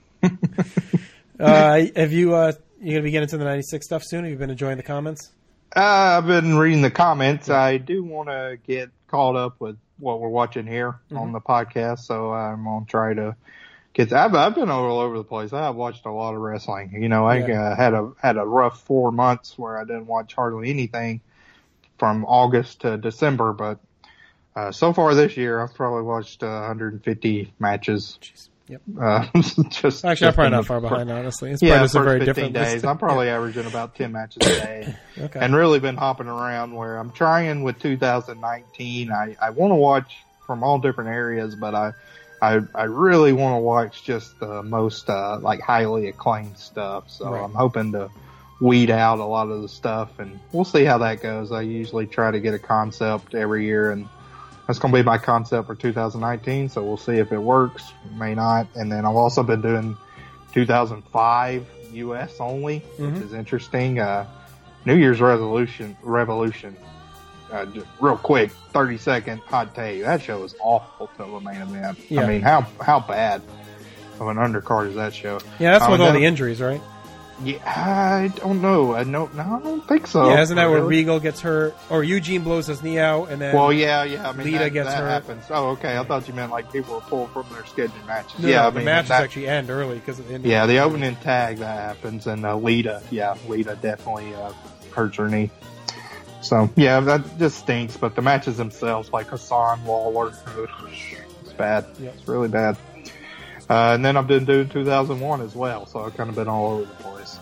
uh, have you, uh, you going to be getting into the ninety-six stuff soon? Have you been enjoying the comments? Uh, I've been reading the comments. Yeah. I do want to get caught up with what we're watching here mm-hmm. on the podcast, so I'm going to try to get, I've, I've been all over the place. I've watched a lot of wrestling. You know, I yeah. uh, had a, had a rough four months where I didn't watch hardly anything from August to December, but Uh, so far this year, I've probably watched uh, one hundred fifty matches. Jeez. Yep. Uh, just, Actually, just I'm probably not far behind, honestly. It's yeah, probably just a very fifteen different days. list. I'm probably averaging about ten matches a day. Okay. And really been hopping around where I'm trying with two thousand nineteen. I, I want to watch from all different areas, but I I, I really want to watch just the most uh, like highly acclaimed stuff. So right. I'm hoping to weed out a lot of the stuff, and we'll see how that goes. I usually try to get a concept every year, and that's going to be my concept for two thousand nineteen, so we'll see if it works. It may not. And then I've also been doing two thousand five U S only, mm-hmm. which is interesting. Uh, New Year's resolution, Revolution. Uh, just real quick, thirty second hot take. That show was awful till the main event. Yeah. I mean, how how bad of an undercard is that show? Yeah, that's um, with all then, the injuries, right? Yeah, I don't know. I know. No, I don't think so. Yeah, isn't that really? where Regal gets hurt, or Eugene blows his knee out, and then well, yeah, yeah. I mean, Lita that, gets that hurt. happens. Oh, okay. I thought you meant like people were pulled from their scheduled matches. No, yeah, no, I the mean, matches that, actually end early because of the injury. Yeah, the opening tag that happens, and uh, Lita, yeah, Lita definitely uh, hurts her knee. So yeah, that just stinks. But the matches themselves, like Hassan Waller, it's bad. Yep. It's really bad. Uh, and then I've been doing two thousand one as well, so I've kind of been all over the place.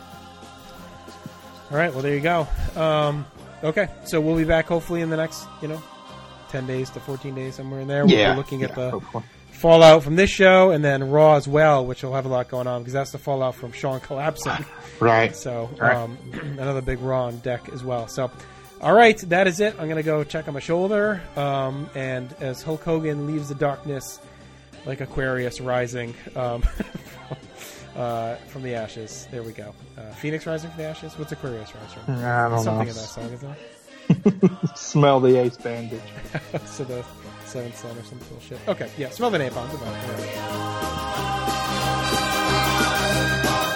All right, well, there you go. Um, okay, so we'll be back hopefully in the next, you know, ten days to fourteen days, somewhere in there. We'll yeah, be looking at yeah, the hopefully. fallout from this show, and then Raw as well, which will have a lot going on, because that's the fallout from Shawn collapsing. Right. So right. Um, another big Raw on deck as well. So, all right, that is it. I'm going to go check on my shoulder, um, and as Hulk Hogan leaves the darkness like Aquarius rising um, uh, from the ashes. There we go. Uh, Phoenix rising from the ashes? What's Aquarius rising from? I don't Something know. in that song, isn't it? Smell the ace bandage. So the seventh son or some bullshit. Okay, yeah, smell the napalm. Goodbye.